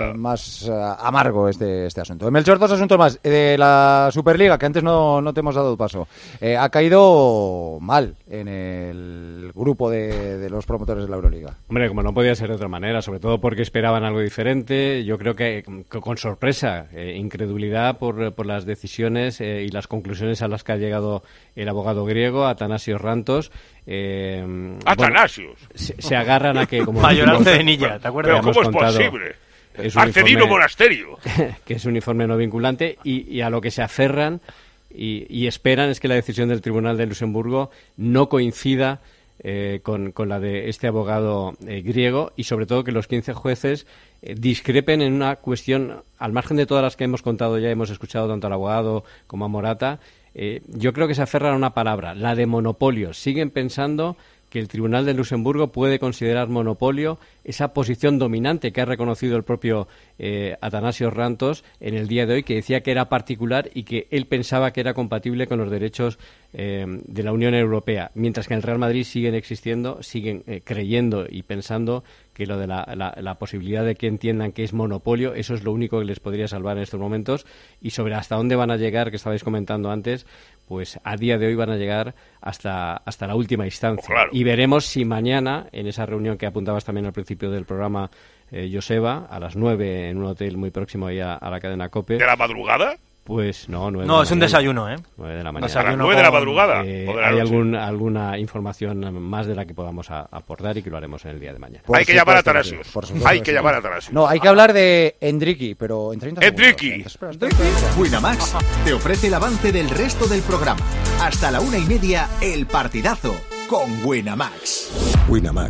amargo este asunto. Melchor, 2 asuntos más. De la Superliga, que antes no te hemos dado paso. Ha caído mal en el grupo de los promotores de la Euroliga. Hombre, como no podía ser de otra manera, sobre todo porque esperaban algo diferente. Yo creo que con sorpresa, incredulidad por las decisiones y las conclusiones a las que ha llegado el abogado griego, Atanasios Rantos. Atanasios. Bueno, se agarran a que... Como Mayoral Cedenilla, ¿te acuerdas? Pero ¿cómo es posible? Arcedino Monasterio. Que es un informe no vinculante y a lo que se aferran y esperan es que la decisión del Tribunal de Luxemburgo no coincida con la de este abogado griego y sobre todo que los 15 jueces discrepen en una cuestión, al margen de todas las que hemos contado ya, hemos escuchado tanto al abogado como a Morata. Yo creo que se aferran a una palabra, la de monopolio. Siguen pensando que el Tribunal de Luxemburgo puede considerar monopolio esa posición dominante que ha reconocido el propio Atanasios Rantos en el día de hoy, que decía que era particular y que él pensaba que era compatible con los derechos de la Unión Europea, mientras que en el Real Madrid siguen creyendo y pensando que lo de la posibilidad de que entiendan que es monopolio, eso es lo único que les podría salvar en estos momentos. Y sobre hasta dónde van a llegar, que estabais comentando antes, pues a día de hoy van a llegar hasta la última instancia. Oh, claro. Y veremos si mañana, en esa reunión que apuntabas también al principio del programa, Joseba, a las 9 en un hotel muy próximo ahí a la cadena COPE. ¿De la madrugada? Pues no, 9 no, es un desayuno, 9 de la mañana. ¿A las 9 de la madrugada? Hay alguna información más de la que podamos aportar y que lo haremos en el día de mañana. Hay que llamar a Atanasios. Hay que llamar a Atanasios. No, hay que hablar de Endricky, pero en 30 segundos. Winamax te ofrece el avance del resto del programa. Hasta la 1:30, el partidazo con Winamax. Winamax,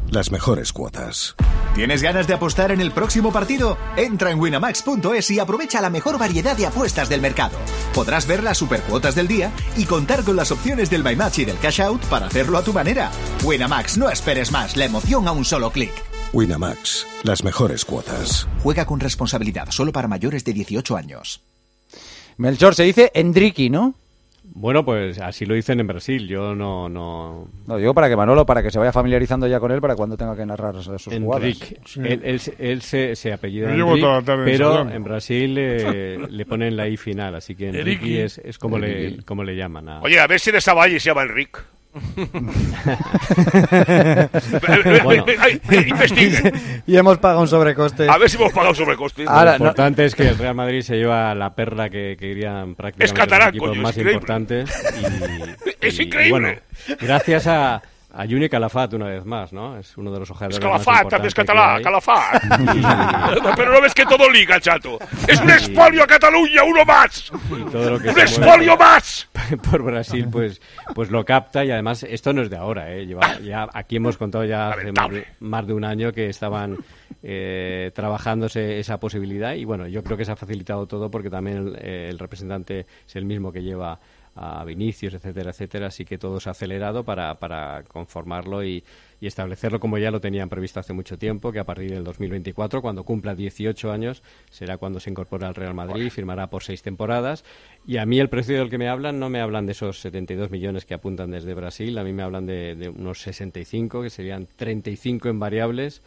las mejores cuotas. ¿Tienes ganas de apostar en el próximo partido? Entra en winamax.es y aprovecha la mejor variedad de apuestas del mercado. Podrás ver las supercuotas del día y contar con las opciones del My Match y del Cash Out para hacerlo a tu manera. Winamax, no esperes más, la emoción a un solo clic. Winamax, las mejores cuotas. Juega con responsabilidad, solo para mayores de 18 años. Melchor, se dice Endriqui, ¿no? Bueno, pues así lo dicen en Brasil. Yo no... No, digo para que Manolo, para que se vaya familiarizando ya con él para cuando tenga que narrar sus jugadas. Sí. Él se apellida Enrique, pero en Brasil le ponen la I final, así que Enrique es como le llaman. Oye, a ver si de esa valle se llama Enrique. Bueno. Y hemos pagado un sobrecoste. A ver si hemos pagado un sobrecoste. Lo importante es que el Real Madrid se lleva la perla que irían prácticamente los equipos más importantes. Es increíble. Y bueno, gracias a Juni Calafat una vez más, ¿no? Es uno de los ojeadores más importantes. Es Calafat. Pero no ves que todo liga, chato. Es un expolio a Cataluña, uno más. Todo lo que ¡un expolio más! Por Brasil, pues lo capta, y además esto no es de ahora, ¿eh? Ya aquí hemos contado ya hace más de un año que estaban trabajándose esa posibilidad, y bueno, yo creo que se ha facilitado todo porque también el representante es el mismo que lleva a Vinicius, etcétera, etcétera, así que todo se ha acelerado para conformarlo y establecerlo como ya lo tenían previsto hace mucho tiempo, que a partir del 2024, cuando cumpla 18 años, será cuando se incorpora al Real Madrid y firmará por 6 temporadas. Y a mí el precio del que me hablan, no me hablan de esos 72 millones que apuntan desde Brasil, a mí me hablan de unos 65, que serían 35 en variables,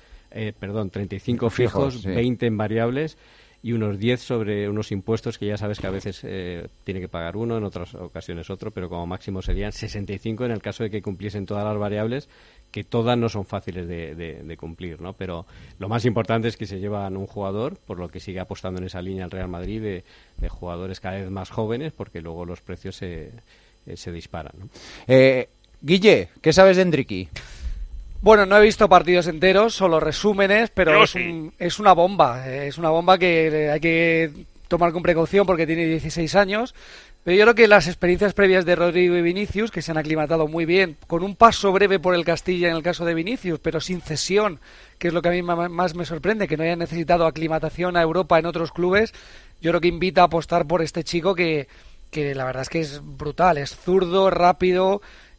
35 fijos, sí. 20 en variables, y unos 10 sobre unos impuestos que ya sabes que a veces tiene que pagar uno, en otras ocasiones otro, pero como máximo serían 65 en el caso de que cumpliesen todas las variables, que todas no son fáciles de cumplir, ¿no? Pero lo más importante es que se llevan un jugador, por lo que sigue apostando en esa línea el Real Madrid de jugadores cada vez más jóvenes, porque luego los precios se disparan, ¿no? Guille, ¿qué sabes de Endriqui? Bueno, no he visto partidos enteros, solo resúmenes, pero es una bomba. Es una bomba que hay que tomar con precaución porque tiene 16 años. Pero yo creo que las experiencias previas de Rodrigo y Vinicius, que se han aclimatado muy bien, con un paso breve por el Castilla en el caso de Vinicius, pero sin cesión, que es lo que a mí más me sorprende, que no hayan necesitado aclimatación a Europa en otros clubes, yo creo que invita a apostar por este chico que la verdad es que es brutal, es zurdo, rápido,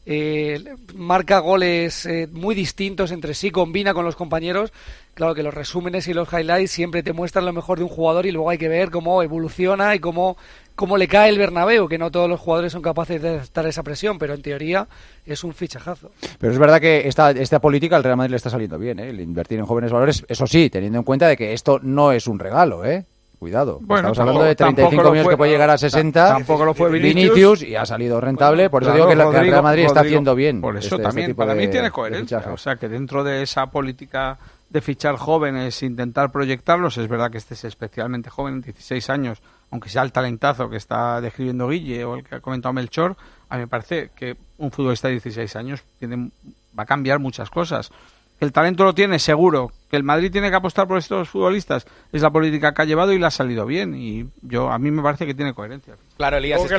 marca goles muy distintos entre sí, combina con los compañeros. Claro que los resúmenes y los highlights siempre te muestran lo mejor de un jugador y luego hay que ver cómo evoluciona y cómo le cae el Bernabéu, que no todos los jugadores son capaces de aceptar esa presión, pero en teoría es un fichajazo. Pero es verdad que esta política al Real Madrid le está saliendo bien, el invertir en jóvenes valores, eso sí, teniendo en cuenta de que esto no es un regalo, Cuidado, bueno, estamos hablando de 35 millones que puede llegar a 60. Tampoco lo fue Vinicius y ha salido rentable. Por eso digo que el Real Madrid está haciendo bien. Por eso también, para mí tiene coherencia. O sea, que dentro de esa política de fichar jóvenes, intentar proyectarlos, es verdad que este es especialmente joven, 16 años, aunque sea el talentazo que está describiendo Guille o el que ha comentado Melchor, a mí me parece que un futbolista de 16 años va a cambiar muchas cosas. El talento lo tiene, seguro. Que el Madrid tiene que apostar por estos futbolistas es la política que ha llevado y le ha salido bien. Y a mí me parece que tiene coherencia. Claro, Elías, es que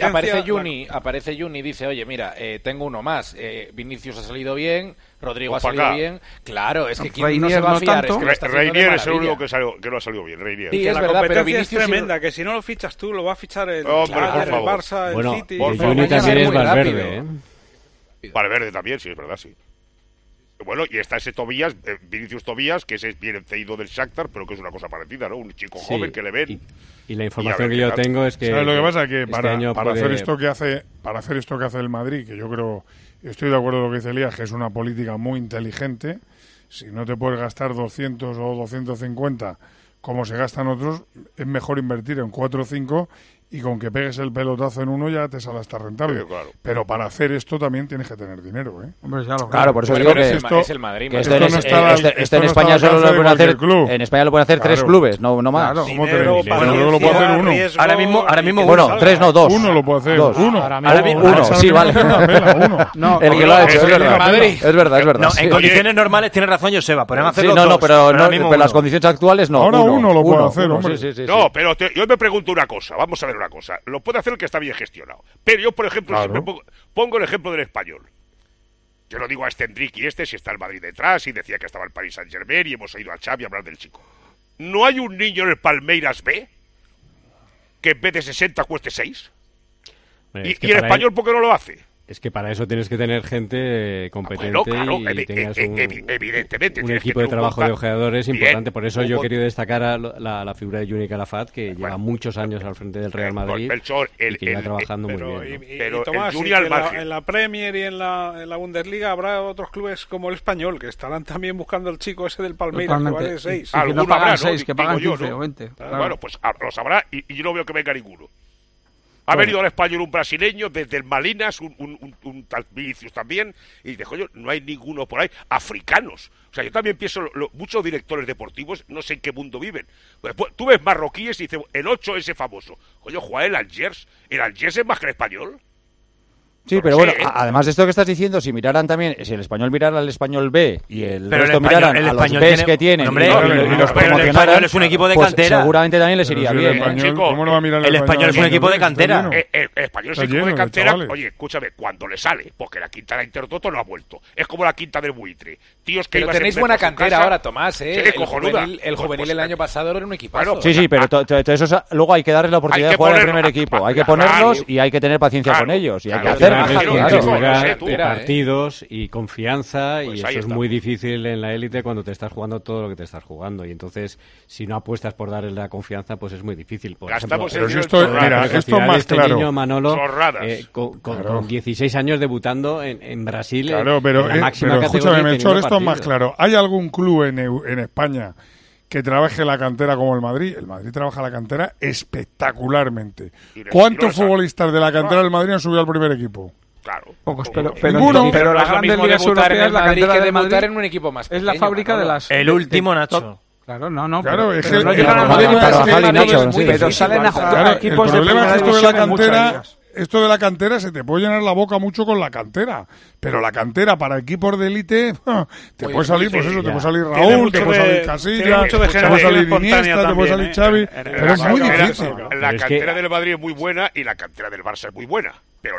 aparece Juni y dice, oye, mira, tengo uno más. Vinicius ha salido bien, Rodrigo ha salido bien. Claro, es que ¿quién no se va a fiar? Es que Reinier es el único que no ha salido bien, Reinier. Sí, es verdad, pero Vinicius es tremenda, que si no lo fichas tú, lo va a fichar el Barça, el City. Juni también es Valverde, Valverde también, sí, es verdad, sí. Bueno, y está ese Tobías, Vinicius Tobías, que ese viene cedido del Shakhtar, pero que es una cosa parecida, ¿no? Un chico joven que le ven. Y la información que yo tengo es que... ¿Sabes lo que pasa? Que para hacer esto que hace el Madrid, que yo creo, estoy de acuerdo con lo que dice Elías, que es una política muy inteligente, si no te puedes gastar 200 o 250 como se gastan otros, es mejor invertir en 4 o 5 y con que pegues el pelotazo en uno ya te sale hasta rentable. Sí, claro. Pero para hacer esto también tienes que tener dinero, Hombre, claro, por eso digo que es el Madrid. Que esto en España solo lo pueden hacer en España lo pueden hacer 3 clubes, no más. Claro, luego lo puede hacer uno. Ahora mismo bueno, 3 no, 2. Uno lo puede hacer. 2. Uno, sí, vale. No, el que lo ha hecho es verdad. Es verdad. No, en condiciones normales tiene razón Joseba, podrían hacerlo dos. Pero las condiciones actuales no. Ahora uno lo puede hacer, hombre. No, pero yo me pregunto una cosa, vamos a ver una cosa. Lo puede hacer el que está bien gestionado. Pero yo, por ejemplo, siempre pongo el ejemplo del Español. Yo lo digo a este Enrique y si está el Madrid detrás, y decía que estaba el Paris Saint-Germain, y hemos oído a Xavi hablar del chico. ¿No hay un niño en el Palmeiras B que en vez de 60 cueste 6? ¿Y el Español por qué no lo hace? Es que para eso tienes que tener gente competente y tengas evidentemente, un equipo de trabajo de ojeadores importante. Por eso yo he querido destacar a la figura de Juni Calafat, que lleva muchos años al frente del Real Madrid y que lleva trabajando muy bien. Pero Tomás, en la Premier y en la Bundesliga habrá otros clubes como el Español, que estarán también buscando el chico ese del Palmeiras, que vale 6. Que no pagan 6, que pagan 15 o 20. Bueno, pues los habrá y yo no veo que venga ninguno. Ha venido al Español un brasileño, desde el Malinas, un tal Vinicius también, y dice, coño, no hay ninguno por ahí. Africanos. O sea, yo también pienso, muchos directores deportivos, no sé en qué mundo viven. Después, tú ves marroquíes y dices, el 8 ese famoso. Coño, juega el Angers es más que el Español. Sí, pero bueno, además de esto que estás diciendo, si miraran también, si el Español mirara al Español B y el resto miraran a los Bs que tienen y los promocionaran, es un equipo de pues cantera. Seguramente también les iría bien. ¿Cómo no va a mirar el Español? Es un equipo de cantera. El Español es un equipo de cantera. Oye, escúchame, cuando le sale, porque la quinta de la Intertoto no ha vuelto. Es como la quinta del Buitre. Tíos que pero tenéis buena cantera ahora, Tomás, el juvenil el año pasado era un equipazo. Sí, pero eso luego hay que darles la oportunidad de jugar en el primer equipo. Hay que ponerlos y hay que tener paciencia con ellos y hay que hacerlo. Partidos y confianza, pues y eso es muy difícil en la élite cuando te estás jugando todo lo que te estás jugando, y entonces si no apuestas por darle la confianza, pues es muy difícil. Por ejemplo, esto más claro. Niño Manolo con 16 años debutando en Brasil. Claro, pero escúchame, Melchor, esto es más claro. ¿Hay algún club en España que trabaje la cantera como el Madrid? El Madrid trabaja la cantera espectacularmente. ¿Cuántos futbolistas de la cantera del Madrid han subido al primer equipo? Claro. Pocos, pero las grandes ligas europeas, la cantera de Madrid en un equipo más pequeño, es la fábrica de las... El último, Nacho. Claro, no. Claro, es que no llegan al Madrid, pero salen a jugar equipos de primera división. Esto de la cantera se te puede llenar la boca mucho con la cantera, pero la cantera para equipos de élite te puede salir, pues eso, te puede salir Raúl, te puede salir Casillas, te puede salir Iniesta, te puede salir Xavi, pero es muy difícil. La cantera del Madrid es muy buena y la cantera del Barça es muy buena, pero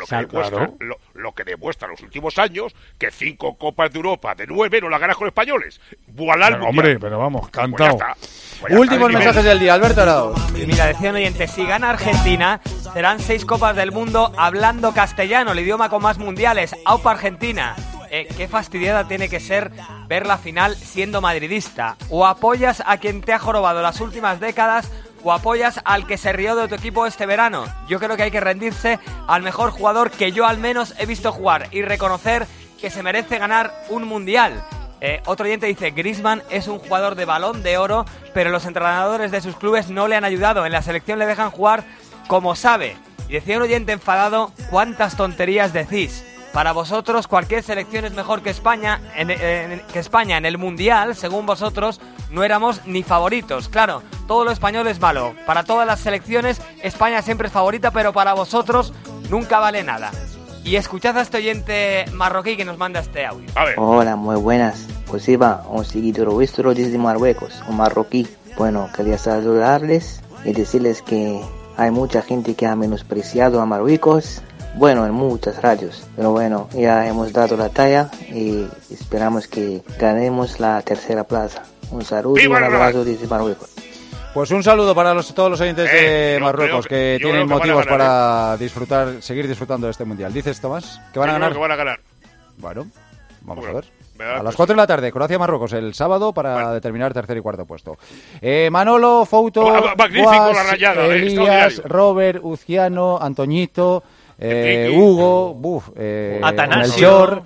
lo que demuestra los últimos años, que 5 Copas de Europa de 9 no las ganas con españoles. Hombre, pero vamos, cantado. Últimos mensajes del día, Alberto Arauz. Mira, decía un oyente, si gana Argentina, serán 6 Copas del Mundo hablando castellano, el idioma con más mundiales. ¡Aupa Argentina! Qué fastidiada tiene que ser ver la final siendo madridista. O apoyas a quien te ha jorobado las últimas décadas, o apoyas al que se rió de tu equipo este verano. Yo creo que hay que rendirse al mejor jugador que yo al menos he visto jugar y reconocer que se merece ganar un mundial. Otro oyente dice, Griezmann es un jugador de Balón de Oro, pero los entrenadores de sus clubes no le han ayudado. En la selección le dejan jugar como sabe. Y decía un oyente enfadado, ¿cuántas tonterías decís? Para vosotros cualquier selección es mejor que España en el Mundial. Según vosotros no éramos ni favoritos. Claro, todo lo español es malo. Para todas las selecciones España siempre es favorita, pero para vosotros nunca vale nada. Y escuchad a este oyente marroquí que nos manda este audio. A ver. Hola, muy buenas. Pues iba un seguidor vuestro desde Marruecos, un marroquí. Bueno, quería saludarles y decirles que hay mucha gente que ha menospreciado a Marruecos. Bueno, en muchas radios. Pero bueno, ya hemos dado la talla y esperamos que ganemos la tercera plaza. Un saludo y un abrazo desde Marruecos. Pues un saludo para todos los oyentes de Marruecos que tienen motivos para seguir disfrutando de este mundial. ¿Dices, Tomás, que van a ganar? Que van a ganar. Bueno, vamos a ver. A las 4 de la tarde, Croacia-Marruecos, el sábado, para determinar tercer y cuarto puesto. Manolo, Fouto, Guas, Elías, Robert, Uciano, Antoñito, Hugo, Atanasio,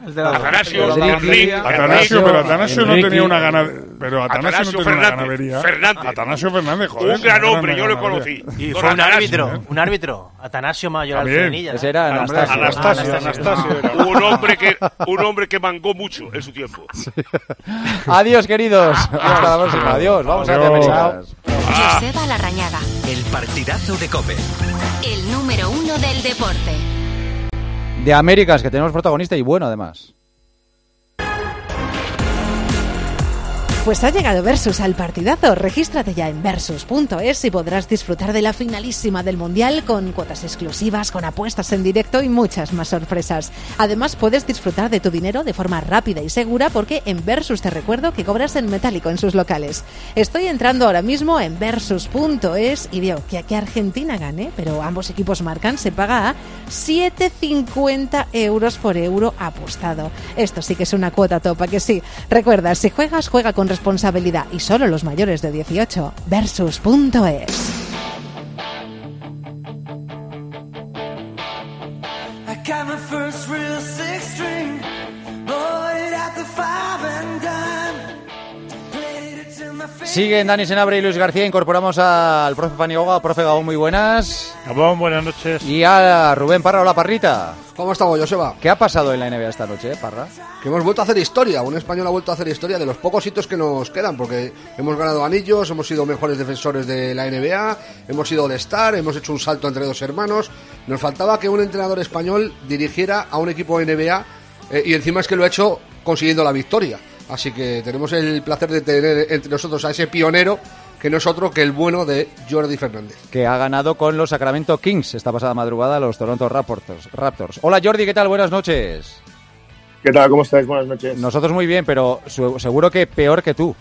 pero Atanasio no tenía una ganadería. Pero Atanasio no tenía una ganadería. Atanasio Fernández, joder. Un gran hombre, yo lo conocí. Y fue un árbitro, Atanasio Mayor Alfrenilla. Ese era Anastasio. Un hombre que mangó mucho en su tiempo. Adiós, queridos. Hasta la próxima. Adiós. Vamos a terminar. Joseba Larrañaga. El partidazo de COPE. El número 1 del deporte. De Américas, que tenemos protagonista y bueno, además. Pues ha llegado Versus al partidazo. Regístrate ya en Versus.es y podrás disfrutar de la finalísima del Mundial con cuotas exclusivas, con apuestas en directo y muchas más sorpresas. Además, puedes disfrutar de tu dinero de forma rápida y segura porque en Versus te recuerdo que cobras en metálico en sus locales. Estoy entrando ahora mismo en Versus.es y veo que aquí Argentina gane, pero ambos equipos marcan, se paga a 7,50 euros por euro apostado. Esto sí que es una cuota topa, que sí. Recuerda, si juegas, juega con responsabilidad y solo los mayores de 18. Versus.es. Siguen Dani Senabre y Luis García. Incorporamos al profe Paniagua. Profe Gabón, muy buenas. Gabón, buenas noches. Y a Rubén Parra. Hola, Parrita. ¿Cómo estamos, Joseba? ¿Qué ha pasado en la NBA esta noche, Parra? Que hemos vuelto a hacer historia. Un español ha vuelto a hacer historia de los pocos hitos que nos quedan, porque hemos ganado anillos, hemos sido mejores defensores de la NBA, hemos sido All-Star, hemos hecho un salto entre dos hermanos. Nos faltaba que un entrenador español dirigiera a un equipo NBA y encima es que lo ha hecho consiguiendo la victoria. Así que tenemos el placer de tener entre nosotros a ese pionero, que no es otro que el bueno de Jordi Fernández. Que ha ganado con los Sacramento Kings esta pasada madrugada a los Toronto Raptors. Hola Jordi, ¿qué tal? Buenas noches. ¿Qué tal? ¿Cómo estáis? Buenas noches. Nosotros muy bien, pero seguro que peor que tú.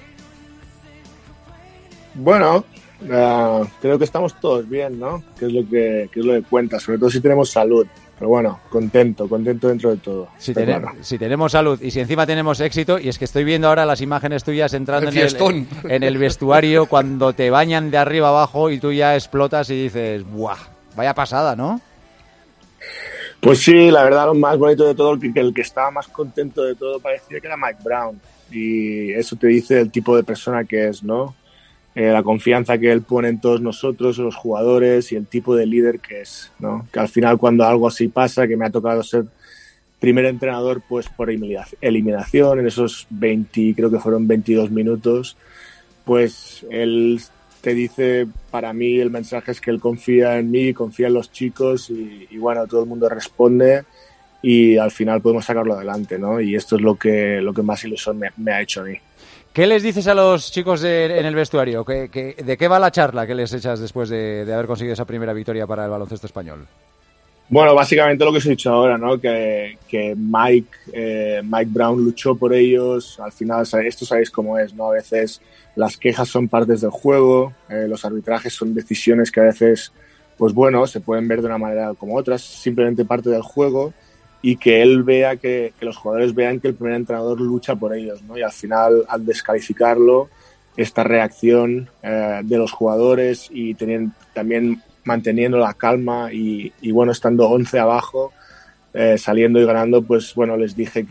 Bueno, creo que estamos todos bien, ¿no? Que es lo que cuenta, sobre todo si tenemos salud. Pero bueno, contento dentro de todo. Si tenemos salud y si encima tenemos éxito, y es que estoy viendo ahora las imágenes tuyas entrando en el vestuario cuando te bañan de arriba abajo y tú ya explotas y dices, ¡buah! Vaya pasada, ¿no? Pues sí, la verdad lo más bonito de todo, el que estaba más contento de todo parecía que era Mike Brown. Y eso te dice el tipo de persona que es, ¿no? La confianza que él pone en todos nosotros, los jugadores, y el tipo de líder que es, ¿no? Que al final cuando algo así pasa, que me ha tocado ser primer entrenador pues por eliminación en esos 20, creo que fueron 22 minutos, pues él te dice, para mí el mensaje es que él confía en mí, confía en los chicos y bueno, todo el mundo responde y al final podemos sacarlo adelante, ¿no? Y esto es lo que más ilusión me ha hecho a mí. ¿Qué les dices a los chicos en el vestuario? ¿De qué va la charla que les echas después de haber conseguido esa primera victoria para el baloncesto español? Bueno, básicamente lo que os he dicho ahora, ¿no? Que Mike Brown luchó por ellos. Al final, esto sabéis cómo es, ¿no? A veces las quejas son partes del juego, los arbitrajes son decisiones que a veces, pues bueno, se pueden ver de una manera como otras, simplemente parte del juego. Y que él vea, que los jugadores vean que el primer entrenador lucha por ellos, ¿no? Y al final, al descalificarlo, esta reacción de los jugadores y también manteniendo la calma y bueno, estando 11 abajo, saliendo y ganando, pues bueno, les dije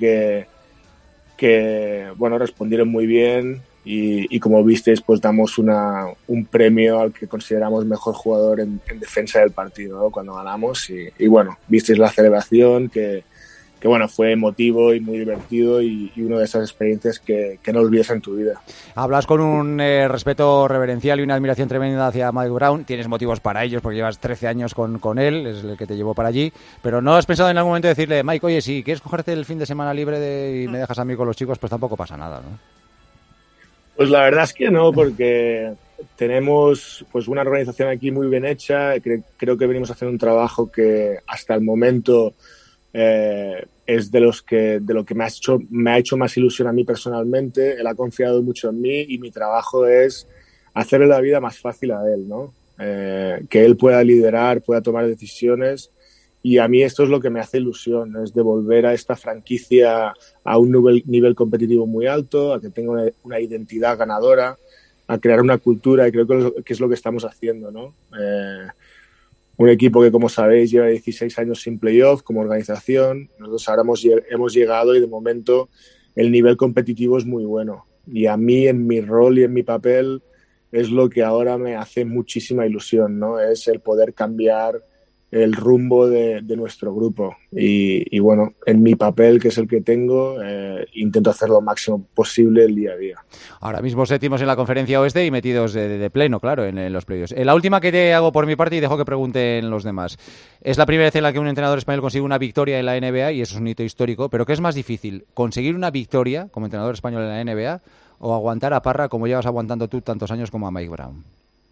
que bueno, respondieron muy bien y como visteis, pues damos un premio al que consideramos mejor jugador en defensa del partido, ¿no? Cuando ganamos y bueno, visteis la celebración que bueno, fue emotivo y muy divertido y una de esas experiencias que no olvides en tu vida. Hablas con un respeto reverencial y una admiración tremenda hacia Mike Brown. Tienes motivos para ellos porque llevas 13 años con él, es el que te llevó para allí. Pero ¿no has pensado en algún momento decirle, Mike, oye, si quieres cogerte el fin de semana libre y me dejas a mí con los chicos, pues tampoco pasa nada, ¿no? Pues la verdad es que no, porque tenemos pues una organización aquí muy bien hecha. Creo que venimos a hacer un trabajo que hasta el momento es de lo que me ha hecho más ilusión a mí personalmente. Él ha confiado mucho en mí y mi trabajo es hacerle la vida más fácil a él, ¿no? Que él pueda liderar, pueda tomar decisiones. Y a mí esto es lo que me hace ilusión, es devolver a esta franquicia a un nivel competitivo muy alto, a que tenga una identidad ganadora, a crear una cultura, y creo que es lo que estamos haciendo, ¿no? Un equipo que, como sabéis, lleva 16 años sin playoff como organización. Nosotros ahora hemos llegado y de momento el nivel competitivo es muy bueno. Y a mí, en mi rol y en mi papel, es lo que ahora me hace muchísima ilusión, ¿no? Es el poder cambiar el rumbo de nuestro grupo y bueno, en mi papel, que es el que tengo, intento hacer lo máximo posible el día a día. Ahora mismo séptimos en la conferencia oeste y metidos de pleno, claro, en los playoffs. La última que te hago por mi parte y dejo que pregunten los demás. Es la primera vez en la que un entrenador español consigue una victoria en la NBA y eso es un hito histórico, pero ¿qué es más difícil? ¿Conseguir una victoria como entrenador español en la NBA o aguantar a Parra como llevas aguantando tú tantos años como a Mike Brown?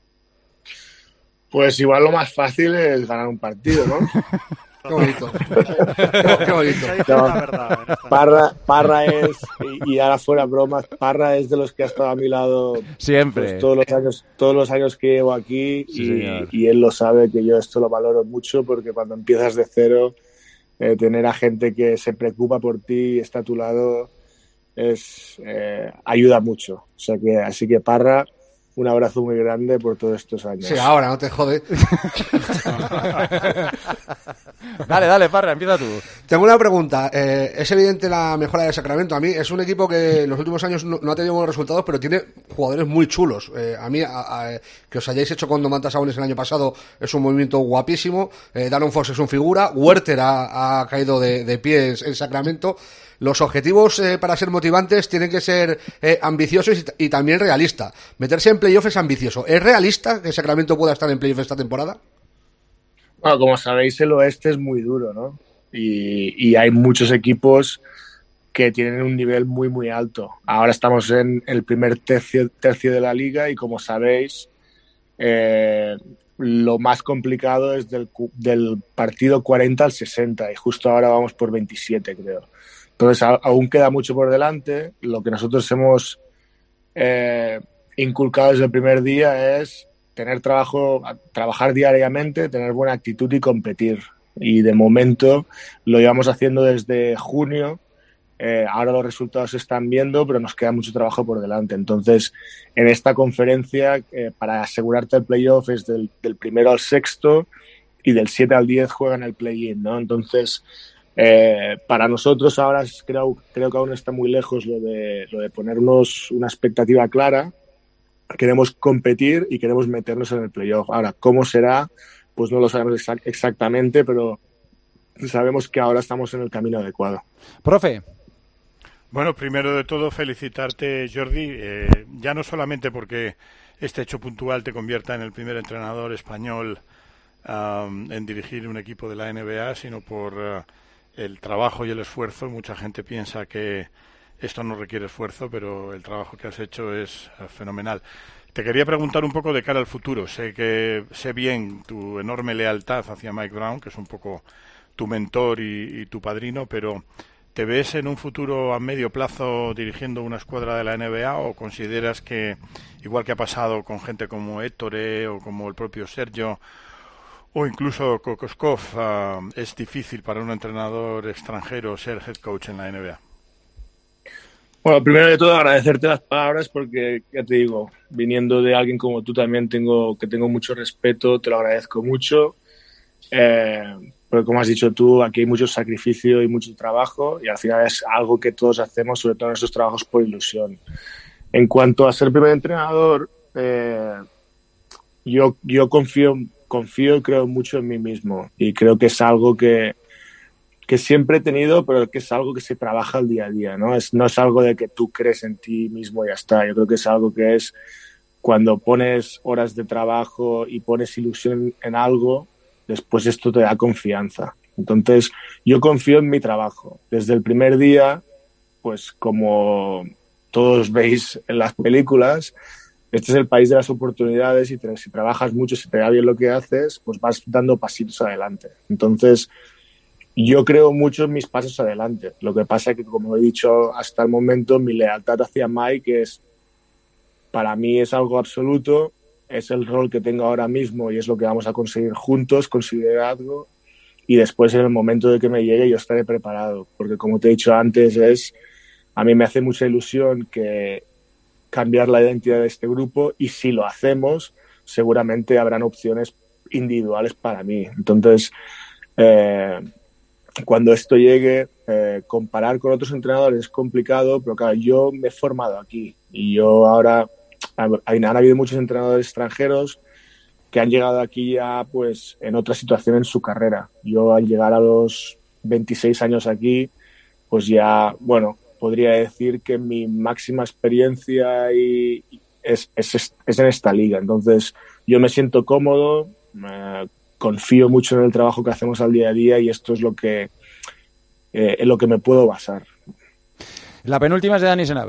Pues igual lo más fácil es ganar un partido, ¿no? Qué bonito. Qué bonito. No, Parra es, y ahora fuera bromas, Parra es de los que ha estado a mi lado siempre. Pues, todos los años que llevo aquí, sí, y él lo sabe, que yo esto lo valoro mucho, porque cuando empiezas de cero, tener a gente que se preocupa por ti y está a tu lado ayuda mucho. O sea que, así que Parra, un abrazo muy grande por todos estos años. Sí, ahora, no te jode. Dale, Parra, empieza tú. Tengo una pregunta. Es evidente la mejora de Sacramento. A mí es un equipo que en los últimos años no ha tenido buenos resultados, pero tiene jugadores muy chulos. A mí, que os hayáis hecho con Domantas Sabonis el año pasado, es un movimiento guapísimo. Darren Fox es un figura. Werther ha caído de pies en Sacramento. Los objetivos para ser motivantes tienen que ser ambiciosos y también realistas. Meterse en playoff es ambicioso. ¿Es realista que Sacramento pueda estar en playoff esta temporada? Bueno, como sabéis, el oeste es muy duro, ¿no? Y hay muchos equipos que tienen un nivel muy, muy alto. Ahora estamos en el primer tercio de la liga y, como sabéis, lo más complicado es del partido 40 al 60 y justo ahora vamos por 27, creo. Entonces, aún queda mucho por delante. Lo que nosotros hemos inculcado desde el primer día es trabajar diariamente, tener buena actitud y competir. Y de momento lo llevamos haciendo desde junio. Ahora los resultados se están viendo, pero nos queda mucho trabajo por delante. Entonces, en esta conferencia, para asegurarte el playoff es del primero al sexto y del 7 al 10 juegan el play-in, ¿no? Entonces, para nosotros ahora creo que aún está muy lejos lo de ponernos una expectativa clara. Queremos competir y queremos meternos en el playoff. Ahora, ¿cómo será? Pues no lo sabemos exactamente, pero sabemos que ahora estamos en el camino adecuado. Profe. Bueno, primero de todo felicitarte, Jordi, ya no solamente porque este hecho puntual te convierta en el primer entrenador español en dirigir un equipo de la NBA, sino por el trabajo y el esfuerzo. Mucha gente piensa que esto no requiere esfuerzo, pero el trabajo que has hecho es fenomenal. Te quería preguntar un poco de cara al futuro. Sé bien tu enorme lealtad hacia Mike Brown, que es un poco tu mentor y tu padrino, pero ¿te ves en un futuro a medio plazo dirigiendo una escuadra de la NBA o consideras que, igual que ha pasado con gente como Ettore o como el propio Sergio o incluso Kokoskov, es difícil para un entrenador extranjero ser head coach en la NBA? Bueno, primero de todo agradecerte las palabras porque, ya te digo, viniendo de alguien como tú también tengo mucho respeto, te lo agradezco mucho. Porque como has dicho tú, aquí hay mucho sacrificio y mucho trabajo y al final es algo que todos hacemos, sobre todo en estos trabajos, por ilusión. En cuanto a ser primer entrenador, yo confío y creo mucho en mí mismo y creo que es algo que siempre he tenido, pero que es algo que se trabaja al día a día, ¿no? No es algo de que tú crees en ti mismo y ya está. Yo creo que es algo que es cuando pones horas de trabajo y pones ilusión en algo, después esto te da confianza. Entonces, yo confío en mi trabajo. Desde el primer día, pues como todos veis en las películas, este es el país de las oportunidades y si trabajas mucho, si te da bien lo que haces, pues vas dando pasitos adelante. Entonces, yo creo mucho en mis pasos adelante. Lo que pasa es que, como he dicho hasta el momento, mi lealtad hacia Mike para mí es algo absoluto. Es el rol que tengo ahora mismo y es lo que vamos a conseguir juntos, conseguir algo. Y después, en el momento de que me llegue, yo estaré preparado. Porque, como te he dicho antes, a mí me hace mucha ilusión que cambiar la identidad de este grupo y si lo hacemos, seguramente habrán opciones individuales para mí. Entonces, cuando esto llegue, comparar con otros entrenadores es complicado, pero claro, yo me he formado aquí y yo ahora han habido muchos entrenadores extranjeros que han llegado aquí ya pues en otra situación en su carrera. Yo al llegar a los 26 años aquí, pues ya, bueno, podría decir que mi máxima experiencia es en esta liga. Entonces yo me siento cómodo, confío mucho en el trabajo que hacemos al día a día y esto es en lo que me puedo basar. La penúltima es de Dani Senabre.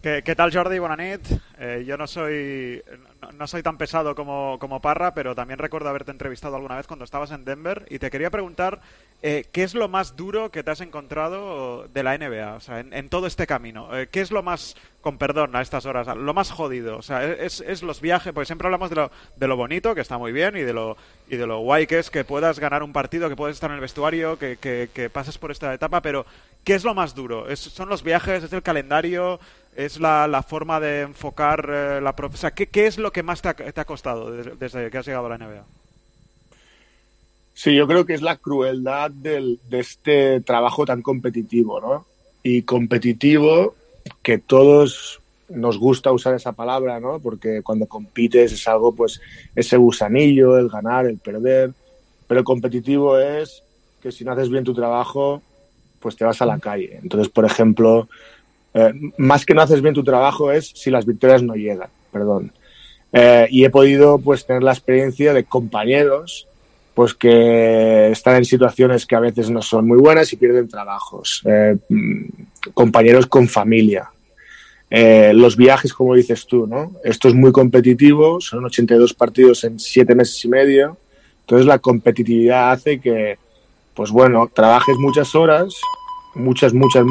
¿Qué tal, Jordi? Buenas noches. Yo no soy tan pesado como Parra, pero también recuerdo haberte entrevistado alguna vez cuando estabas en Denver y te quería preguntar ¿qué es lo más duro que te has encontrado de la NBA? O sea, en todo este camino. ¿Qué es lo más, con perdón a estas horas, lo más jodido? O sea, es los viajes, porque siempre hablamos de lo bonito, que está muy bien, y de lo guay que es que puedas ganar un partido, que puedas estar en el vestuario, que pases por esta etapa, pero ¿qué es lo más duro? ¿Son los viajes? ¿Es el calendario? ¿Es la forma de enfocar o sea, ¿qué es lo que más te ha costado desde que has llegado a la NBA? Sí, yo creo que es la crueldad de este trabajo tan competitivo, ¿no? Y competitivo, que todos nos gusta usar esa palabra, ¿no? Porque cuando compites es algo, pues, ese gusanillo, el ganar, el perder. Pero competitivo es que si no haces bien tu trabajo, pues te vas a la calle. Entonces, por ejemplo, más que no haces bien tu trabajo es si las victorias no llegan, perdón. Y he podido, pues, tener la experiencia de compañeros pues que están en situaciones que a veces no son muy buenas y pierden trabajos. Compañeros con familia. Los viajes, como dices tú, ¿no? Esto es muy competitivo, son 82 partidos en 7 meses y medio. Entonces la competitividad hace que, pues bueno, trabajes muchas horas, muchas,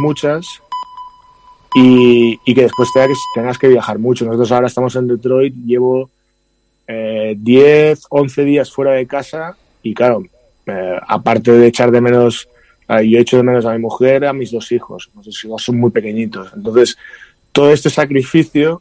y que después tengas que viajar mucho. Nosotros ahora estamos en Detroit, llevo 10, 11 días fuera de casa. Y claro, aparte de echar de menos, yo echo de menos a mi mujer, a mis 2 hijos. Nuestros hijos son muy pequeñitos. Entonces, todo este sacrificio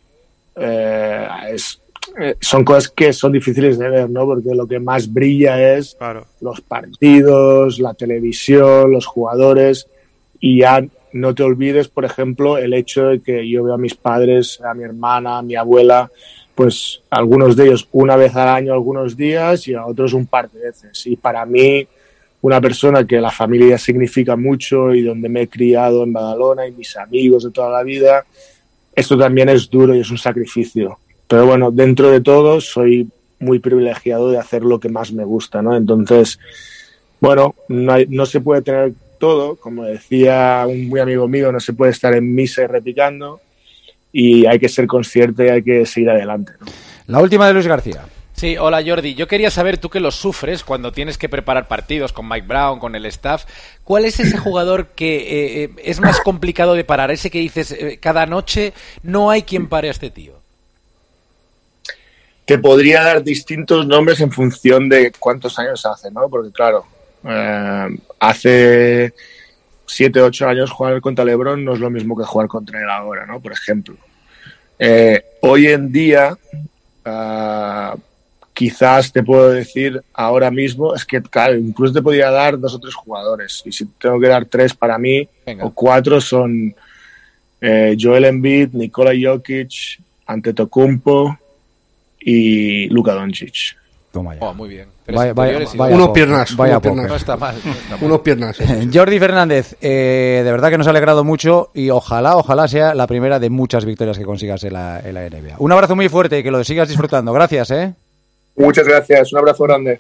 son cosas que son difíciles de ver, ¿no? Porque lo que más brilla es los partidos, la televisión, los jugadores. Y ya no te olvides, por ejemplo, el hecho de que yo veo a mis padres, a mi hermana, a mi abuela, pues algunos de ellos una vez al año, algunos días, y a otros un par de veces. Y para mí, una persona que la familia significa mucho y donde me he criado en Badalona y mis amigos de toda la vida, esto también es duro y es un sacrificio. Pero bueno, dentro de todo soy muy privilegiado de hacer lo que más me gusta, ¿no? Entonces, bueno, no se puede tener todo, como decía un muy amigo mío, no se puede estar en misa y repicando. Y hay que ser consciente y hay que seguir adelante, ¿no? La última de Luis García. Sí, hola Jordi. Yo quería saber, tú que lo sufres cuando tienes que preparar partidos con Mike Brown, con el staff, ¿cuál es ese jugador que es más complicado de parar? Ese que dices, cada noche no hay quien pare a este tío. Te podría dar distintos nombres en función de cuántos años hace, ¿no? Porque claro, hace 7, 8 años jugar contra LeBron no es lo mismo que jugar contra él ahora, ¿no? Por ejemplo. Hoy en día, quizás te puedo decir ahora mismo, es que claro, incluso te podría dar 2 o 3 jugadores. Y si tengo que dar 3 para mí, o 4 son Joel Embiid, Nikola Jokic, Antetokounmpo y Luka Doncic. Toma ya. Oh, muy bien. Vaya unos piernas. No está mal. Unos piernas. Jordi Fernández, de verdad que nos ha alegrado mucho y ojalá sea la primera de muchas victorias que consigas en la NBA. Un abrazo muy fuerte y que lo sigas disfrutando. Gracias, Muchas gracias. Un abrazo grande.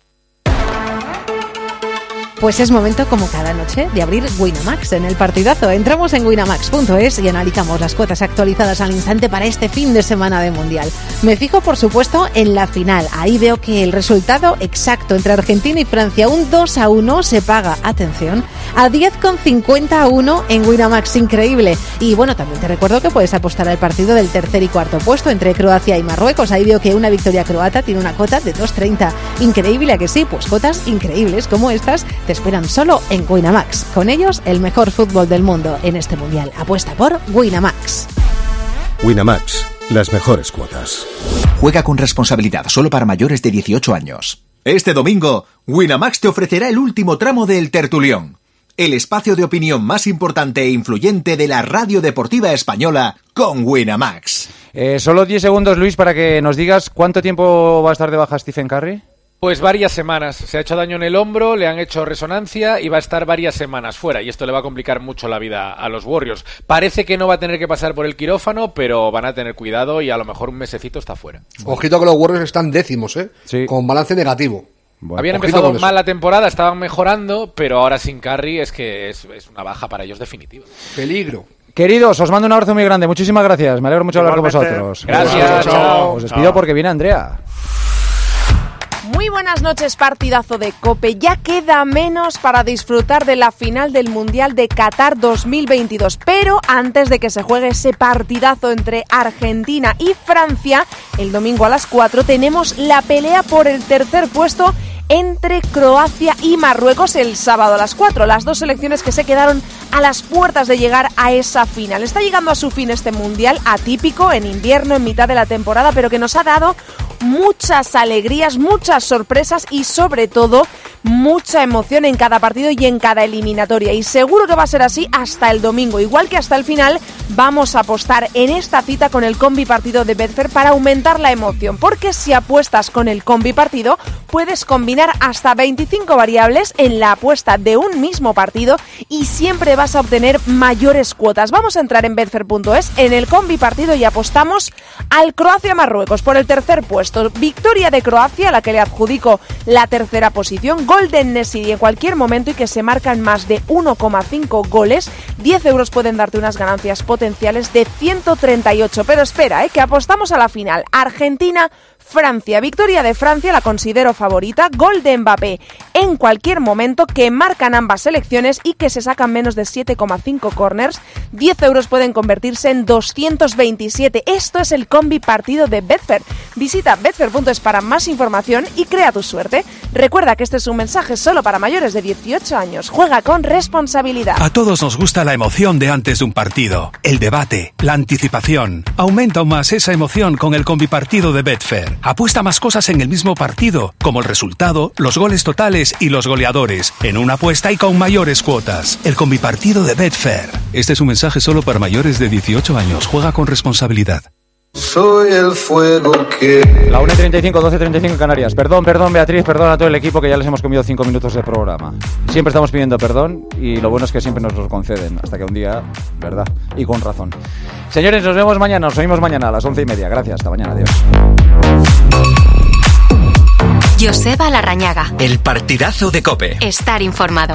Pues es momento, como cada noche, de abrir Winamax en el partidazo. Entramos en winamax.es y analizamos las cuotas actualizadas al instante para este fin de semana de Mundial. Me fijo, por supuesto, en la final. Ahí veo que el resultado exacto entre Argentina y Francia, un 2-1, se paga, atención, a 10,51 en Winamax. Increíble. Y bueno, también te recuerdo que puedes apostar al partido del tercer y cuarto puesto entre Croacia y Marruecos. Ahí veo que una victoria croata tiene una cota de 2,30. Increíble, ¿a que sí? Pues cotas increíbles como estas te esperan solo en Winamax. Con ellos, el mejor fútbol del mundo en este Mundial. Apuesta por Winamax. Winamax, las mejores cuotas. Juega con responsabilidad, solo para mayores de 18 años. Este domingo, Winamax te ofrecerá el último tramo del Tertulión, el espacio de opinión más importante e influyente de la radio deportiva española con Winamax. Solo 10 segundos, Luis, para que nos digas cuánto tiempo va a estar de baja Stephen Curry. Pues varias semanas. Se ha hecho daño en el hombro, le han hecho resonancia y va a estar varias semanas fuera. Y esto le va a complicar mucho la vida a los Warriors. Parece que no va a tener que pasar por el quirófano, pero van a tener cuidado y a lo mejor un mesecito está fuera. Ojito que los Warriors están décimos, Sí. Con balance negativo. Bueno, habían empezado mal la temporada, estaban mejorando, pero ahora sin Curry es que es una baja para ellos definitiva. Peligro. Queridos, os mando un abrazo muy grande. Muchísimas gracias. Me alegro mucho de hablar con vosotros. Gracias. Chao. Os despido porque viene Andrea. Muy buenas noches, partidazo de COPE. Ya queda menos para disfrutar de la final del Mundial de Qatar 2022. Pero antes de que se juegue ese partidazo entre Argentina y Francia, el domingo a las 4 tenemos la pelea por el tercer puesto entre Croacia y Marruecos el sábado a las 4. Las dos selecciones que se quedaron a las puertas de llegar a esa final. Está llegando a su fin este Mundial atípico, en invierno, en mitad de la temporada, pero que nos ha dado muchas alegrías, muchas sorpresas y sobre todo mucha emoción en cada partido y en cada eliminatoria. Y seguro que va a ser así hasta el domingo. Igual que hasta el final, vamos a apostar en esta cita con el combi partido de Betfair para aumentar la emoción. Porque si apuestas con el combi partido, puedes combinar hasta 25 variables en la apuesta de un mismo partido y siempre vas a obtener mayores cuotas. Vamos a entrar en betfair.es, en el combi partido, y apostamos al Croacia-Marruecos por el tercer puesto. Victoria de Croacia, a la que le adjudico la tercera posición. Gol de En-Nesyri en cualquier momento y que se marcan más de 1,5 goles. 10 euros pueden darte unas ganancias potenciales de 138. Pero espera, que apostamos a la final. Argentina-Francia. Victoria de Francia, la considero favorita. Gol de Mbappé en cualquier momento, que marcan ambas selecciones y que se sacan menos de 7,5 corners. 10 euros pueden convertirse en 227. Esto es el combi partido de Betfair. Visita betfair.es para más información y crea tu suerte. Recuerda que este es un mensaje solo para mayores de 18 años. Juega con responsabilidad. A todos nos gusta la emoción de antes de un partido, el debate, la anticipación. Aumenta aún más esa emoción con el combi partido de Betfair. Apuesta más cosas en el mismo partido, como el resultado, los goles totales y los goleadores, en una apuesta y con mayores cuotas. El combi partido de Betfair. Este es un mensaje solo para mayores de 18 años. Juega con responsabilidad. Soy el fuego que... La 1:35, 12:35 en Canarias. Perdón, Beatriz, perdón a todo el equipo, que ya les hemos comido 5 minutos de programa. Siempre estamos pidiendo perdón y lo bueno es que siempre nos lo conceden, hasta que un día, ¿verdad? Y con razón. Señores, nos vemos mañana, nos oímos mañana a las 11:30. Gracias, hasta mañana, adiós. Joseba Larrañaga. El partidazo de COPE. Estar informado.